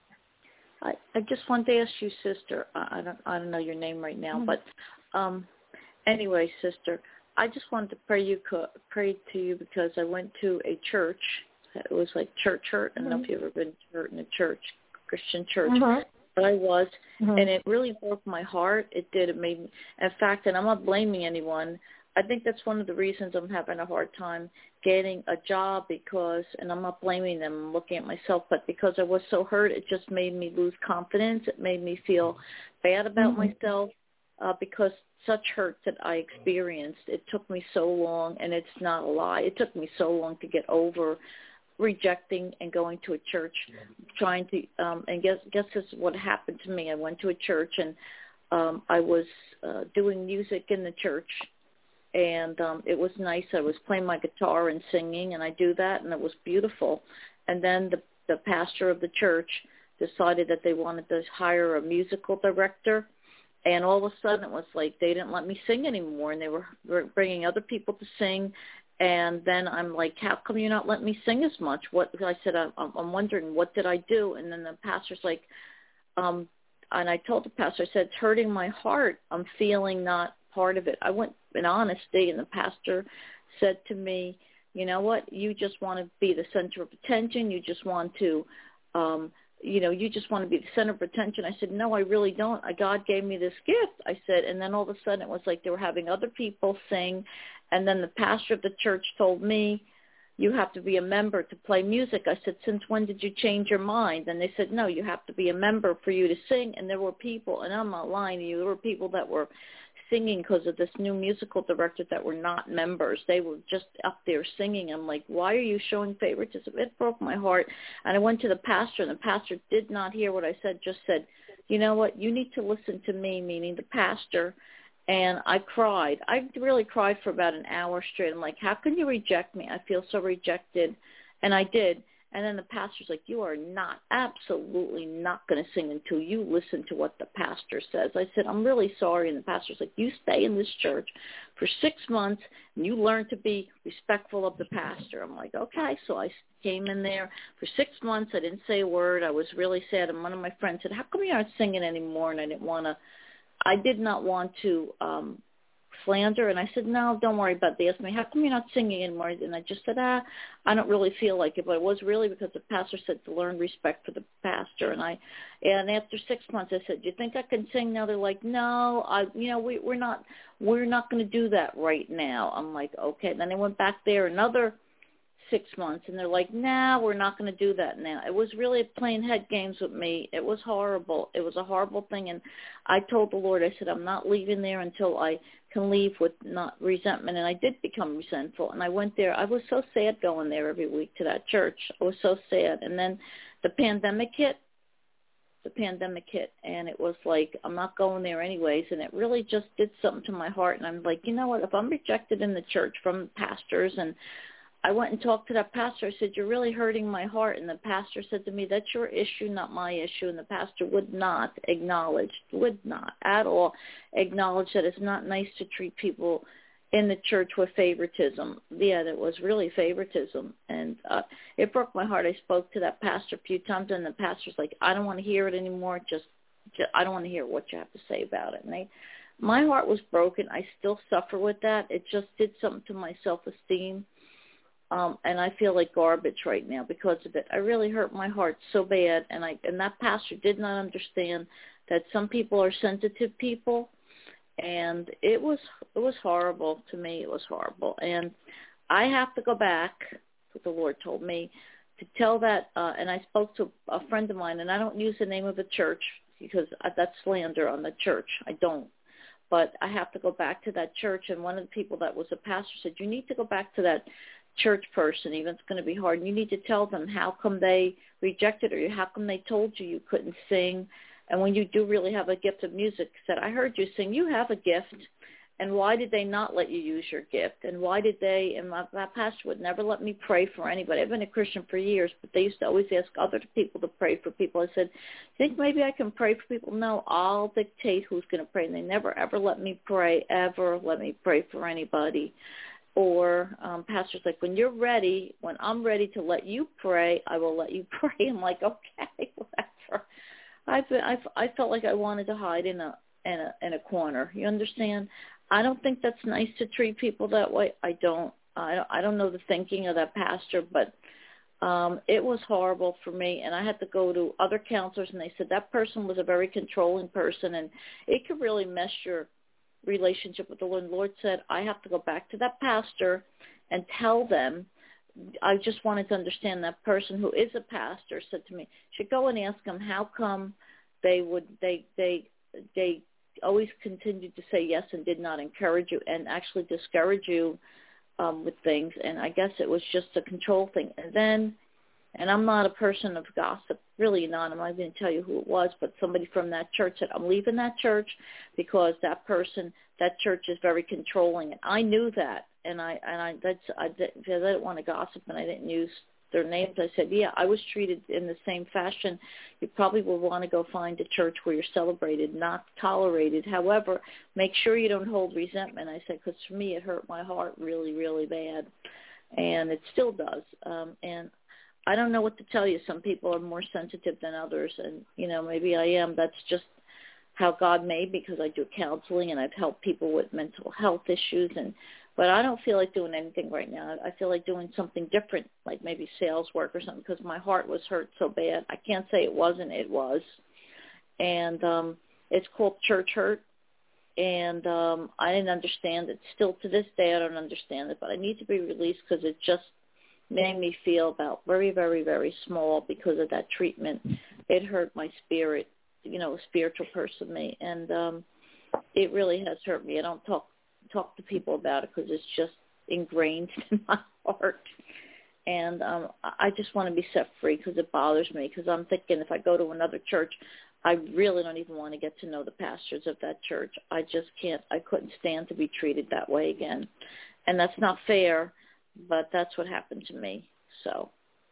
I just wanted to ask you, sister, I don't know your name right now, but anyway, sister, I just wanted to pray to you because I went to a church. It was like church hurt. I don't know if you've ever been hurt in a church, Christian church. But I was, and it really broke my heart. It did. It made me, in fact, and I'm not blaming anyone, I think that's one of the reasons I'm having a hard time getting a job because, and I'm not blaming them, I'm looking at myself, but because I was so hurt, it just made me lose confidence. It made me feel bad about myself because such hurt that I experienced, it took me so long, and it's not a lie, it took me so long to get over rejecting and going to a church, trying to, and guess this is what happened to me. I went to a church, and I was doing music in the church, and it was nice. I was playing my guitar and singing, and I do that, and it was beautiful. And then the pastor of the church decided that they wanted to hire a musical director, and all of a sudden it was like they didn't let me sing anymore, and they were bringing other people to sing. And then I'm like, how come you're not letting me sing as much? What I said, I'm wondering, what did I do? And then the pastor's like, and I told the pastor, I said, it's hurting my heart. I'm feeling not part of it. I went in honesty, and the pastor said to me, you know what? You just want to be the center of attention. You just want to, you just want to be the center of attention. I said, no, I really don't. God gave me this gift. I said, and then all of a sudden it was like they were having other people sing. And then the pastor of the church told me, you have to be a member to play music. I said, since when did you change your mind? And they said, no, you have to be a member for you to sing. And there were people, and I'm not lying to you, there were people that were singing because of this new musical director that were not members. They were just up there singing. I'm like, why are you showing favoritism? It broke my heart. And I went to the pastor, and the pastor did not hear what I said, just said, you know what, you need to listen to me, meaning the pastor. And I cried. I really cried for about an hour straight. I'm like, how can you reject me? I feel so rejected. And I did. And then the pastor's like, you are not, absolutely not going to sing until you listen to what the pastor says. I said, I'm really sorry. And the pastor's like, you stay in this church for 6 months, and you learn to be respectful of the pastor. I'm like, okay. So I came in there for 6 months. I didn't say a word. I was really sad. And one of my friends said, how come you aren't singing anymore? And I did not want to slander. And I said, no, don't worry about this. How come you're not singing anymore? And I just said, I don't really feel like it. But it was really because the pastor said to learn respect for the pastor. And after 6 months, I said, do you think I can sing now? They're like, no, we're not going to do that right now. I'm like, okay. And then I went back there another 6 months, and they're like, nah, we're not going to do that now. It was really playing head games with me. It was horrible. It was a horrible thing. And I told the Lord, I said, I'm not leaving there until I can leave with not resentment. And I did become resentful. And I went there. I was so sad going there every week to that church. I was so sad. And then the pandemic hit. And it was like, I'm not going there anyways. And it really just did something to my heart. And I'm like, you know what? If I'm rejected in the church from pastors, and I went and talked to that pastor. I said, you're really hurting my heart. And the pastor said to me, that's your issue, not my issue. And the pastor would not at all acknowledge that it's not nice to treat people in the church with favoritism. Yeah, that was really favoritism. And it broke my heart. I spoke to that pastor a few times, and the pastor's like, I don't want to hear it anymore. Just I don't want to hear what you have to say about it. And my heart was broken. I still suffer with that. It just did something to my self-esteem. And I feel like garbage right now because of it. I really hurt my heart so bad, and that pastor did not understand that some people are sensitive people, and it was horrible to me. It was horrible, and I have to go back. What the Lord told me to tell that, and I spoke to a friend of mine, and I don't use the name of the church because that's slander on the church. I don't. But I have to go back to that church, and one of the people that was a pastor said, you need to go back to that church person, even if it's going to be hard, and you need to tell them how come they rejected or how come they told you couldn't sing, and when you do really have a gift of music, said, I heard you sing, you have a gift, and why did they not let you use your gift, and why did they, and my pastor would never let me pray for anybody. I've been a Christian for years, but they used to always ask other people to pray for people. I said, think maybe I can pray for people? No, I'll dictate who's going to pray, and they never ever let me pray for anybody. Or pastor's like, when I'm ready to let you pray, I will let you pray. I'm like, okay, whatever. I felt like I wanted to hide in a corner. You understand? I don't think that's nice to treat people that way. I don't know the thinking of that pastor, but it was horrible for me. And I had to go to other counselors, and they said that person was a very controlling person, and it could really mess your relationship with the Lord. And the Lord said, I have to go back to that pastor and tell them. I just wanted to understand that person who is a pastor said to me, should go and ask them how come they always continued to say yes and did not encourage you and actually discourage you with things. And I guess it was just a control thing. And then And I'm not a person of gossip, really not. I'm not going to tell you who it was, but somebody from that church said, I'm leaving that church because that church is very controlling. And I knew that, and I didn't want to gossip, and I didn't use their names. I said, yeah, I was treated in the same fashion. You probably will want to go find a church where you're celebrated, not tolerated. However, make sure you don't hold resentment. I said, because for me, it hurt my heart really, really bad, and it still does. And I don't know what to tell you. Some people are more sensitive than others, and, maybe I am. That's just how God made me, because I do counseling and I've helped people with mental health issues. But I don't feel like doing anything right now. I feel like doing something different, like maybe sales work or something, because my heart was hurt so bad. I can't say it wasn't. It was. And it's called church hurt. And I didn't understand it. Still to this day, I don't understand it. But I need to be released because it just made me feel about very, very, very small because of that treatment. It hurt my spirit, a spiritual person, me. And it really has hurt me. I don't talk to people about it because it's just ingrained in my heart. And I just want to be set free because it bothers me, because I'm thinking if I go to another church, I really don't even want to get to know the pastors of that church. I just can't. I couldn't stand to be treated that way again. And that's not fair, but that's what happened to me. So.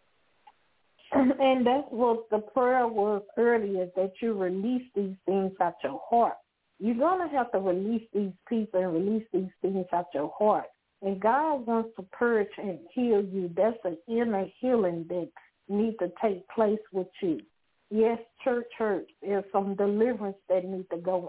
And that's what the prayer was earlier, that you release these things out your heart. You're going to have to release these people and release these things out your heart. And God wants to purge and heal you. That's an inner healing that needs to take place with you. Yes, church hurt. There's some deliverance that needs to go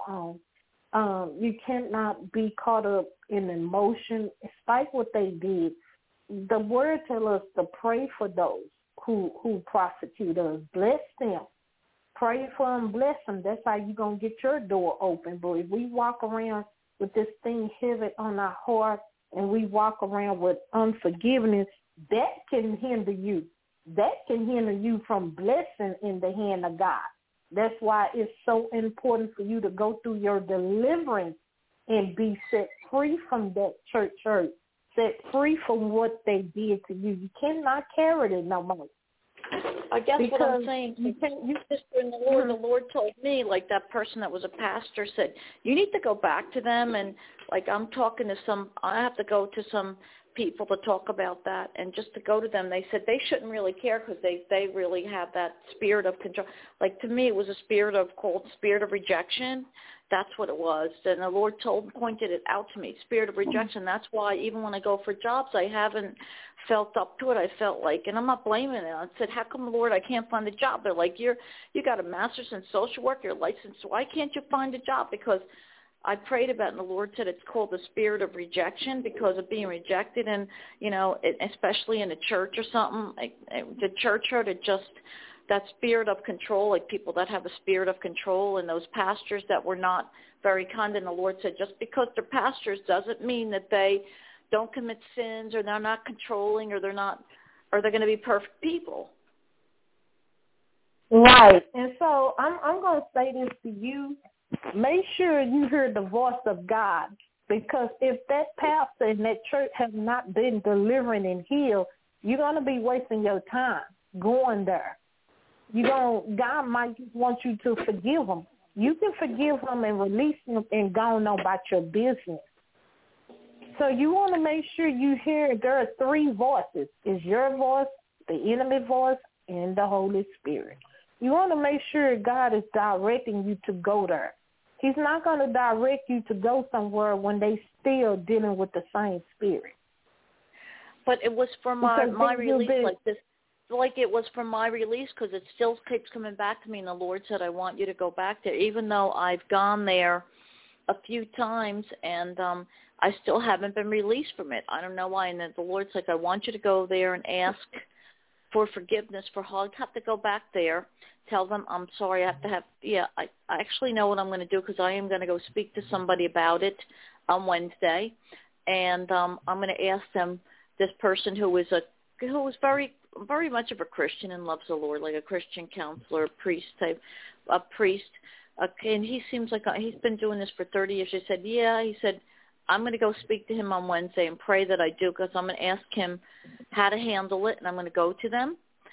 on. You cannot be caught up in emotion. Despite what they did, the word tells us to pray for those who prosecute us. Bless them. Pray for them, bless them. That's how you're going to get your door open. But if we walk around with this thing heavy on our heart and we walk around with unforgiveness, that can hinder you. That can hinder you from blessing in the hand of God. That's why it's so important for you to go through your deliverance and be set free from that church hurt, set free from what they did to you. You cannot carry it no more. I guess because what I'm saying, you just in the Lord, the Lord told me, like that person that was a pastor said, you need to go back to them. And like I'm talking to I have to go to some people to talk about that. And just to go to them, they said they shouldn't really care because they really have that spirit of control. Like to me, it was a called spirit of rejection. That's what it was. And the Lord pointed it out to me, spirit of rejection. That's why even when I go for jobs, I haven't felt up to it. I felt like, and I'm not blaming it. I said, how come, Lord, I can't find a job? They're like, you got a master's in social work, you're licensed. Why can't you find a job? Because I prayed about it, and the Lord said it's called the spirit of rejection because of being rejected, and, especially in a church or something. The church hurt, that spirit of control, like people that have a spirit of control, and those pastors that were not very kind. And the Lord said, just because they're pastors doesn't mean that they don't commit sins, or they're not controlling, or they're going to be perfect people. Right. And so I'm going to say this to you. Make sure you hear the voice of God, because if that pastor in that church has not been delivering and healed, you're going to be wasting your time going there. God might just want you to forgive them. You can forgive them and release them and go on about your business. So you want to make sure you hear there are three voices. It's your voice, the enemy voice, and the Holy Spirit. You want to make sure God is directing you to go there. He's not going to direct you to go somewhere when they still dealing with the same spirit. But it was for my release like this. Like it was from my release, because it still keeps coming back to me, and the Lord said, I want you to go back there, even though I've gone there a few times, and I still haven't been released from it. I don't know why. And then the Lord's like, I want you to go there and ask for forgiveness for how I have to go back there. Tell them I'm sorry. I actually know what I'm going to do, because I am going to go speak to somebody about it on Wednesday, and I'm going to ask them, this person who was very, very much of a Christian and loves the Lord, like a Christian counselor, a priest. And he seems like he's been doing this for 30 years. He said, I'm going to go speak to him on Wednesday and pray that I do, because I'm going to ask him how to handle it, and I'm going to go to them.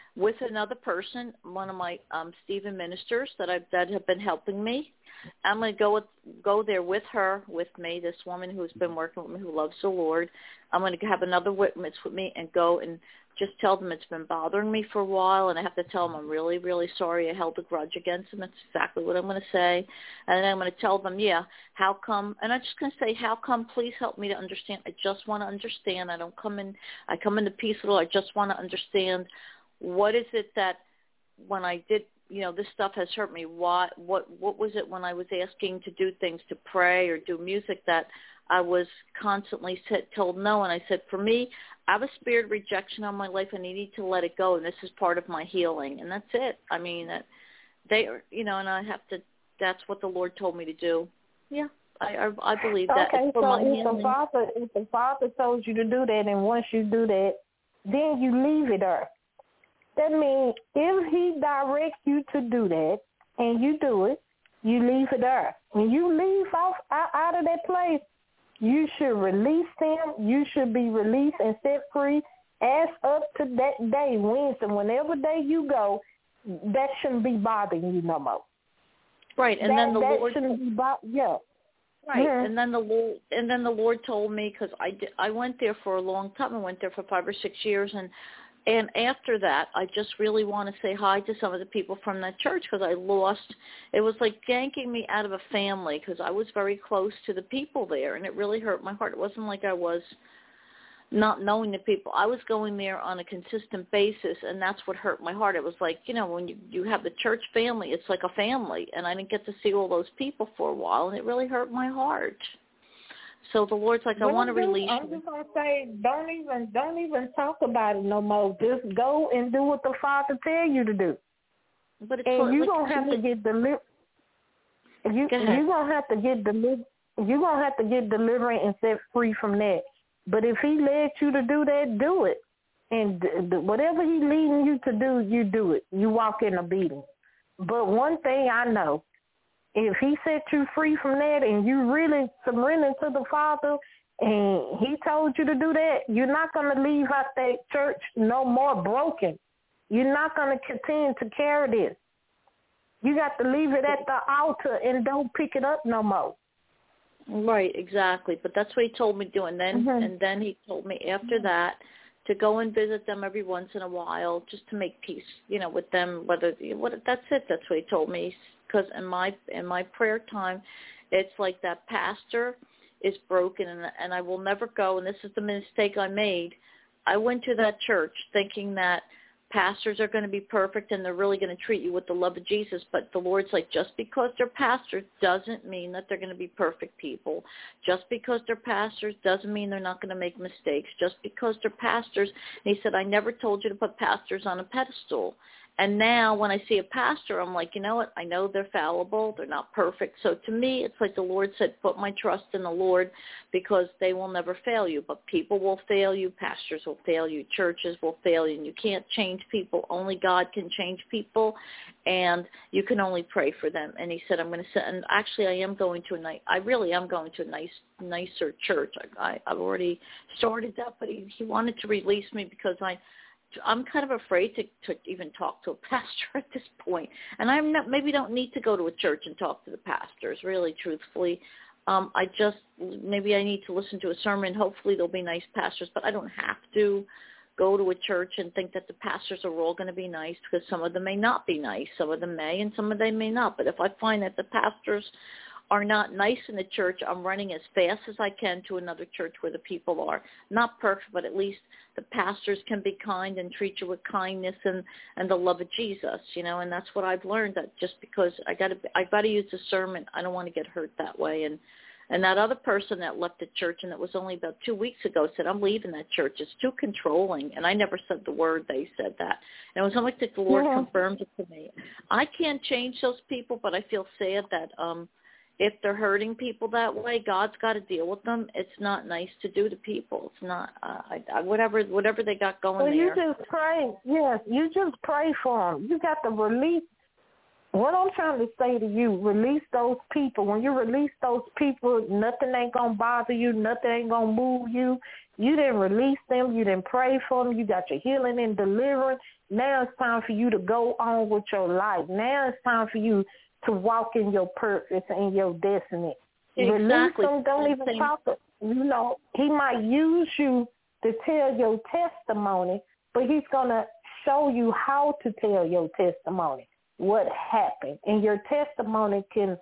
with another person, one of my Stephen ministers that have been helping me. I'm going to go there with her, with me, this woman who's been working with me, who loves the Lord. I'm going to have another witness with me and go and just tell them it's been bothering me for a while, and I have to tell them I'm really, really sorry I held a grudge against them. That's exactly what I'm going to say. And then I'm going to tell them, how come, and I'm just going to say, how come, please help me to understand. I just want to understand. I come into peace with all. I just want to understand, what is it that when I did, this stuff has hurt me. What was it when I was asking to do things, to pray or do music, that I was constantly told no? And I said, for me, I have a spirit of rejection on my life, and I need to let it go, and this is part of my healing, and that's it. I mean, that they are, and I have to. That's what the Lord told me to do. Yeah, I believe that. Okay, for so my if the Father told you to do that, and once you do that, then you leave it there. That means if He directs you to do that, and you do it, you leave it there. When you leave out of that place, you should release them. You should be released and set free as up to that day, Wednesday. Whenever day you go, that shouldn't be bothering you no more. Right, and then the Lord shouldn't be yeah. Right, Mm-hmm. and then the Lord told me, because I went there for a long time. I went there for 5 or 6 years, and after that, I just really want to say hi to some of the people from that church, because it was like yanking me out of a family, because I was very close to the people there, and it really hurt my heart. It wasn't like I was not knowing the people. I was going there on a consistent basis, and that's what hurt my heart. It was like, when you have the church family, it's like a family, and I didn't get to see all those people for a while, and it really hurt my heart. So the Lord's like, I want to release you. I'm just going to say, don't even talk about it no more. Just go and do what the Father tell you to do. But it's and you're like, going to have to get delivered. You're going to have to get delivered. You're going to have to get delivered and set free from that. But if He led you to do that, do it. And whatever He's leading you to do, you do it. You walk in obedience. But one thing I know, if He set you free from that and you really surrender to the Father and He told you to do that, you're not going to leave out that church no more broken. You're not going to continue to carry this. You got to leave it at the altar and don't pick it up no more. Right, exactly. But that's what He told me to do. And then He told me after that to go and visit them every once in a while, just to make peace, with them. That's it. That's what He told me. Because in my prayer time, it's like that pastor is broken, and I will never go. And this is the mistake I made. I went to that church thinking that pastors are going to be perfect and they're really going to treat you with the love of Jesus. But the Lord's like, just because they're pastors doesn't mean that they're going to be perfect people. Just because they're pastors doesn't mean they're not going to make mistakes. Just because they're pastors. And He said, I never told you to put pastors on a pedestal. And now when I see a pastor, I'm like, you know what? I know they're fallible. They're not perfect. So to me, it's like the Lord said, put my trust in the Lord, because they will never fail you. But people will fail you. Pastors will fail you. Churches will fail you. And you can't change people. Only God can change people. And you can only pray for them. And He said, I'm going to send, and actually I am going to I really am going to a nicer church. I've already started that, but he wanted to release me because I'm kind of afraid to even talk to a pastor at this point. And maybe don't need to go to a church and talk to the pastors, really, truthfully. Maybe I need to listen to a sermon. Hopefully there'll be nice pastors, but I don't have to go to a church and think that the pastors are all going to be nice, because some of them may not be nice. Some of them may, and some of them may not. But if I find that the pastors are not nice in the church, I'm running as fast as I can to another church where the people are not perfect, but at least the pastors can be kind and treat you with kindness and the love of Jesus, and that's what I've learned, that just because I got to use discernment, I don't want to get hurt that way. And that other person that left the church, and it was only about 2 weeks ago, said, I'm leaving that church. It's too controlling. And I never said the word. They said that. And it was almost like the Lord confirmed it to me. I can't change those people, but I feel sad that if they're hurting people that way, God's got to deal with them. It's not nice to do to people. It's not, whatever they got going there. You just pray. Yes, you just pray for them. You got to release. What I'm trying to say to you, release those people. When you release those people, nothing ain't going to bother you. Nothing ain't going to move you. You didn't release them. You didn't pray for them. You got your healing and deliverance. Now it's time for you to go on with your life. Now it's time for you to walk in your purpose and your destiny. Exactly. Release them. Don't even talk. He might use you to tell your testimony, but he's going to show you how to tell your testimony, what happened. And your testimony going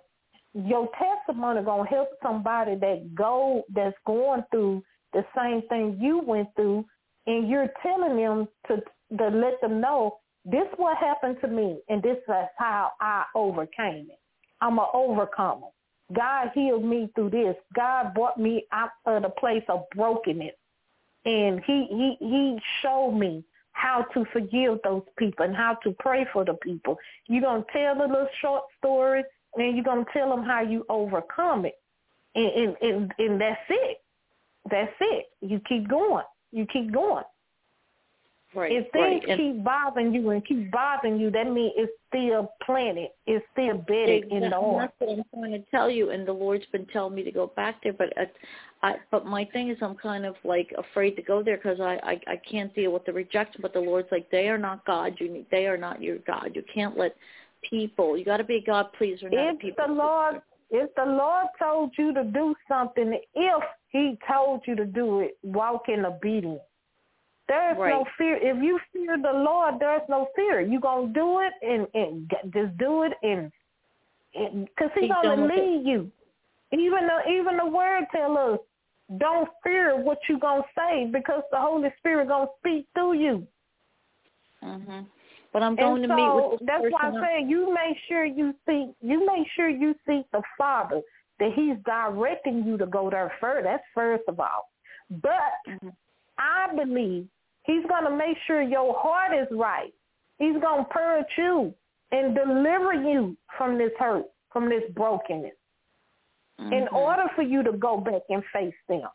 to help somebody that's going through the same thing you went through, and you're telling them to let them know, this is what happened to me, and this is how I overcame it. I'm an overcomer. God healed me through this. God brought me out of the place of brokenness, and he showed me how to forgive those people and how to pray for the people. You're going to tell a little short story, and you're going to tell them how you overcome it, and that's it. That's it. You keep going. You keep going. Right. If things keep bothering you and keep bothering you, that means it's still planted. It's still bedded in the heart. That's what I'm trying to tell you, and the Lord's been telling me to go back there. But my thing is, I'm kind of like afraid to go there because I can't deal with the rejection. But the Lord's like, they are not God. They are not your God. You can't let people. You got to be a God pleaser, not a people pleaser. If the Lord told you to do something, if he told you to do it, walk in obedience. There's no fear. If you fear the Lord, there's no fear. You're going to do it and just do it because he's going to lead you. Even the word tells us, don't fear what you're going to say because the Holy Spirit going to speak through you. Mm-hmm. But I'm going to meet with this that's person. Why I say you make sure you seek the Father, that he's directing you to go there first. That's first of all. But I believe he's going to make sure your heart is right. He's going to purge you and deliver you from this hurt, from this brokenness, in order for you to go back and face them.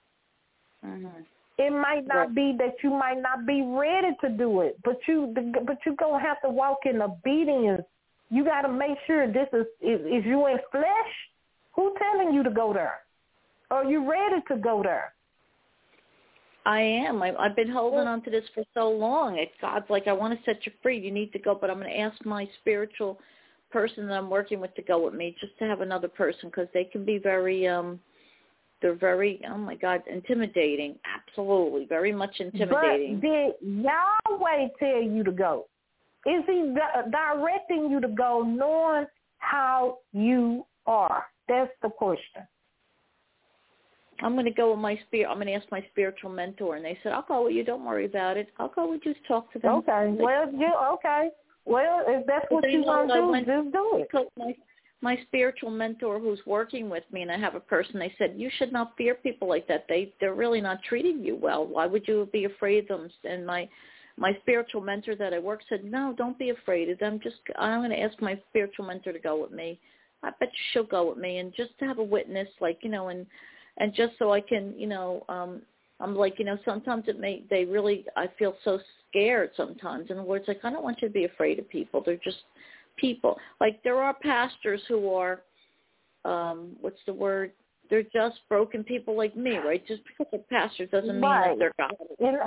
It might not be that you might not be ready to do it, but you're going to have to walk in obedience. You got to make sure this is you in flesh? Who's telling you to go there? Are you ready to go there? I am. I've been holding on to this for so long. God's like, I want to set you free. You need to go. But I'm going to ask my spiritual person that I'm working with to go with me, just to have another person, because they can be very, they're very, oh my God, intimidating. Absolutely. Very much intimidating. But did Yahweh tell you to go? Is he directing you to go knowing how you are? That's the question. I'm going to go with my spirit. I'm going to ask my spiritual mentor, and they said, "I'll go with you. Don't worry about it. I'll go with you. Talk to them." Okay. Okay. Well, if that's what you want to do, just do it. Because my spiritual mentor, who's working with me, and I have a person, they said, "You should not fear people like that. They're really not treating you well. Why would you be afraid of them?" And my spiritual mentor that I work said, "No, don't be afraid of them. I'm going to ask my spiritual mentor to go with me. I bet you she'll go with me, and just to have a witness, and just so I can, I'm like, sometimes I feel so scared sometimes. In other words, like, I don't want you to be afraid of people. They're just people. Like, there are pastors who are, what's the word? They're just broken people like me, right? Just because they're pastors doesn't mean that they're God.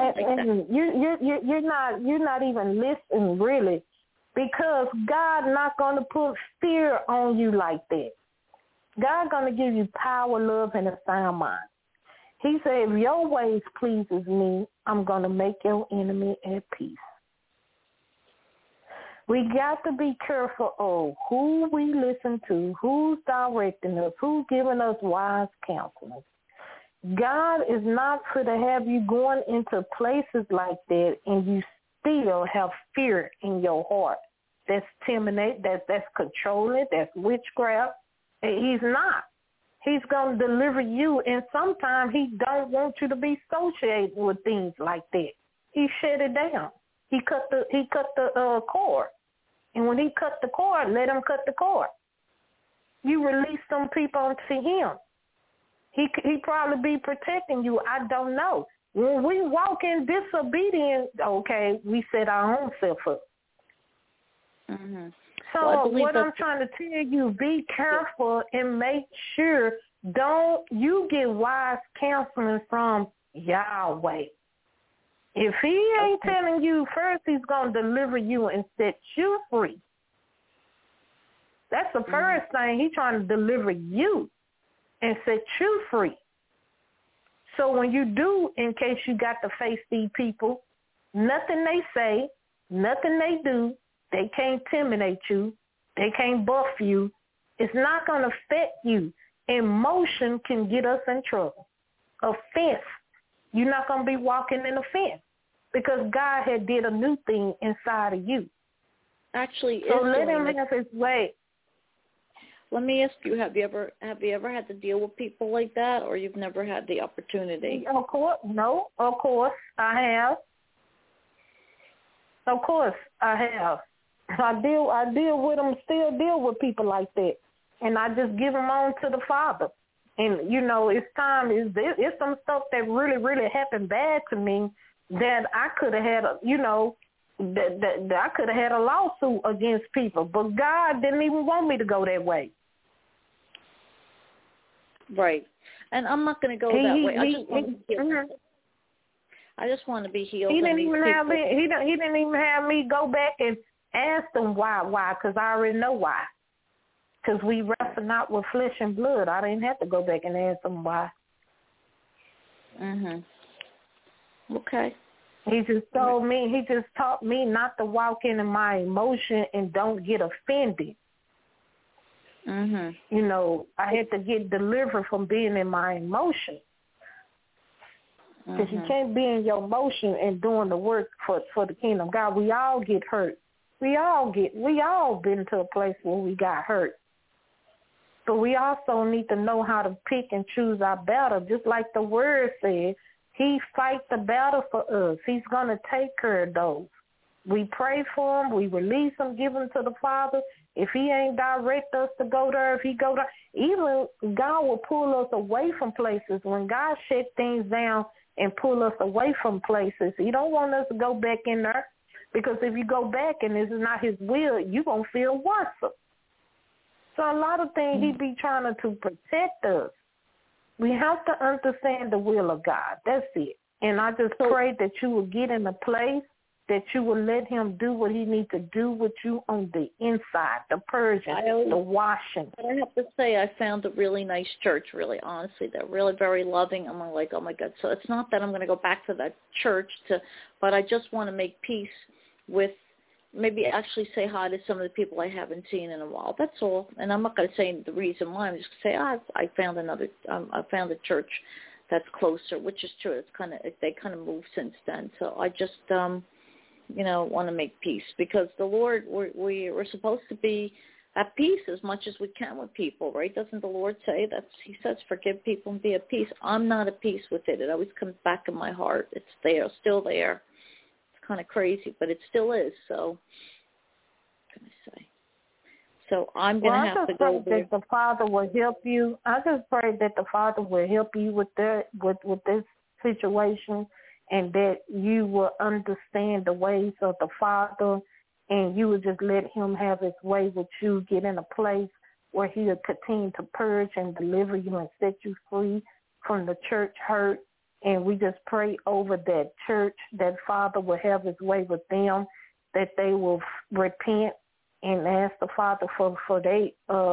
You're not even listening, really, because God not going to put fear on you like that. God's going to give you power, love, and a sound mind. He said, if your ways pleases me, I'm going to make your enemy at peace. We got to be careful of who we listen to, who's directing us, who's giving us wise counsel. God is not for to have you going into places like that and you still have fear in your heart. That's timid, that's controlling, that's witchcraft. He's not. He's going to deliver you, and sometimes he don't want you to be associated with things like that. He shut it down. He cut the cord, and when he cut the cord, let him cut the cord. You release some people to him. He probably be protecting you. I don't know. When we walk in disobedience, okay, we set our own self up. So what I'm trying to tell you, be careful and make sure don't you get wise counseling from Yahweh. If he ain't telling you first, he's going to deliver you and set you free. That's the first thing. He's trying to deliver you and set you free. So when you do, in case you got to face these people, nothing they say, nothing they do, they can't intimidate you. They can't buff you. It's not going to affect you. Emotion can get us in trouble. Offense. You're not going to be walking in offense because God had did a new thing inside of you. Actually, so let him have his way. Let me ask you: Have you ever had to deal with people like that, or you've never had the opportunity? Of course, no. Of course, I have. Of course, I have. I deal with them. Still deal with people like that, and I just give them on to the Father. And you know, it's time. It's some stuff that really, really happened bad to me that I could have had. That I could have had a lawsuit against people, but God didn't even want me to go that way. Right, and I'm not going to go that way. I just want to be healed. He didn't even have me. He didn't even have me go back and ask them why, because I already know why. Because we wrestle not with flesh and blood. I didn't have to go back and ask them why. Okay. He just told me. He just taught me not to walk into my emotion and don't get offended. You know, I had to get delivered from being in my emotion. Because you can't be in your emotion and doing the work for the kingdom of God. We all get hurt. We all been to a place where we got hurt. But we also need to know how to pick and choose our battle. Just like the word said, he fight the battle for us. He's going to take care of those. We pray for him. We release him, give him to the Father. If he ain't direct us to go there, if he go there, even God will pull us away from places. When God shut things down and pull us away from places, he don't want us to go back in there. Because if you go back and this is not his will, you're going to feel worse. So a lot of things he be trying to protect us. We have to understand the will of God. That's it. And I just pray that you will get in a place that you will let him do what he needs to do with you on the inside, the purging, the washing. But I have to say, I found a really nice church, really, honestly. They're really very loving. I'm like, oh, my God. So it's not that I'm going to go back to that church, but I just want to make peace with, maybe actually say hi to some of the people I haven't seen in a while. That's all. And I'm not going to say the reason why. I'm just going to say, I found a church that's closer, which is true. They kind of moved since then. So I just, want to make peace because the Lord, we're supposed to be at peace as much as we can with people, right? Doesn't the Lord say that? He says, forgive people and be at peace. I'm not at peace with it. It always comes back in my heart. It's there, still there. It's kind of crazy, but it still is. So, what can I say? So I'm going to have to go there. I just pray that the Father will help you. I just pray that the Father will help you with this situation, and that you will understand the ways of the Father, and you will just let him have his way with you, get in a place where he'll continue to purge and deliver you and set you free from the church hurt. And we just pray over that church, that Father will have his way with them, that they will repent and ask the Father for they,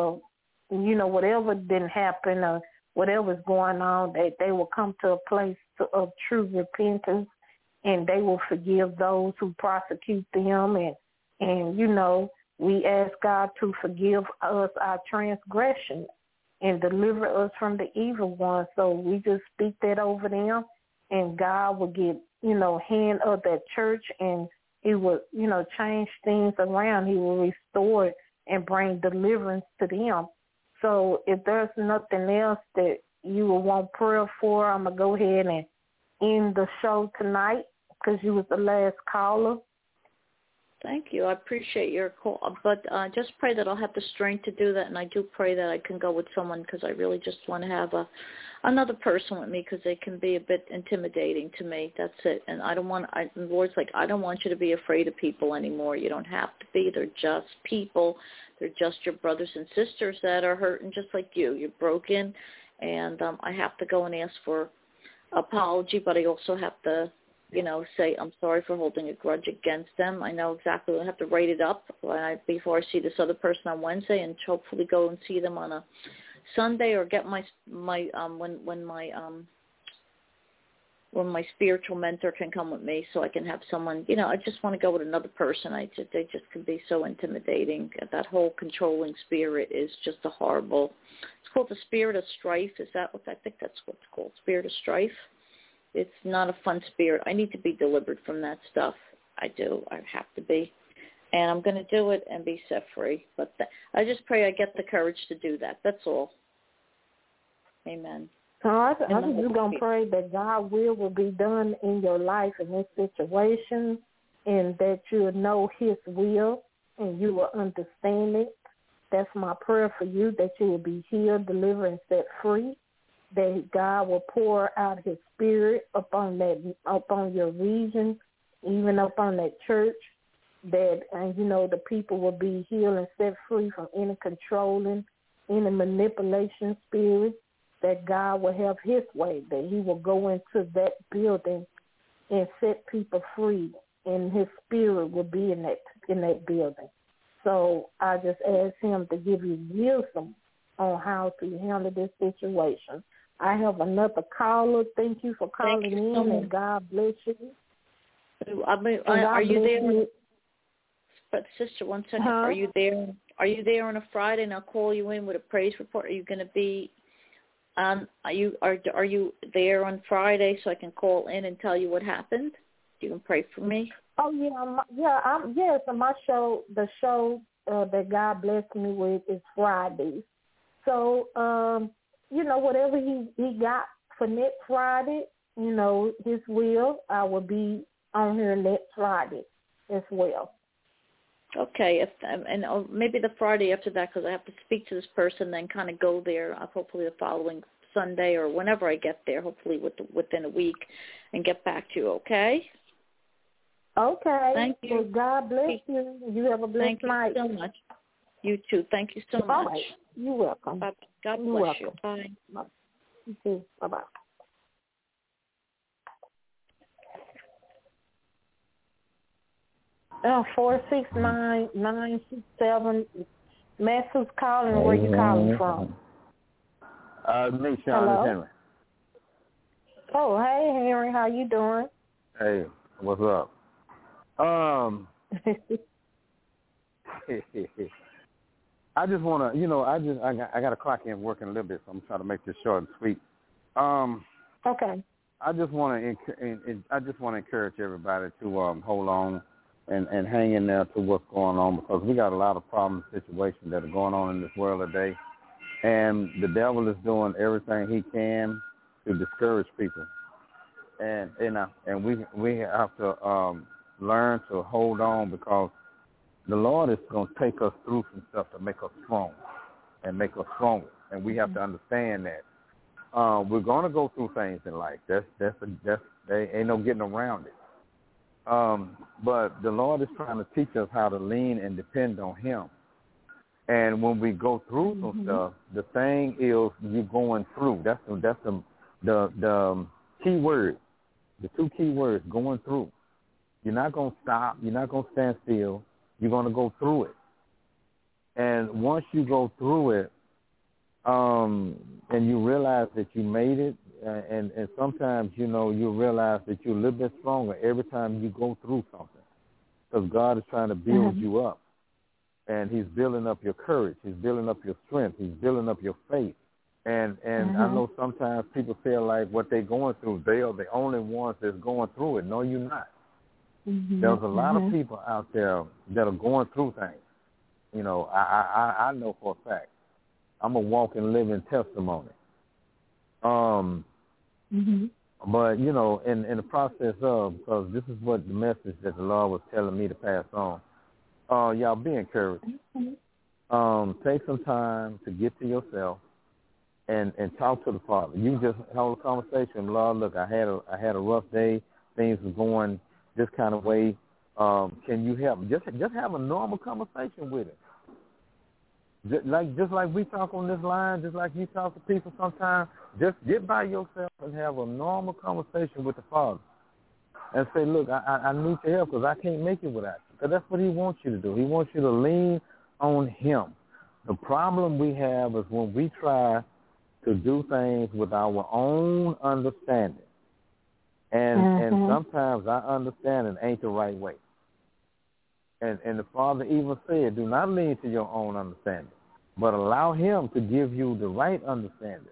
whatever didn't happen or whatever's going on, that they will come to a place of true repentance, and they will forgive those who prosecute them. And we ask God to forgive us our transgression and deliver us from the evil one. So we just speak that over them, and God will get, hand of that church, and he will, change things around. He will restore it and bring deliverance to them. So if there's nothing else that you will want prayer for, I'm going to go ahead and end the show tonight because you was the last caller. Thank you. I appreciate your call. But just pray that I'll have the strength to do that, and I do pray that I can go with someone because I really just want to have another person with me because they can be a bit intimidating to me. That's it. And I don't want, the Lord's like, I don't want you to be afraid of people anymore. You don't have to be. They're just people. They're just your brothers and sisters that are hurting just like you. You're broken, and I have to go and ask for apology, but I also have to, say I'm sorry for holding a grudge against them. I know exactly. I have to write it up before I see this other person on Wednesday, and hopefully go and see them on a Sunday, or get my when my spiritual mentor can come with me, so I can have someone. I just want to go with another person. They just can be so intimidating. That whole controlling spirit is just a horrible. It's called the spirit of strife. Is that what I think that's what it's called? Spirit of strife. It's not a fun spirit. I need to be delivered from that stuff. I do. I have to be. And I'm going to do it and be set free. But I just pray I get the courage to do that. That's all. Amen. I'm just going to pray that God's will be done in your life in this situation, and that you'll know his will and you will understand it. That's my prayer for you, that you will be healed, delivered, and set free, that God will pour out his spirit upon your region, even upon that church, that, the people will be healed and set free from any controlling, any manipulation spirit, that God will have his way, that he will go into that building and set people free, and his spirit will be in that building. So I just ask him to give you wisdom on how to handle this situation. I have another caller. Thank you for calling in, and God bless you. Are you there? But sister, one second. Are you there? Are you there on a Friday, and I'll call you in with a praise report? Are you going to be? Are you there on Friday so I can call in and tell you what happened? You can pray for me. Oh yes. My show, the show that God blessed me with, is Fridays. So whatever he got for next Friday, his will, I will be on here next Friday as well. Okay, and maybe the Friday after that, because I have to speak to this person, then kind of go there. Hopefully the following Sunday or whenever I get there, hopefully within a week, and get back to you. Okay. Okay. Thank you. Well, God bless you. You have a blessed night. Thank you so much. You too. Thank you so much. Right. You're welcome. Bye. God bless you. Bye. Bye. You too. Bye-bye. Oh, 469-967. Message calling. Where you calling from? Me, Sean Henry. Oh, hey, Henry. How you doing? Hey, what's up? I just want to, I got to clock in working a little bit, so I'm trying to make this short and sweet. Okay. I just want to encourage everybody to hold on and hang in there to what's going on, because we got a lot of problem situations that are going on in this world today, and the devil is doing everything he can to discourage people, and we have to learn to hold on, because the Lord is going to take us through some stuff to make us strong and make us stronger, and we have to understand that. We're going to go through things in life. There ain't no getting around it. But the Lord is trying to teach us how to lean and depend on him. And when we go through some stuff, the thing is you're going through. That's the key word. The two key words, going through. You're not going to stop. You're not going to stand still. You're going to go through it. And once you go through it, and you realize that you made it, and sometimes, you realize that you're a little bit stronger every time you go through something, because God is trying to build you up, and he's building up your courage. He's building up your strength. He's building up your faith. And I know sometimes people feel like what they're going through, they are the only ones that's going through it. No, you're not. There's a lot of people out there that are going through things. I know for a fact. I'm a walking, living testimony. But, in the process of, because this is what the message that the Lord was telling me to pass on, y'all be encouraged. Take some time to get to yourself and talk to the Father. You just hold a conversation. Lord, look, I had a rough day. Things were going this kind of way. Can you help me? Just have a normal conversation with him. Just like we talk on this line, just like you talk to people sometimes, just get by yourself and have a normal conversation with the Father and say, look, I need your help because I can't make it without you. Because that's what he wants you to do. He wants you to lean on him. The problem we have is when we try to do things with our own understanding. And sometimes our understanding ain't the right way. And the Father even said, do not lean to your own understanding, but allow him to give you the right understanding.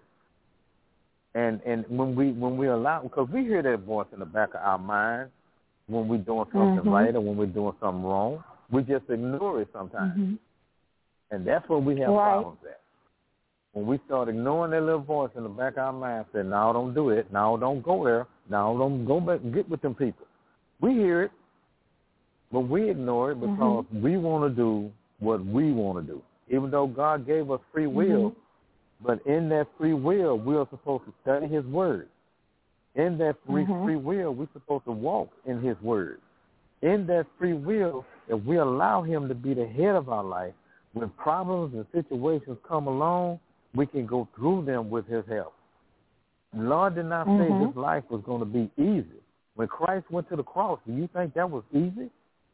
And when we allow, because we hear that voice in the back of our mind when we're doing something right or when we're doing something wrong, we just ignore it sometimes. And that's where we have problems at. When we start ignoring that little voice in the back of our mind, saying, no, don't do it. No, don't go there. No, don't go back and get with them people. We hear it, but we ignore it because we want to do what we want to do. Even though God gave us free will, but in that free will, we are supposed to study his word. In that free will, we're supposed to walk in his word. In that free will, if we allow him to be the head of our life, when problems and situations come along, we can go through them with his help. The Lord did not say this life was going to be easy. When Christ went to the cross, do you think that was easy?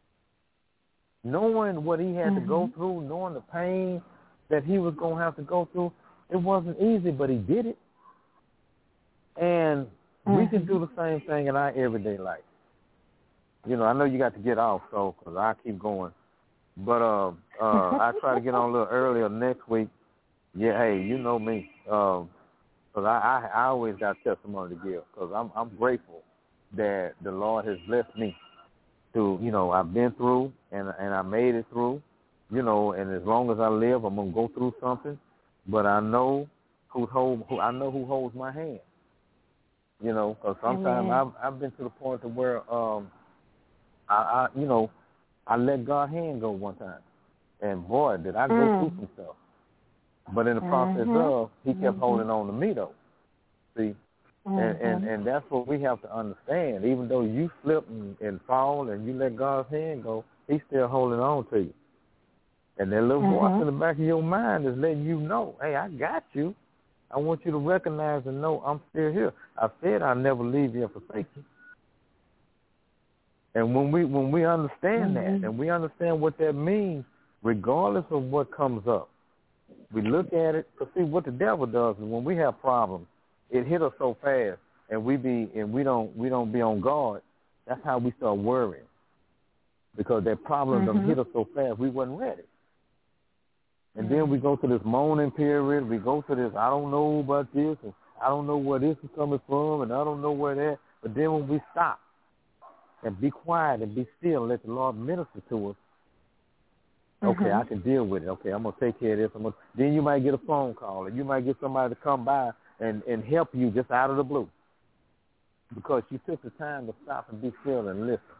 Knowing what he had to go through, knowing the pain that he was going to have to go through, it wasn't easy, but he did it. And we can do the same thing in our everyday life. You know, I know you got to get off, so because I keep going. But I try to get on a little earlier next week. Yeah, hey, you know me. Because I always got testimony to give because I'm grateful that the Lord has blessed me to, you know, I've been through and I made it through, you know, and as long as I live, I'm going to go through something. But I know who holds my hand, you know, because sometimes I've been to the point to where I let God's hand go one time. And, boy, did I go through some stuff. But in the process of, he kept holding on to me, though. See? And that's what we have to understand. Even though you slip and fall and you let God's hand go, he's still holding on to you. And that little voice in the back of your mind is letting you know, hey, I got you. I want you to recognize and know I'm still here. I said I'll never leave you and forsake you. And when we understand that and we understand what that means, regardless of what comes up, we look at it to see what the devil does is when we have problems, it hit us so fast and we don't be on guard. That's how we start worrying. Because that problem done hit us so fast we wasn't ready. And then we go to this moaning period, we go to this, I don't know about this, and I don't know where this is coming from, and I don't know where that. But then when we stop and be quiet and be still and let the Lord minister to us, okay, I can deal with it. Okay, I'm going to take care of this. Then you might get a phone call, and you might get somebody to come by and help you just out of the blue because you took the time to stop and be still and listen.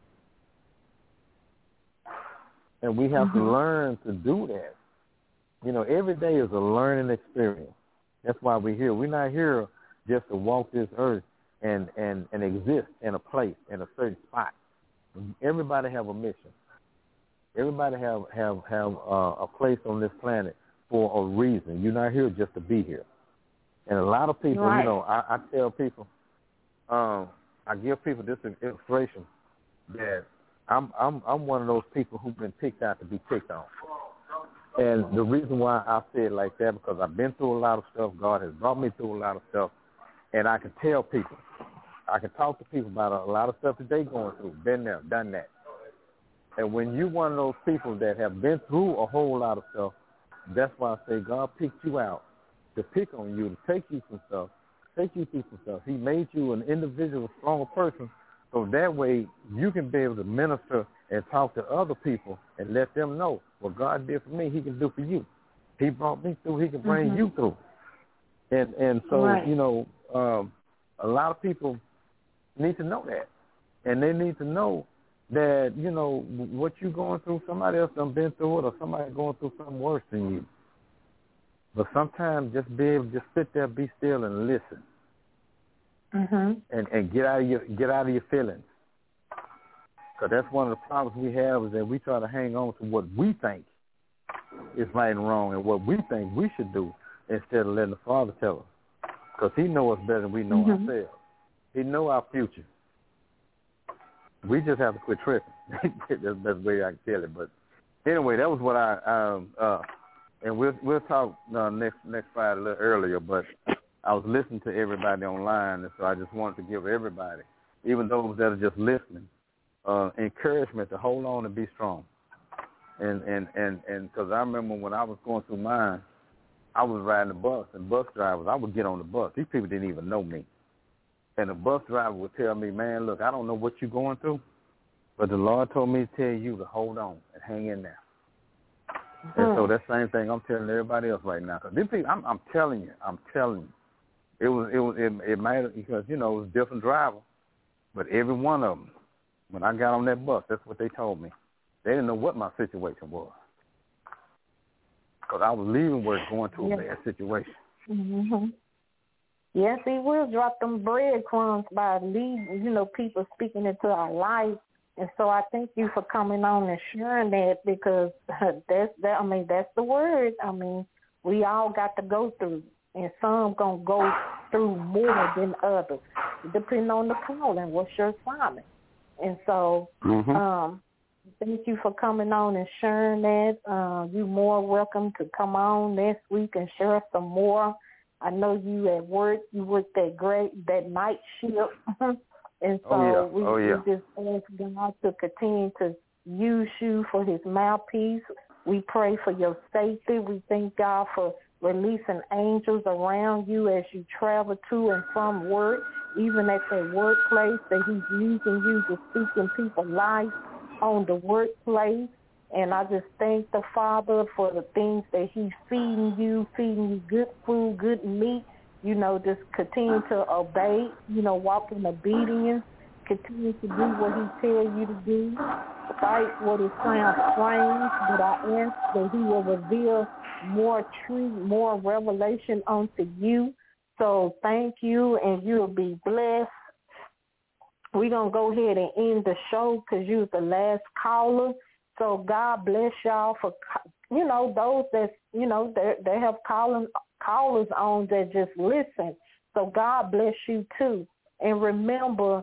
And we have to learn to do that. You know, every day is a learning experience. That's why we're here. We're not here just to walk this earth and exist in a place, in a certain spot. Everybody have a mission. Everybody have a place on this planet for a reason. You're not here just to be here. And a lot of people, you know, I tell people, I give people this illustration that I'm one of those people who've been picked out to be picked on. And the reason why I say it like that, because I've been through a lot of stuff. God has brought me through a lot of stuff. And I can tell people, I can talk to people about a lot of stuff that they're going through, been there, done that. And when you're one of those people that have been through a whole lot of stuff, that's why I say God picked you out to pick on you, to take you some stuff, take you through some stuff. He made you an individual, stronger person, so that way you can be able to minister and talk to other people and let them know what God did for me, he can do for you. He brought me through, he can bring you through. And so, you know, a lot of people need to know that. And they need to know that, you know, what you going through, somebody else done been through it, or somebody going through something worse than you. But sometimes just be able to just sit there, be still, and listen, and get out of your feelings. Because that's one of the problems we have, is that we try to hang on to what we think is right and wrong, and what we think we should do, instead of letting the Father tell us. Because He knows us better than we know ourselves. He know our future. We just have to quit tripping. That's the way I can tell it. But anyway, that was what and we'll talk next Friday a little earlier. But I was listening to everybody online, and so I just wanted to give everybody, even those that are just listening, encouragement to hold on and be strong. And because I remember when I was going through mine, I was riding the bus, and bus drivers, I would get on the bus. These people didn't even know me. And the bus driver would tell me, man, look, I don't know what you're going through, but the Lord told me to tell you to hold on and hang in there. And so that same thing I'm telling everybody else right now. Cause these people, I'm telling you, it mattered because, you know, it was a different driver, but every one of them, when I got on that bus, that's what they told me. They didn't know what my situation was, because I was leaving work going to a bad situation. Yes, He will drop them breadcrumbs by leading, you know, people speaking into our life. And so I thank you for coming on and sharing that, because that's the word. I mean, we all got to go through, and some going to go through more than others, depending on the calling, what's your assignment. And so thank you for coming on and sharing that. You're more welcome to come on next week and share some more. I know you at work. You work that night shift. And so we just ask God to continue to use you for His mouthpiece. We pray for your safety. We thank God for releasing angels around you as you travel to and from work, even at the workplace, that He's using you to speak in people's lives on the workplace. And I just thank the Father for the things that He's feeding you good food, good meat. You know, just continue to obey, you know, walk in obedience, continue to do what He tells you to do, despite what it sounds strange, but I ask that He will reveal more truth, more revelation unto you. So thank you, and you'll be blessed. We're going to go ahead and end the show because you're the last caller. So God bless y'all for, you know, those that, you know, they have callers on that just listen. So God bless you too. And remember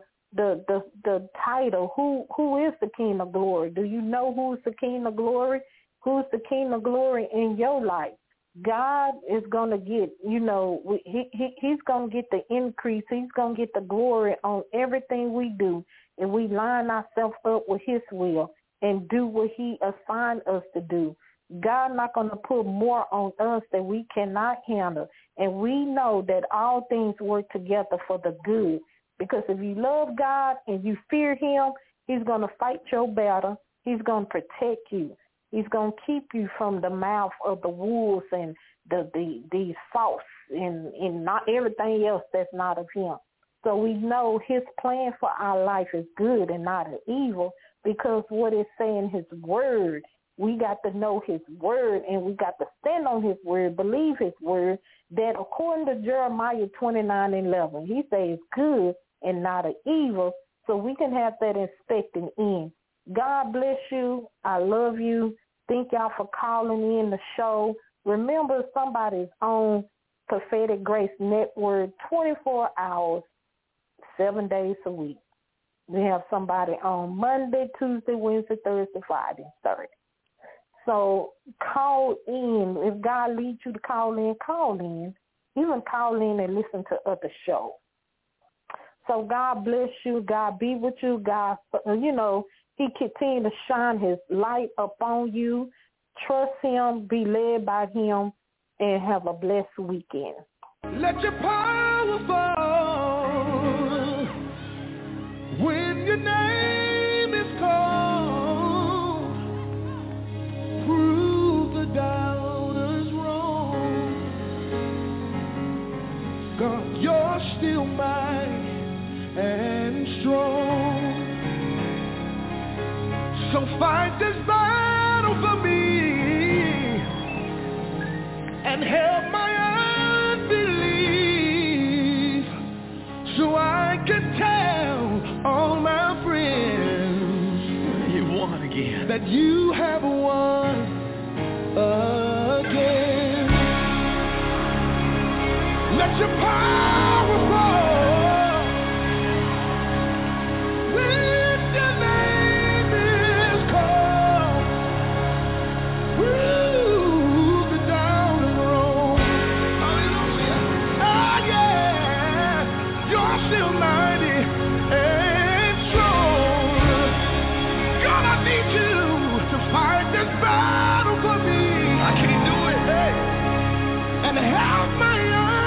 the title, who is the King of Glory? Do you know who's the King of Glory? Who's the King of Glory in your life? God is going to get, you know, He's going to get the increase. He's going to get the glory on everything we do. And we line ourselves up with His will and do what He assigned us to do. God not going to put more on us that we cannot handle. And we know that all things work together for the good. Because if you love God and you fear Him, He's going to fight your battle. He's going to protect you. He's going to keep you from the mouth of the wolves and these false and not everything else that's not of Him. So we know His plan for our life is good and not of evil, because what it says in His word, we got to know His word, and we got to stand on His word, believe His word, that according to Jeremiah 29:11, He says good and not of evil, so we can have that expecting in. God bless you. I love you. Thank y'all for calling in the show. Remember, somebody's on Prophetic Grace Network 24 hours, 7 days a week. We have somebody on Monday, Tuesday, Wednesday, Thursday, Friday, Saturday. So call in. If God leads you to call in, call in. Even call in and listen to other shows. So God bless you. God be with you. God, you know, He continue to shine His light upon you. Trust Him. Be led by Him. And have a blessed weekend. Let your power fall when your name is called. Prove the doubters wrong. God, you're still mighty and strong. So fight this battle for me and help my unbelief so I can tell all my friends you won again, that you have won again. Let your power fall. Help my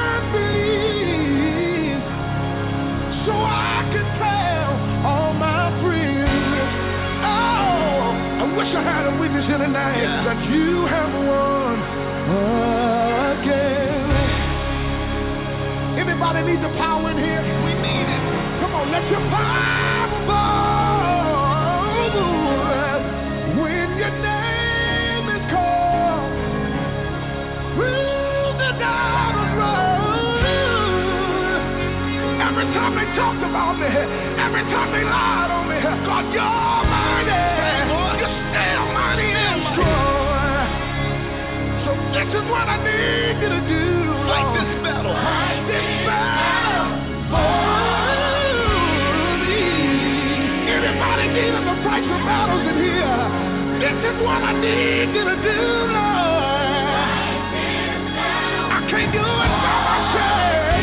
unbelief so I can tell all my friends. Oh, I wish I had a witness here tonight that you have won again. Anybody need the power in here? We need it. Come on, let your power fall when your name is called. Every time they talked about me, every time they lied on me, God, you're mighty. You're still mighty and strong. So this is what I need you to do. Fight this battle. Fight this battle for me. Anybody needing to fight some battles in here? This is what I need you to do, Lord. I can't do it by myself.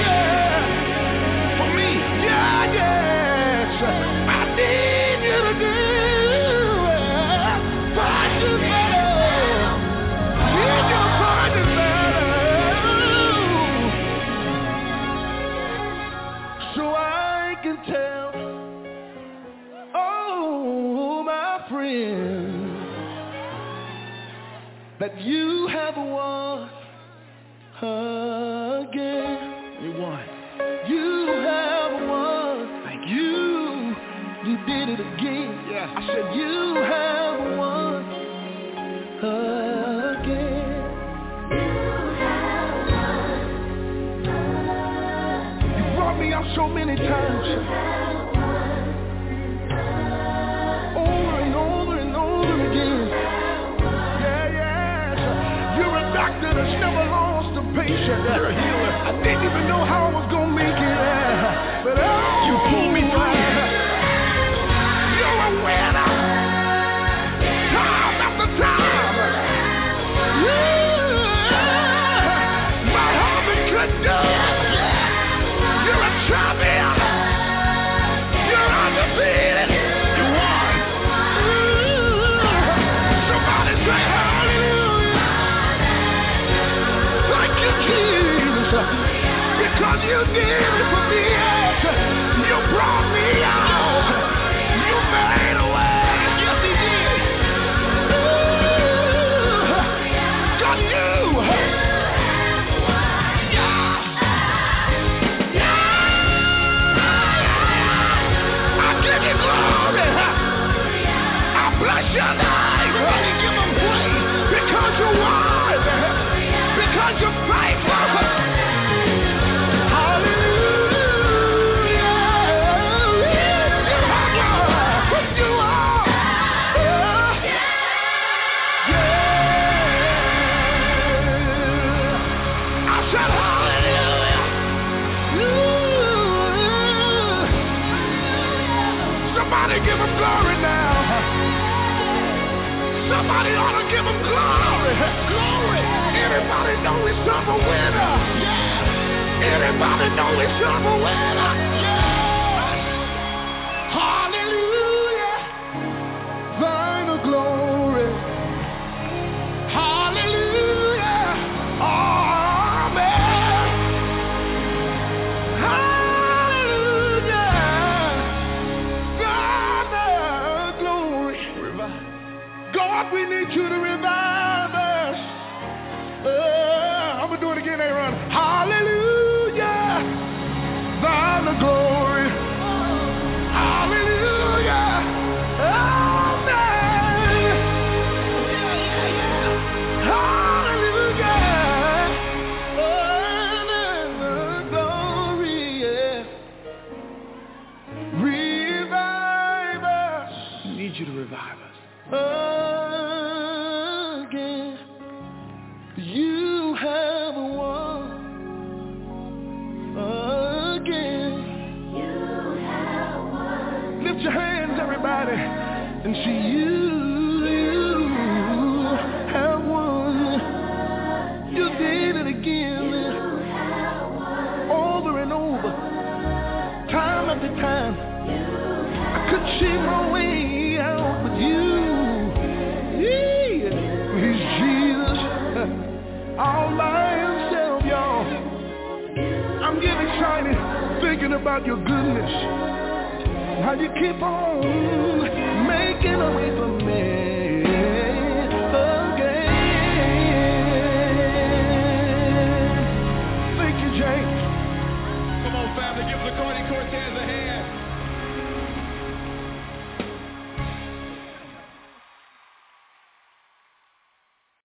I need you to do it. Fight this battle. Need you to fight this battle so I can tell all my friends that you have won again. You won. You have won. Thank you. You did it again. Yeah. I said you have won again. You brought me out so many times. Over and over and over again. Yeah. You're a doctor that's never lost a patient. You're a healer. I didn't even know how I was going to make it. But you pulled me through. You're a winner. Time after time. My husband couldn't do it. You're a champion. You're undefeated. You won. Somebody say hallelujah. Thank you, Jesus. Because you did it for me. You brought me out. You made a way. Yes, he did. God, you. I give you glory. I bless your name. Give him praise because you're wise. Because you're faithful. Somebody give him glory now. Somebody ought to give him glory. Glory. Anybody know we serve a winner? Yeah. Anybody know we serve a winner? Yes. Hallelujah. Thine the glory. Hallelujah. Amen. Hallelujah. God, we need you to revive us. I'm going to do it again, Aaron. Hallelujah. Thine the need you to revive us. Again, you have won. Again, you have won. Lift your hands, everybody, and see you have won. You did it again, over and over, time after time. I could see my way out with you. He's Jesus, all by himself, y'all. I'm getting excited thinking about your goodness, how you keep on making a way for me again. Thank you, James. Come on, family, give LaCourtney Cortez a